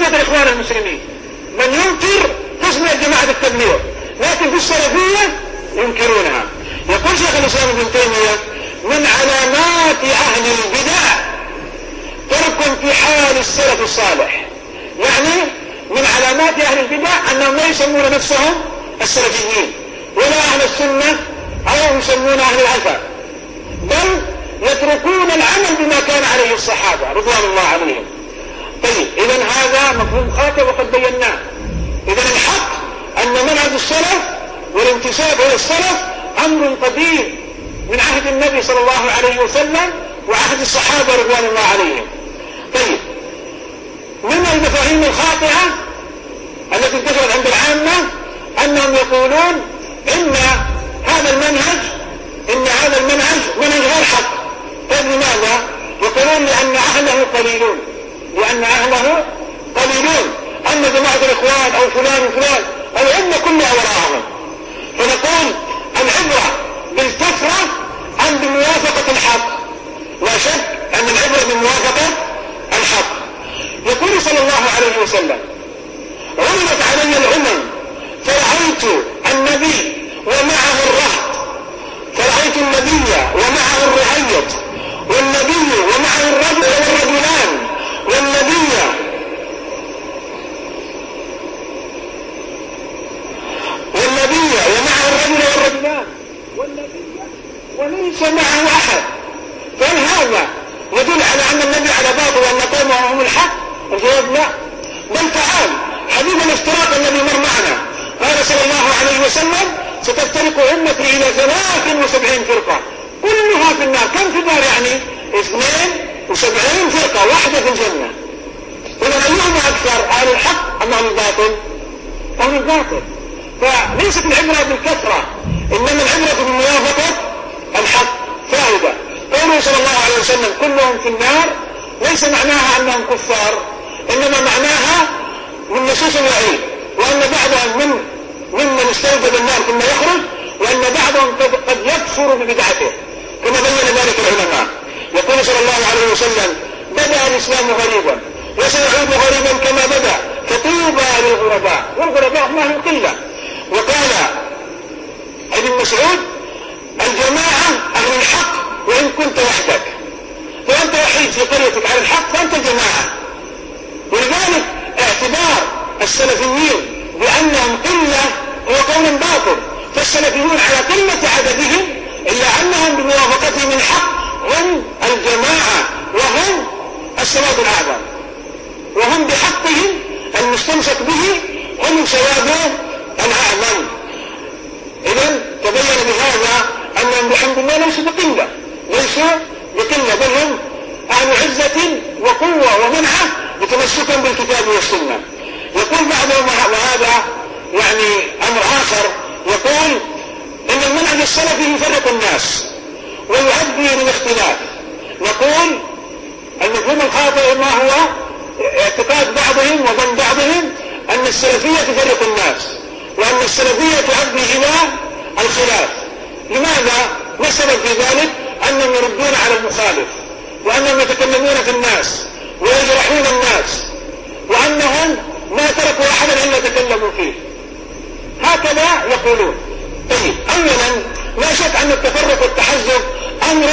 تسمية الإخوان المسلمين، من ينكر تسمية جماعة التبليغ، لكن في السلفية ينكرونها. يقول شيخ الإسلام ابن تيمية: من علامات أهل البدع ترك انتحال السلف الصالح. يعني من علامات أهل البدع أنهم لا يسمون نفسهم السلفيين ولا أهل السنة أو يسمون أهل العفا، بل يتركون العمل بما كان عليه الصحابة رضوان الله عليهم. طيب إذن هذا مفهوم خاطئ وقد بيناه. إذن الحق أن منهج السلف والانتساب إلى السلف أمر قديم من عهد النبي صلى الله عليه وسلم وعهد الصحابة رضوان الله عليهم. طيب من المفاهيم الخاطئة التي انتشرت عند العامة أنهم يقولون إن هذا المنهج إن هذا المنهج منهج غير حق. طيب لماذا؟ يقولون لأن أهله قليلون لأن أهله قليلون أن جماعة الإخوان أو فلان وفلان الأمة كلها وراءهم. فنقول العبرة بالكثرة أم بموافقة الحق؟ لا شك أن العبرة بموافقة الحق. يقول صلى الله عليه وسلم: عرضت علي الأمم فرأيت النبي ومعه الرهط فرأيت النبي ومعه الرعية والنبي ومعه الرجل والرجلان والنبي والنبي ومعه الرجل والرجلان والنبي وليس معه أحد. فهل هذا يدل على أن النبي على باطل وأن قومه هم الحق؟ الجواب لا، بل تعال حديث الافتراق الذي مر معنا. قال صلى الله عليه وسلم: ستفترق أمتي إلى ثلاث وسبعين فرقة كلها في النار. كم في النار يعني؟ اثنين وسبعين فرقة، واحدة في الجنة. إذا أيهما أكثر، أهل الحق أم أهل الباطل؟ أهل الباطل. فليست العبرة بالكثرة إنما العبرة بموافقة الحق. فائدة قوله صلى الله عليه وسلم: كلهم في النار ليس معناها أنهم كفار، إنما معناها من نصوص الوعيد، وأن بعضهم من ممن استوجب النار ثم يخرج، وأن بعضهم قد يكفر ببدعته كما بين ذلك العلماء. يقول صلى الله عليه وسلم: بدأ الإسلام غريبا وسيعود غريبا كما بدأ، فطوبى للغرباء. والغرباء ما هم قلة. وقال ابن مسعود: الجماعة أهل الحق وإن كنت وحدك، فأنت وحيد في قريتك على الحق فأنت جماعة. ولذلك اعتبار السلفيين بأنهم قلة هو قول باطل، فالسلفيون على قلة عددهم إلا أنهم بموافقتهم الحق هم الجماعة وهم السواد الأعظم، وهم بحقهم المستمسك به هم سواد الأعظم. إذن تبين بهذا أنهم بحمد الله ليسوا بقلة ليسوا بقلة بل هم أهل عزة وقوة ومنعة يتمسكون بالكتاب والسنة. يقول بعضهم، وهذا يعني أمر آخر، يقول إن المنهج السلفي يفرق الناس ويؤدي للاختلاف. نقول المفهوم الخاطئ ما هو اعتقاد بعضهم وظن بعضهم أن السلفية تفرق الناس وأن السلفية تؤدي إلى الخلاف. لماذا؟ ما السبب في ذلك؟ أنهم يردون على المخالف، وأنهم يتكلمون في الناس ويجرحون الناس، وأنهم ما تركوا أحدا إلا تكلموا فيه. هكذا يقولون. طيب أولا لا شك أن التفرق والتحزب أمر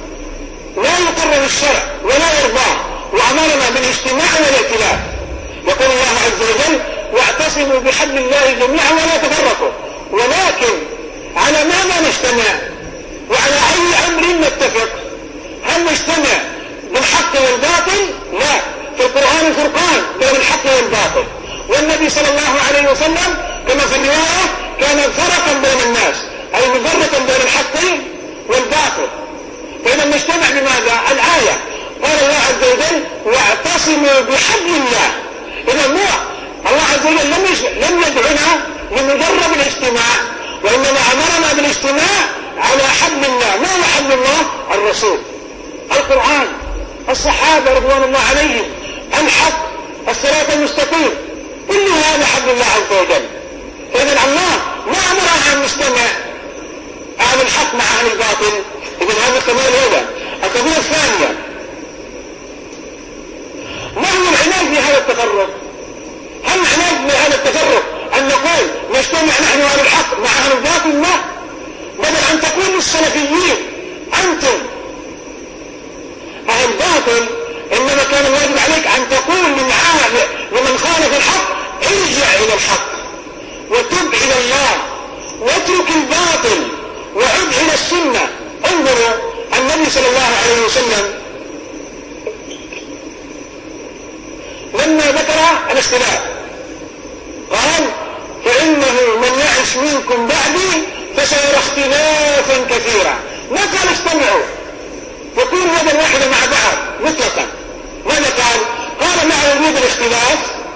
لا يقرر الشرع ولا يرضاه، وأمرنا بالاجتماع والائتلاف. يقول الله عز وجل: واعتصموا بحبل الله جميعا ولا تفرقوا. ولكن على ماذا نجتمع وعلى أي أمر نتفق؟ هل نجتمع بالحق والباطل؟ لا، في القرآن فرقان بين الحق والباطل، والنبي صلى الله عليه وسلم كما في الرواية كان فرقا بين الناس، أي مفرقا بين الحق والباطل. فإذا نجتمع بماذا؟ الآية قال الله عز وجل: واعتصموا بحبل الله. إذا مو الله عز وجل لم لم يدعنا لمجرد الاجتماع، وإنما أمرنا بالاجتماع على حبل الله. ما هو حبل الله؟ الرسول، القرآن، الصحابة رضوان الله عليهم، الحق، الصراط المستقيم، كل هذا حبل الله عز وجل. فإذا الله ما أمرنا أن نجتمع أهل الحق مع أهل الباطل. إذن هذه القضية الأولى. القضية الثانية: ما هو العناد في هذا التفرق؟ التفرق أن نقول نجتمع نحن أهل الحق مع أهل الباطل؟ لا، بدل أن تقول للسلفيين أنتم أهل الباطل، إنما كان الواجب عليك أن تقول لمن خالف الحق ارجع إلى الحق وتب إلى الله واترك الباطل وعد إلى السنة. انظروا النبي صلى الله عليه وسلم لما ذكر الاختلاف قال فإنه من يعش منكم بعدي فسيرى اختلافا كثيرا. ما قال اجتمعوا وكونوا يدا واحدة مع بعض مطلقا، ماذا قال؟ قال مع وجود الاختلاف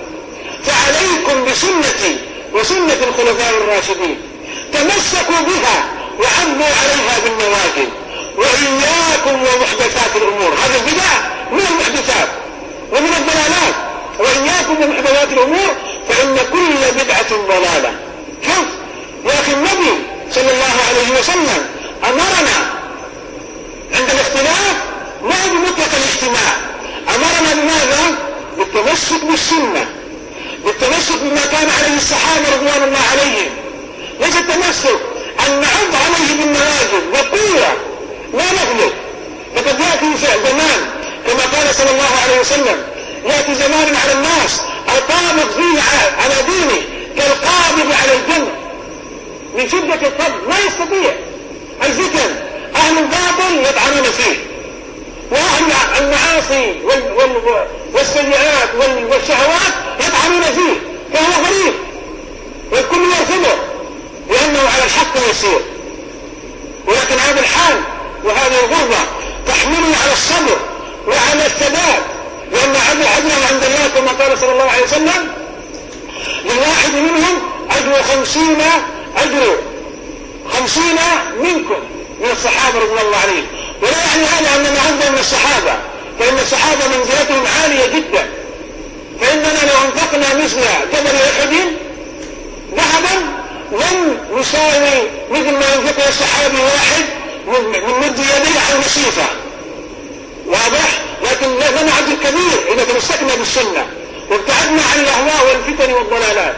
فعليكم بسنتي وسنة الخلفاء الراشدين تمسكوا بها وعضوا عليها بالنواجذ وإياكم ومحدثات الأمور. هذا البدع من المحدثات ومن الضلالات، وإياكم ومحدثات الأمور فإن كل بدعة ضلالة. شوف يا أخي النبي صلى الله عليه وسلم أمرنا عند الاختلاف لا بمطلق الاجتماع، أمرنا بماذا؟ بالتمسك بالسنة، بالتمسك بما كان عليه الصحابة رضوان الله عليهم، ليس التمسك أن نعض عليه بالنواجذ بقوة لا نغلب. لقد يأتي زمان كما قال صلى الله عليه وسلم يأتي زمان على الناس القابض فيه على دينه كالقابض على الجنة من شدة القبض، لا يستطيع الفتن. أهل الباطل يطعنون فيه، وأهل المعاصي وال وال والسيئات وال والشهوات يطعنون فيه، فهو غريب والكل يرفضه لأنه على الحق يسير. ولكن هذا الحال وهذه الغربة تحملنا على الصبر وعلى الثبات، لأن عدلهم عند الله كما قال صلى الله عليه وسلم للواحد منهم أجر خمسين أجر خمسين منكم من الصحابة رضي الله عليهم. ولا يعني هذا أننا أفضل من الصحابة، فإن الصحابة منزلتهم عالية جدا، فإننا لو أنفقنا مثل جبل أحد ذهبا لن نساوي مثل ما ينفقه الصحابي واحد من مد يديه على المسيفة، واضح؟ لكن لنا عدد كبير إذا تمسكنا بالسنة وابتعدنا عن الأهواء والفتن والضلالات.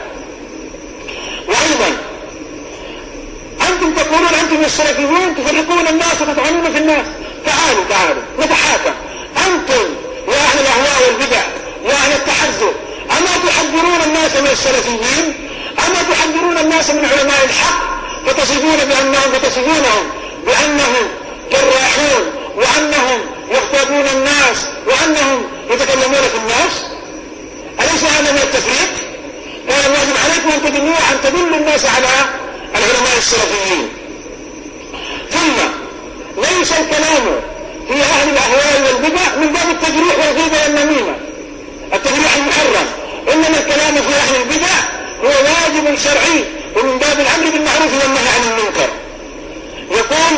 وأيضا أنتم تقولون أنتم السلفيون تفرقون الناس وتطعنون في الناس. تعالوا تعالوا نتحاكم. أنتم يا أهل الأهواء والبدع يا أهل التحذر، أما تحذرون الناس من السلفيين؟ أما تحذرون الناس من علماء الحق فتصفون بأنهم فتصفونهم بأنهم جراحون وأنهم يغتابون الناس وأنهم يتكلمون في الناس؟ أليس هذا من التفريق؟ كان الواجب عليكم أن تدلوا أن تدلوا الناس على العلماء السلفيين. ثم ليس الكلام في أهل الأهواء والبدع من باب التجريح والغيبة والنميمة، التجريح المحرم، إنما الكلام في أهل البدع هو واجب شرعي ومن باب الأمر بالمعروف والنهي عن المنكر. يقول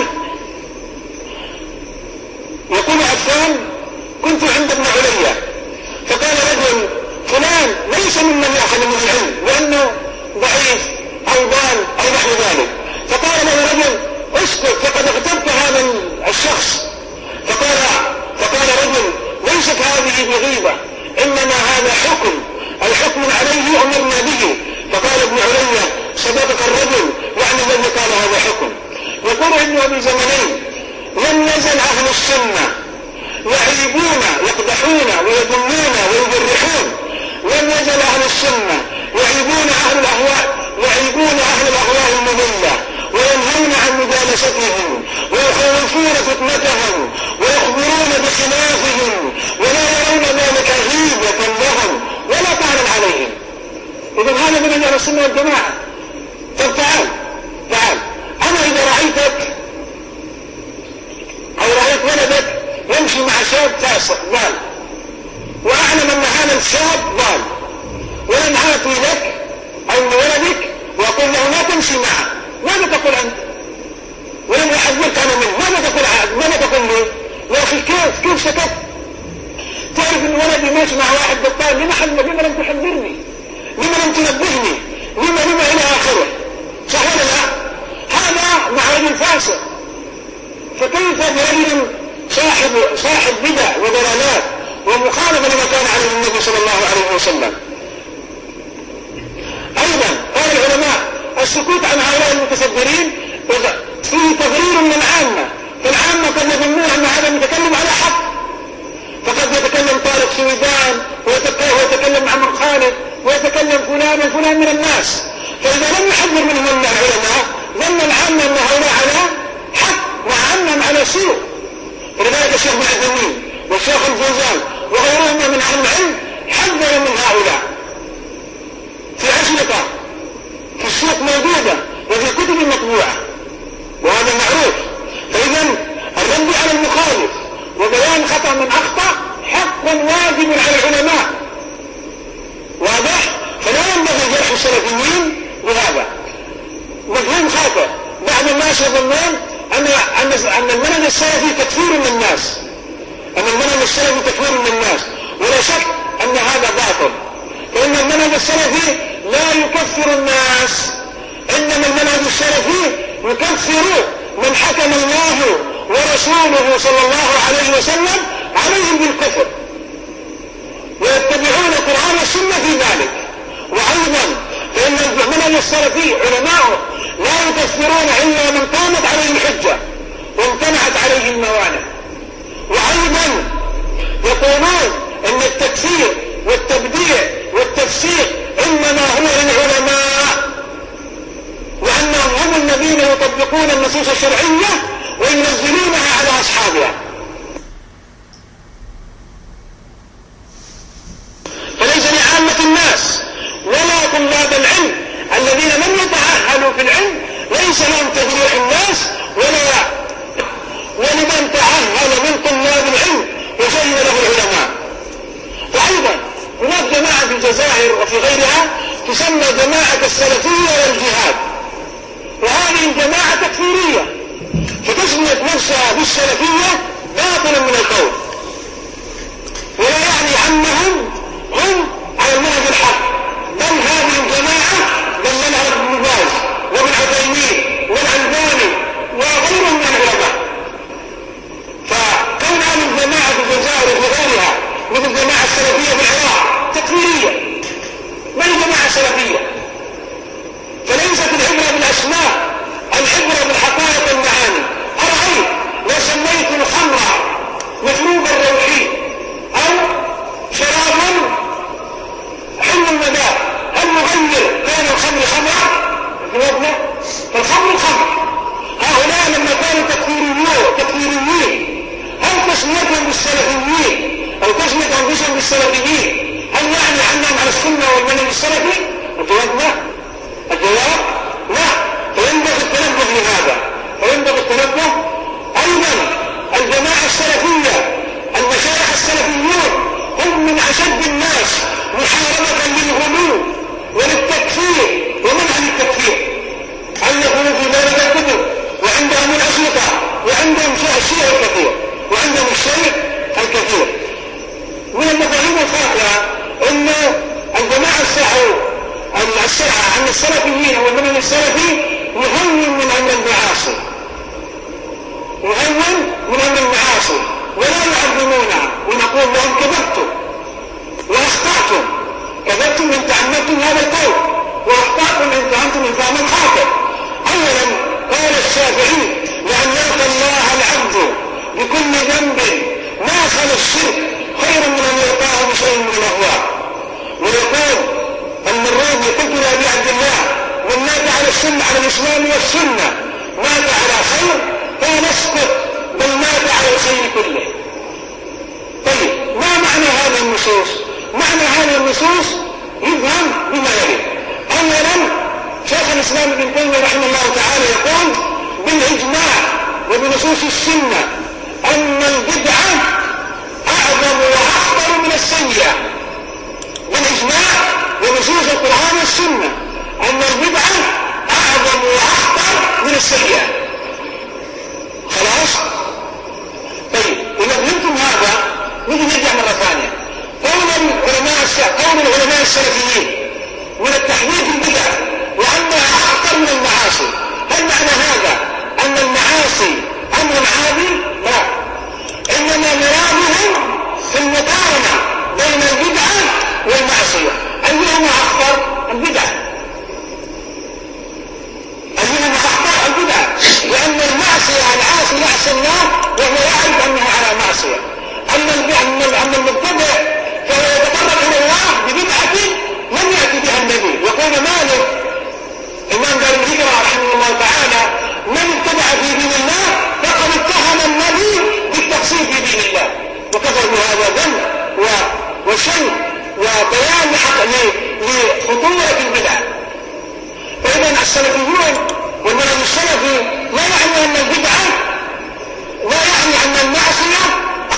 يقول عفان كنت عند ابن عليا فقال رجل فلان ليس ممن يأخذ من العلم لأنه ضعيف أو ضال أو نحو ذلك، فقال له رجل اسكت فقد اغتبت هذا الشخص، فقال فقال رجل ليست هذه بغيبة إنما هذا حكم، الحكم عليه أمرنا به. فقال ابن عليا صدقك الرجل يعني الذي قال هذا حكم. يقول ابن أبي زمنين لم يزل أهل السنة يعيبون يقدحون ويذمون ويجرحون، لم يزل أهل السنة يعيبون أهل الأهواء يعيبون أهل الأهواء المضلة وينهون عن مجالستهم ويخوفون فتنتهم ويخبرون بخلافهم ولا يرون ذلك غيبة لهم ولا طعنا عليهم. إذن هذا من أهل السنة والجماعة. طب تعال تعال أنا إذا رأيتك أو رأيت ولدك يمشي مع شاب فاسق ضال وأعلم أن هذا الشاب ضال ولم آتي لك أو لولدك وأقول له لا تمشي معه، ماذا تقول أنت؟ ولم أحذرك أنا منه، ماذا تقول ماذا تقول لي؟ يا أخي كيف كيف سكت؟ تعرف أن ولدي ماشي مع واحد بطال، لما حذر لما لم تحذرني؟ لما لم تنبهني؟ لما لما إلى آخره؟ صح ولا لا؟ هذا مع رجل فاسق، فكيف برجل صاحب صاحب بدع وضلالات ومخالفة لما كان عليه النبي صلى الله عليه وسلم؟ السكوت عن هؤلاء المتصدرين فيه تغرير من العامة، فالعامة قد يظنون أن هذا المتكلم على حق، فقد يتكلم طارق سويدان ويتكلم عمرو خالد ويتكلم فلان وفلان من الناس، فإذا لم يحذر منهم العلماء ظن العامة أن هؤلاء على حق مع أنهم على سوء. ولذلك الشيخ ابن عثيمين والشيخ الفوزان وغيرهما من أهل العلم حذروا من هؤلاء في أشرطة في السوق موجودة وفي كتب مطبوعة، وهذا معروف. فإذا الرد على المخالف وبيان خطأ من أخطأ حق واجب على العلماء، واضح؟ فلا ينبغي جرح السلفيين بهذا مفهوم خاطئ. بعض الناس يظنون أن أن المنهج السلفي تكفير للناس، أن المنهج السلفي تكفير للناس، ولا شك أن هذا باطل، فإن المنهج السلفي لا يكفر الناس، إنما المنهج السلفي يكفر من حكم الله ورسوله صلى الله عليه وسلم عليهم بالكفر ويتبعون القرآن والسنة في ذلك. وأيضا فإن المنهج السلفي علماءه لا يكفرون إلا من قامت عليه الحجة وامتنعت عليه الموانع. وأيضا يقولون أن التكفير والتبديع والتفسيق إنما هو للعلماء، وأنهم هم الذين يطبقون النصوص الشرعية وينزلونها على أصحابها. فليس لعامة الناس ولا طلاب العلم الذين لم يتأهلوا في العلم ليس لهم تجريح الناس ولا ولمن تأهل من طلاب العلم وزين له العلماء. وأيضا هناك جماعة في الجزائر وفي غيرها تسمى جماعة السلفية والجهاد، وهذه الجماعة تكفيرية، فتسمية نفسها بالسلفية باطلا من القول، ولا يعني أنهم هم على المنهج الحق، بل هذه الجماعة من منهج ابن باز وابن عثيمين والألباني وغيرهم من العلماء. فكون هذه الجماعة في الجزائر وفي غيرها مثل الجماعة السلفية في العراق تكفيرية، ما هي جماعة سلفية؟ فليست العبرة بالأسماء، العبرة بالحقائق والمعاني. أرأيت لو سميت الخمر مشروب الروحي أو شراب حلو المذاق، هل نغير كان الخمر خمرا؟ جوابنا فالخمر خمر. هؤلاء لما كانوا تكفيريين تكفيريين هل تسميتهم بالسلفيين أو تسمية أنفسهم بالسلفيين هل يعني أنهم على السنة والمنهج السلفي؟ جوابنا الجواب لا. فينبغي التنبه لهذا، فينبغي التنبه. أيضا الجماعة السلفية المشايخ السلفيون هم من أشد الناس محاربة للغلو وللتكفير ومنع التكفير، ألفوا في ذلك الكتب وعندهم الأشرطة وعندهم الشيء الكثير وعندهم الشيء الكثير. من المفاهيم الخاطئة أن الجماعة الساحة أن السلفيين والمنهج السلفي يهون من أمر المعاصي، يهون من أمر المعاصي ولا يعظمونها، ونقول لهم كذبتم واخطأتم، كذبتم إن تعمدتم هذا القول واخطأتم إن فهمتم الفهم خاطئ. أولا قال الشافعي لأن يلقى الله العبد بكل ذنب ما خلا الشرك خير من أن يلقاه بشيء من الأهواء. ويقول المروزي قلت لأبي عبد الله من مات على السنة على الإسلام والسنة مات على خير فلا نسكت بل مات على الخير كله. طيب ما معنى هذه النصوص؟ معنى هذه النصوص يفهم بما يلي. أولا شيخ الإسلام ابن تيمية رحمه الله تعالى يقول بالإجماع وبنصوص السنة أن البدعة أعظم وأخطر من السيئة، بالإجماع ونصوص القرآن والسنة أن البدعة أعظم وأخطر من السيئة. خلاص؟ طيب إذا فهمتم هذا نجي نرجع مرة ثانية. قول العلماء قول العلماء السلفيين من التحديد البدع وأنها أخطر من المعاصي، هل معنى هذا أن المعاصي أمر عادي؟ لا، إنما مرادهم في المقارنة بين البدعة والمعصية أيهما أخطر؟ البدعة. وبيان لخطورة البدعة. فإذا السلفيون والمنهج السلفي لا يعني أن البدعة لا يعني أن المعصية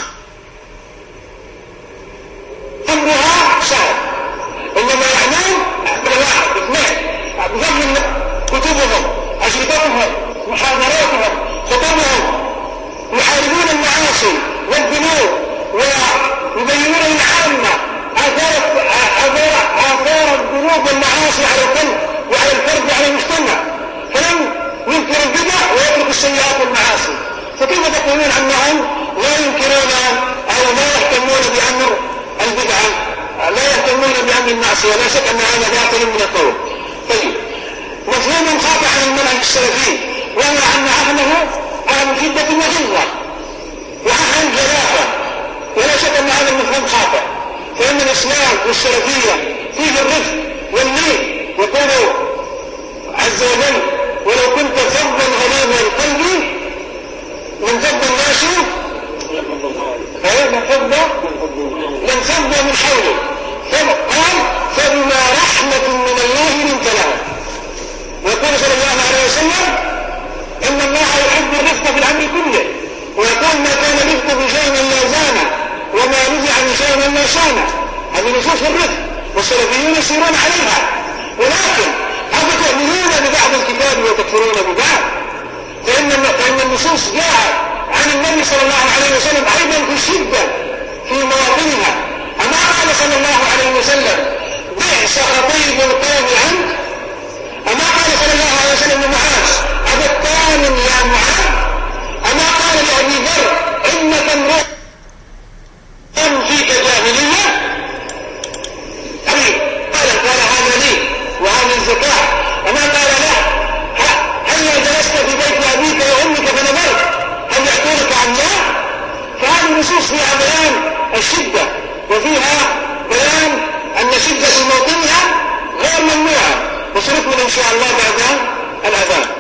أمرها صعب، إنما يعنون بالواحد اثنين بفضل كتبهم أجوبتهم محاضراتهم خطبهم يحاربون المعاصي والذنوب ويبينون للعامة آثار آثار الذنوب والمعاصي على القلب وعلى الفرد وعلى المجتمع، فلم ينكر البدع ويترك السيئات والمعاصي. فكيف تقولون أنهم لا ينكرون أو لا يهتمون بأمر البدعة، لا يهتمون بأمر المعصية؟ لا شك أن هذا باطل من القول. طيب، مفهوم خاطئ عن المنهج السلفي وهو أن أهله أهل شدة وغلظة وأهل جلافة، ولا شك أن هذا المفهوم خاطئ، فإن الإسلام والسلفية فيه الرفق واللين. يقول عز وجل: ولو كنت فظا غليظ القلب لانفض الناس لانفضوا من حوله، قال: فبما رحمة من الله لنت لهم. ويقول صلى الله عليه وسلم: إن الله يحب الرفق في الأمر كله، ويقول: ما كان الرفق بشيء إلا زانه، وما نزع من شيء إلا شانه. هذه نصوص الرفق والسلفيون يسيرون عليها. ولكن أفتؤمنون ببعض الكتاب وتكفرون ببعض؟ فإن فإن النصوص جاءت عن النبي صلى الله عليه وسلم أيضا في شدة في مواطنها. أما قال صلى الله عليه وسلم: بئس خطيب القوم عنك؟ أما قال صلى الله عليه وسلم لمعاذ: أبتان يا معاذ؟ أما قال لأبي ذر: إنك امرؤ فيك جاهلية؟ طيب، قال قال هذا لي وهذا الزكاة. أما قال له: هل جلست في بيت أبيك وأمك فنظرت هل يأتونك عن الله؟ فهذه النصوص فيها بيان الشدة وفيها بيان أن شدة موطنها غير ممنوعة، وسنكمل إن شاء الله بعد الأذان.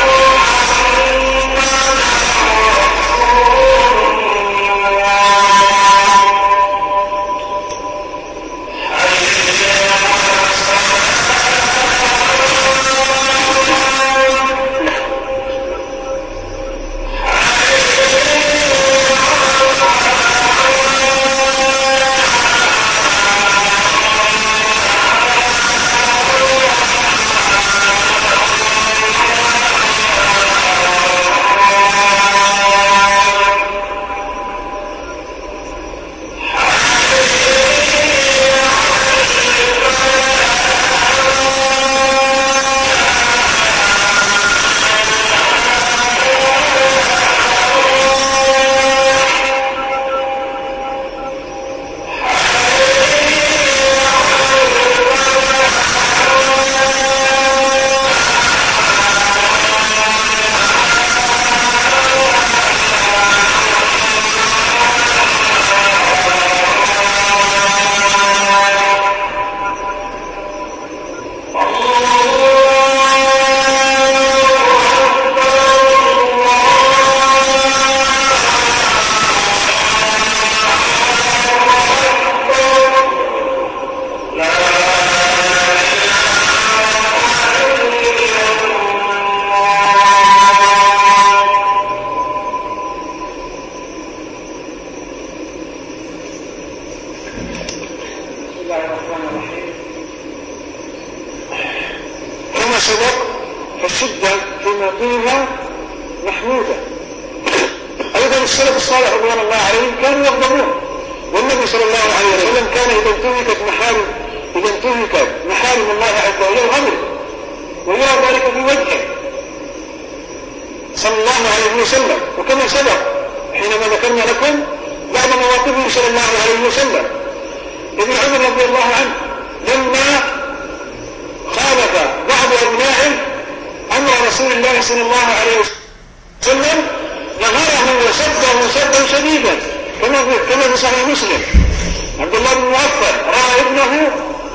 الله سبق فالشدة فيما فيها محمودة. أيضا السلف الصالح رضوان الله عليهم كانوا يغضبون، والنبي صلى الله عليه وسلم كان إذا انتهكت محارم إذا انتهكت محارم الله عز وجل غضب ويرى ذلك في وجهه صلى الله عليه وسلم. وكما سبق حينما ذكرنا لكم بعض مواقفه صلى الله عليه وسلم، ابن عمر رضي الله عنه لما خالف بعض أبنائه أمر رسول الله صلى الله عليه وسلم نهره وسبه سبا شديدا كما في كما في صحيح مسلم. عبد الله بن مغفل رأى ابنه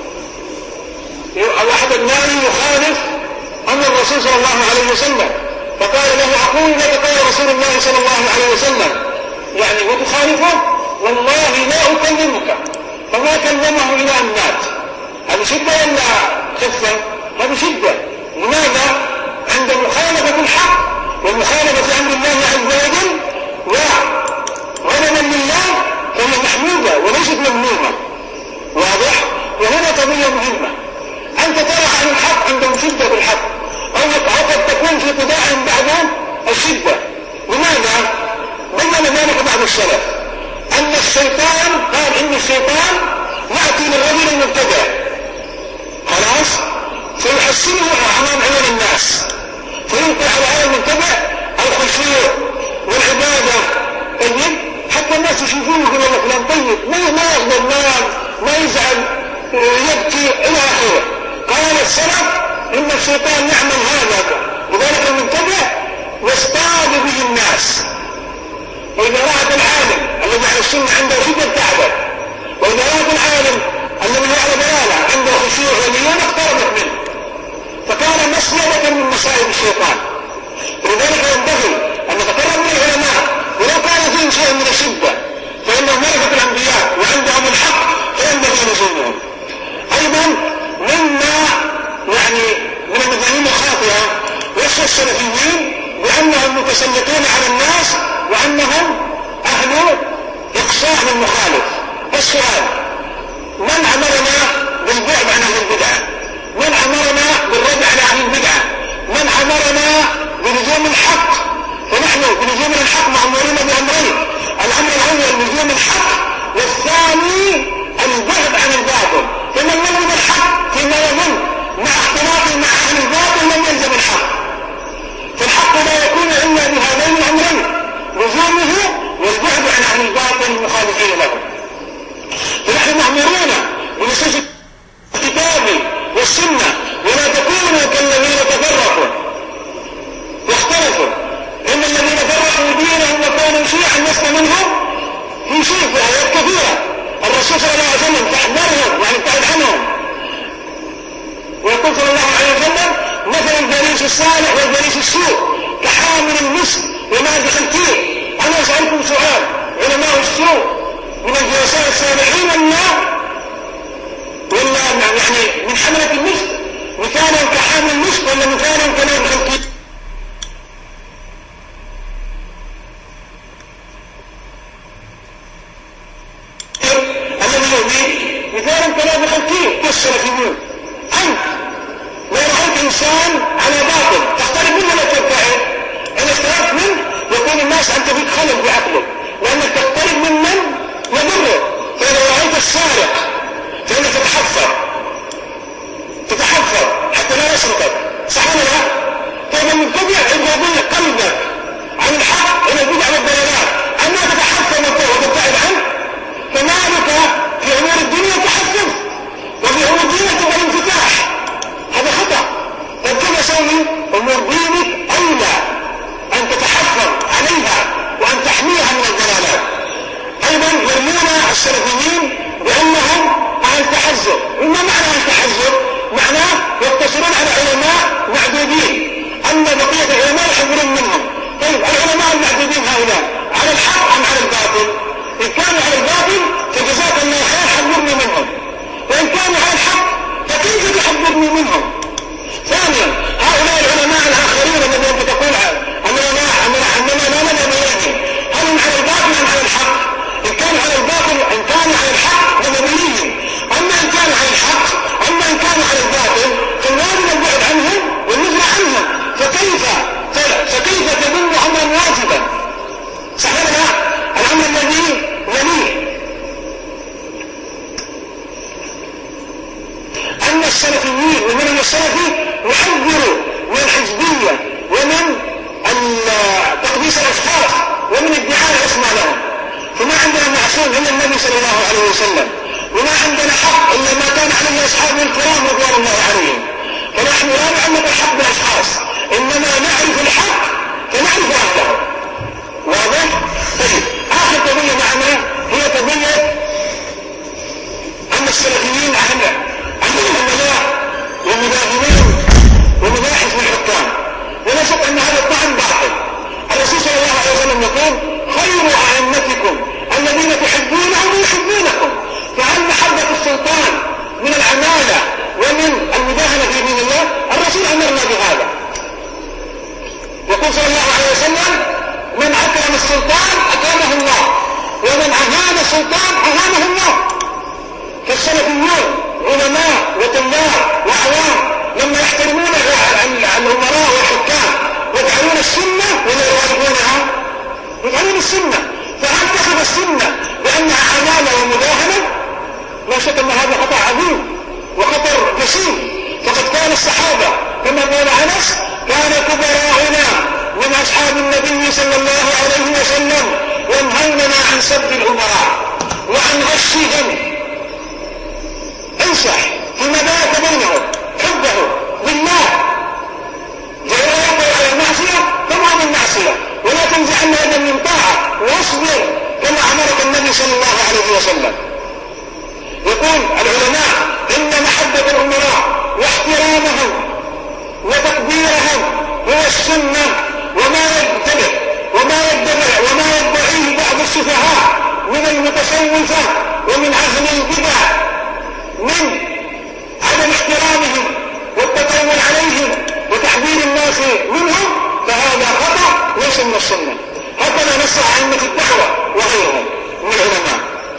أو أحد أبنائه يخالف أمر الرسول صلى الله عليه وسلم، فقال له أقول لك قال رسول الله صلى الله عليه وسلم يعني وتخالفه والله لا أكلمك، فما كلمه إلى أن مات. هذه شدة ولا خفة؟ هذه شدة. لماذا؟ عند مخالفة الحق ومخالفة أمر الله عز وجل وغضبا لله فهي محمودة وليست ممنوعة. واضح؟ وهنا قضية مهمة، أنت ترى عن الحق عندهم شدة في الحق أو قد تكون في قضاء بعضهم الشدة. لماذا؟ بين ذلك بعض السلف أن الشيطان قال إن الشيطان يأتي للرجل المبتدع خلاص فيحسنه أمام عيون الناس، فيلقي على هذا المبتدع الخشوع والعبادة طيب حتى الناس يشوفون يقولون له فلان طيب ما ما يغضب ما ما يزعل يبكي إلى آخره. قال السلف إن الشيطان يعمل هذا لذلك المبتدع يصطاد به الناس. وإذا رأت العالم الذي على السنة عنده شدة تعبد، وإذا رأت العالم الذي على ضلالة عنده خشوع وليون اقتربت منه، فكان مسلمة من مصائب الشيطان. ولذلك ينبغي أن نتقرب من العلماء ولو كان فيهم شيء من الشدة فإنهم ورثة الأنبياء وعندهم الحق فينبغي لزومهم. أيضا مما يعني من المفاهيم الخاطئة يخشى السلفيين بأنهم متسلطون على الناس وأنهم أهل إقصاء للمخالف. السؤال: من أمرنا بالبعد عن أهل البدعة؟ من أمرنا بالرد على أهل البدعة؟ من أمرنا بلزوم الحق؟ فنحن بلزوم الحق مأمورين بأمرين: الأمر الأول لزوم الحق، والثاني البعد عن الباطل. فمن يلزم الحق فيما يظن مع اختلاطه مع أهل الباطل لم يلزم الحق، فالحق لا يكون إلا بهذين الأمرين: لزومه والبعد عن أهل الباطل المخالفين له. فنحن مأمورون بنصوص الكتاب والسنة ولا تكونوا كالذين تفرقوا واختلفوا، إن الذين فرقوا دينهم وكانوا شيعا لست منهم في شيء في آيات كثيرة. الرسول صلى الله عليه وسلم تحذرهم يعني ابتعد عنهم، ويقول صلى الله عليه وسلم: مثل الجليس الصالح والجليس السوء كحامل المسك ومازح الكير. أنا أسألكم سؤال: علماء السوء من الجلساء الصالحين ولا ولا يعني من حملة المسك مثالا كحامل المسك ولا مثالا كمازح الكير؟ الذي يؤذي مثالا كمازح الكير كالسلفيون. أنت لو رأيت إنسان على باطل تختلف منه لا تبتعد، إن اختلفت منه يكون الناس أنت فيك خلل بعقلك، لأنك تختلف ممن يضره. فإذا رأيت السارق فإنك تتحفظ تتحفظ حتى لا يسرقك، صح ولا لا؟ فإذا المبتدع إذا يضل قلبك عن الحق إلى البدع والضلالات أما تتحفظ وتبتعد عنه، فمالك في أمور الدنيا تحفظ وفي أمور الدنيا تبقى الانفتاح. هذا خطأ. طيب كيف يسوي؟ أمور دينك أولى أن تتحفظ عليها وأن تحميها من الضلالات. أيضا يرمون السلفيين بأنهم أهل تحزب. وما معنى أهل تحزب؟ معناه يقتصرون على علماء معدودين، أما بقية العلماء يحذرون منهم. طيب العلماء المعدودين هؤلاء على الحق أم على الباطل؟ إن كانوا على الباطل فجزاك الله خير حذرني منهم، وإن كانوا على الحق فكيف تحذرني منهم؟ ثانيا هؤلاء العلماء الآخرين الذين أنت تقول أننا أننا لا نذهب إليهم، هل هم على الباطل أم على الحق؟ إن كانوا على الباطل إن كانوا على الحق نذهب إليهم، أما إن كانوا على الحق أما إن كانوا على الباطل فالواجب البعد عنهم السلفي يحذر من الحزبية ومن تقديس الأشخاص ومن ادعاء العصمة لهم. فما عندنا معصوم إلا النبي صلى الله عليه وسلم، وما عندنا حق إلا ما كان عليه أصحابه الكرام رضوان الله عليهم. فنحن لا نعلق الحق بالأشخاص، إنما نعرف الحق فنعرف أهله. واضح؟ طيب آخر قضية معنا هي قضية أن السلفيين عندهم ملاح ومداهمين ومباحث من الحكام، ولا شك أن هذا الطعن باطل. الرسول صلى الله عليه وسلم يقول خير أئمتكم الذين تحبونهم ويحبونكم. فهل محبة السلطان من العمالة ومن المداهنة في دين الله؟ الرسول أمرنا بهذا. يقول صلى الله عليه وسلم من أكرم السلطان أكرمه الله، ومن أهان السلطان أهانه الله. فالسلفيون علماء وتجار وعوام لما يحترمون الأمراء والحكام يدعون السنة ولا يعرفونها؟ يدعون السنة. فهل تخذ السنة بأنها عمالة ومداهنة؟ لا شك أن هذا خطأ عظيم وخطر جسيم. فقد كان الصحابة كما قال أنس كان كبراؤنا من أصحاب النبي صلى الله عليه وسلم ينهوننا عن سب الأمراء وعن غشهم. انصح فيما بات بينهم حبه بالله، فإذا يقول على المعصية فما من معصية، ولا تنزعن هذا من طاعة واصبر كما أمرك النبي صلى الله عليه وسلم. يقول العلماء إن محبة الأمراء واحترامهم وتقديرهم هو السنة، وما يبتدع وما يدعي وما يدعيه بعض السفهاء من المتصوفة ومن أهل البدع من عدم احترامهم والتطاول عليهم وتحذير الناس منهم، فهذا خطأ ليس من السنة. هكذا نص أئمة الدعوة وغيرهم من العلماء.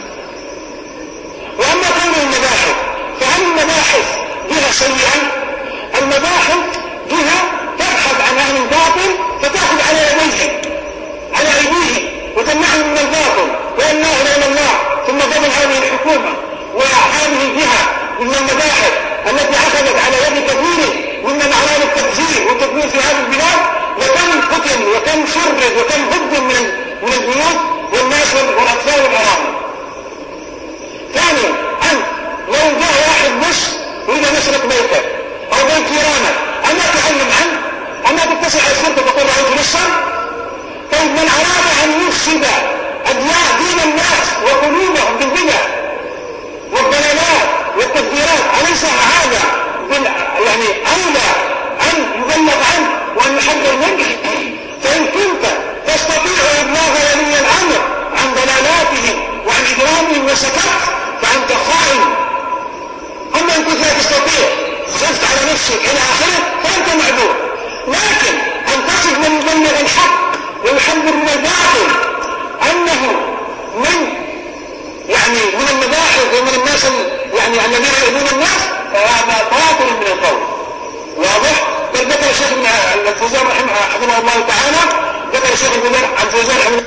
وأما كون المباحث، فهل المباحث جهة سيئة؟ المباحث جهة تبحث عن أهل الباطل فتأخذ على يديه على أيديه وتمنعهم من الباطل وإنه إلى الله. ثم قبل هذه الحكومة وهذه الجهة من المباحث التي أخذت على يد كثير ممن أعلان التبذير والتدمير في هذه البلاد، وكم قتل وكم شرد وكم هد من من البيوت والناس والأطفال والأرامل. ثانيا أن لو جاء واحد مش يريد أن يسرق بيتك أو بيت جيرانك، أما تعلم عنه؟ أما تتصل على الشرطة تقول رأيت لصا؟ طيب من أراد أن يفسد أدياء دين الناس وقلوبهم بالبدع والضلالات والتفجيرات، أليس هذا يعني أولى أن يبلغ عنه وأن يحذر منه؟ فإن كنت تستطيع إبلاغ ولي الأمر عن ضلالاتهم وعن إجرامهم وسكت فأنت خائن. أما إن كنت لا تستطيع خفت على نفسك إلى آخره فأنت معذور. لكن أن تصف من يبلغ الحق ويحذر من الباطل أنه من يعني من المباحث ومن الناس يعني الذين يؤذون الناس، فهذا باطل من القول. واضح؟ بل ذكر الشيخ الفوزان رحمه الله تعالى، ذكر الشيخ الفوزان رحمه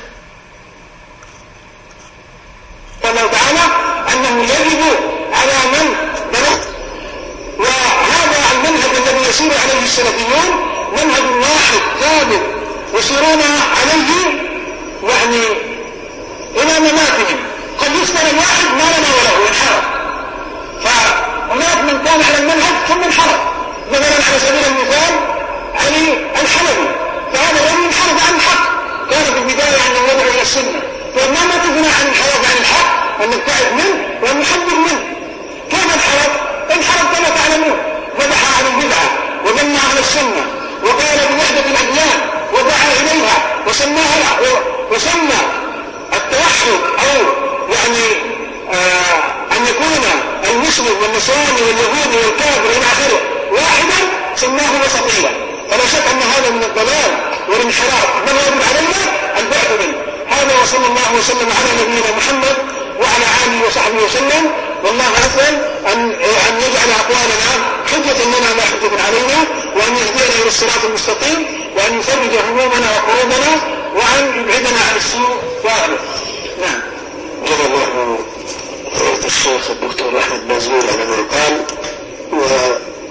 الله تعالى أنه يجب على من بلغ، وهذا المنهج الذي يسير عليه السلفيون منهج واحد ثابت يسيرون عليه يعني إلى مماتهم. قد يفتر الواحد ما لنا وله وانحرف، فهناك من كان على المنهج ثم انحرف. مثلا على سبيل المثال علي الحلبي، فهذا لم ينحرف عن الحق، كان في البداية أنه يدعو إلى السنة، فما ما تغنى عن الحرف عن الحق أن نبتعد منه وأن نحذر منه. كيف انحرف؟ انحرف كما تعلمون، مدح عن البدعة وذم عن السنة وقال بوحدة الأديان ودعا إليها وسماها وسمى التوحد أو يعني آه أن يكون المسلم والنصراني واليهودي والكافر إلى آخره واحدا سماه وسطيا. فلا شك أن هذا من الضلال والانحراف، بل يجب علينا البعد منه. هذا وصلى الله وسلم على نبينا محمد وعلى آله وصحبه وسلم. والله أسأل أن أن يجعل أقوالنا حجة لنا لا حجة علينا، وأن يهدينا إلى الصراط المستقيم، وأن يفرج همومنا وقلوبنا، وأن يبعدنا عن السوء وأهله. نعم. جزا الله فضيلة الشيخ الدكتور أحمد بازمول على ما قال.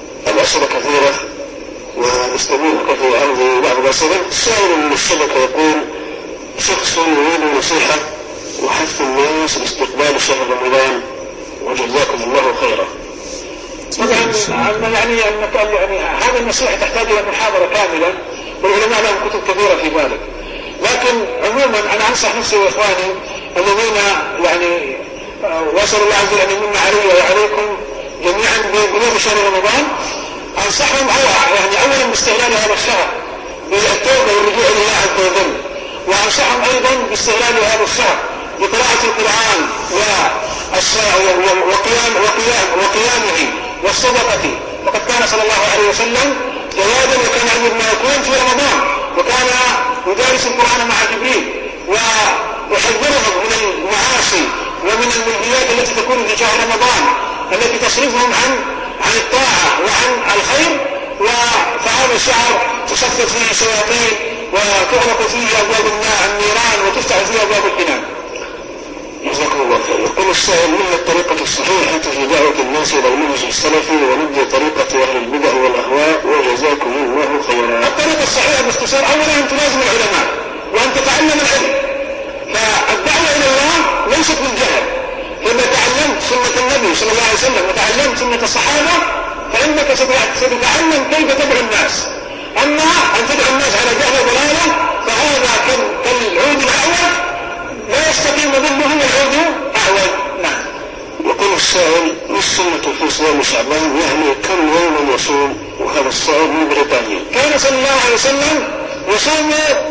أسئلة كثيرة ونستميعك في هذه بعض الأسئلة. السائل من الشبكة يقول: شخص يريد نصيحة وحث الناس لاستقبال شهر رمضان وجزاكم الله خيرا. طبعا يعني يعني هذه النصيحة تحتاج إلى محاضرة كاملة، والعلماء لهم كتب كثيرة في ذلك، لكن عموما أنا أنصح نفسي وإخواني الذين يعني وأسأل الله عز وجل أن يمن علي وعليكم جميعا ببلوغ شهر رمضان، أنصحهم يعني أولا باستغلال هذا الشهر بالتوبة والرجوع إلى الله عز وجل، وأنصحهم أيضا باستغلال هذا الشهر بقراءة القرآن وقيام وقيام وقيامه والصدقة. وقد كان صلى الله عليه وسلم جوادا وكان يعمل ما يكون في رمضان، وكان يدارس القرآن مع جبريل ويحذرهم من المعاصي ومن المنهيات التي تكون في شهر رمضان التي تصرفهم عن عن الطاعة وعن الخير. وفهذا الشهر تصفد فيه الشياطين وتغلق فيه أبواب النيران وتفتح فيه أبواب الجنان. جزاكم الله خير. يقول السائل: ما الطريقة الصحيحة في دعوة الناس إلى المنهج السلفي ونبذ طريقة أهل البدع والأهواء وجزاكم الله خيرا؟ الطريقة الصحيحة باختصار أولا أن تلازم العلماء وأن تتعلم العلم، فالدعوة إلى الله ليست بالجهل، فإذا تعلمت سنة النبي صلى الله عليه وسلم وتعلمت سنة الصحابة فإنك ستتعلم كيف تدعو الناس. أما أن تدعو الناس على جهل وضلالة فهذا كالعود الأعوج لا يستقيم ظله والعود أعوج. نعم. يقول السائل: ما السنة في صيام شعبان؟ يعني كم يوما يصوم؟ وهذا السائل من بريطانيا. كان صلى الله عليه وسلم يصوم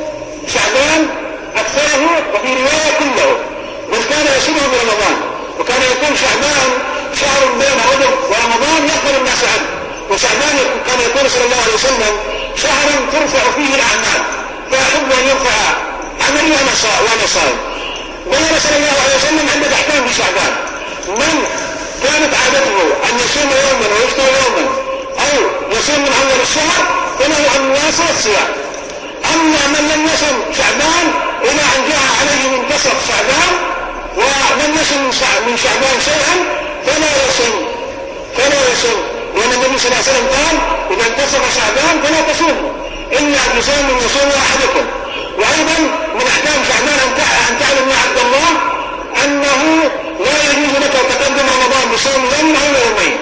شعبان أكثره وفي رواية كله، بل كان يصومه برمضان، وكان يكون شعبان شهر بين رجب ورمضان يقبل الناس عنه، وشعبان كان يكون صلى الله عليه وسلم شهرا ترفع فيه الأعمال، فأحب أن يرفع عملي وأنا صائم. بين صلى الله عليه وسلم عند أحكام في شعبان: من كانت عادته أن يصوم يوما ويفطر يوما أو يصوم من أول الشهر فله أن يواصل الصيام. أما من لم يصم شعبان إلى أن جاء عليه منتصف شعبان ولم يصم من شعبان شيئا فلا يصوم فلا يصوم لأن النبي صلى الله عليه وسلم قال: إذا انتصف شعبان فلا تصوموا إلا بصوم يصوم أحدكم. وأيضا من أحكام شعبان أن تعلم يا عبد الله أنه لا يجوز لك تقدم رمضان بصوم يوم أو يومين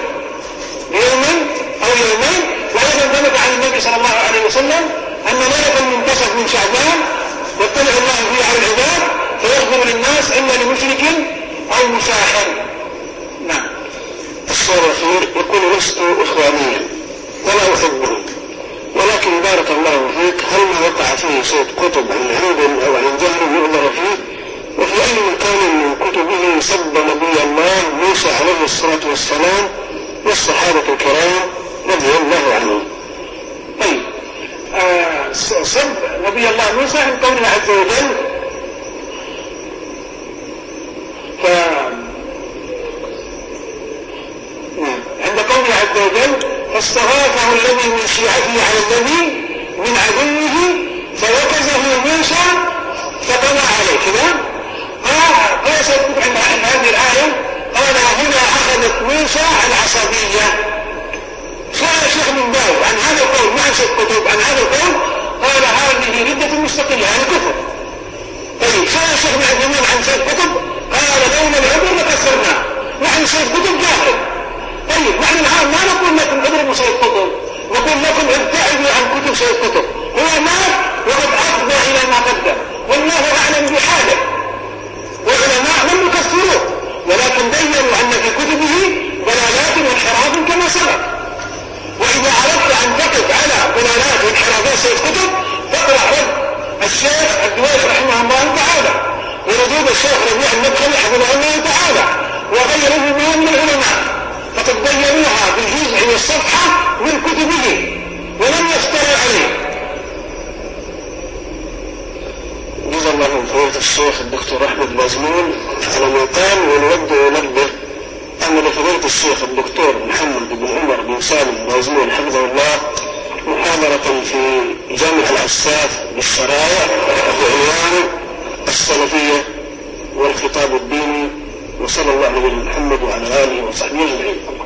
يوم أو يومين. وأيضا ثبت عن النبي صلى الله عليه وسلم أن ليلة المنتصف من شعبان يطلع الله فيه على العباد فيغفر للناس إما لمشرك أو مساحر. نعم. السؤال الأخير يقول: لست إخوانيا ولا أحبهم، ولكن بارك الله فيك، هل ما وقع فيه صوت كتب عن عمد أو عن جهل يؤذر فيه؟ وفي أي مكان من كتبه سب نبي الله موسى عليه الصلاة والسلام والصحابة الكرام رضي الله عنهم؟ طيب، آه سب نبي الله موسى عن قوله عز وجل: ف... عند قوله عز وجل: فاستغاثه الذي من شيعته على الذي من عدوه فوكزه موسى فقضى عليه. كذا قال سيكتب عن هذه الآية: قال: هنا أخذت موسى العصبية. سأل الشيخ من باز عن هذا القول مع شيخ كتب عن هذا القول، قال: هذه ردة مستقلة يعني كفر. طيب، سأل الشيخ من عثيمين عن شيخ كتب، قال: لولا العذر لكسرناه، نحن شيخ كتب جاهل. طيب، نحن الآن ما نقول لكم اضربوا شيخ كتب، نقول لكم ابتعدوا عن كتب شيخ كتب، هو مات وقد أفضى إلى ما قدم والله أعلم بحاله. والعلماء لم يكفروه ولكن بينوا أن في كتبه ضلالات وانحراف كما سبق. وإذا أردت أن تقف على ضلالات وانحرافات شيخ كتب فاقرأ رد الشيخ الدويش رحمه الله تعالى وردود الشيخ ربيع المدخلي حفظه الله تعالى وغيره من العلماء، فقد بينوها بالجزء والصفحة من كتبه ولم يفتروا عليه. جزا الله من فضيلة الشيخ الدكتور أحمد بازمون على ما قال، ونود ونبه أن لفضيلة الشيخ الدكتور محمد بن عمر بن سالم بازمون حفظه الله محاضرة في جامع العساف بالشرائع بعنوان السلفية والخطاب الديني، وصلى الله على محمد وعلى آله وصحبه أجمعين.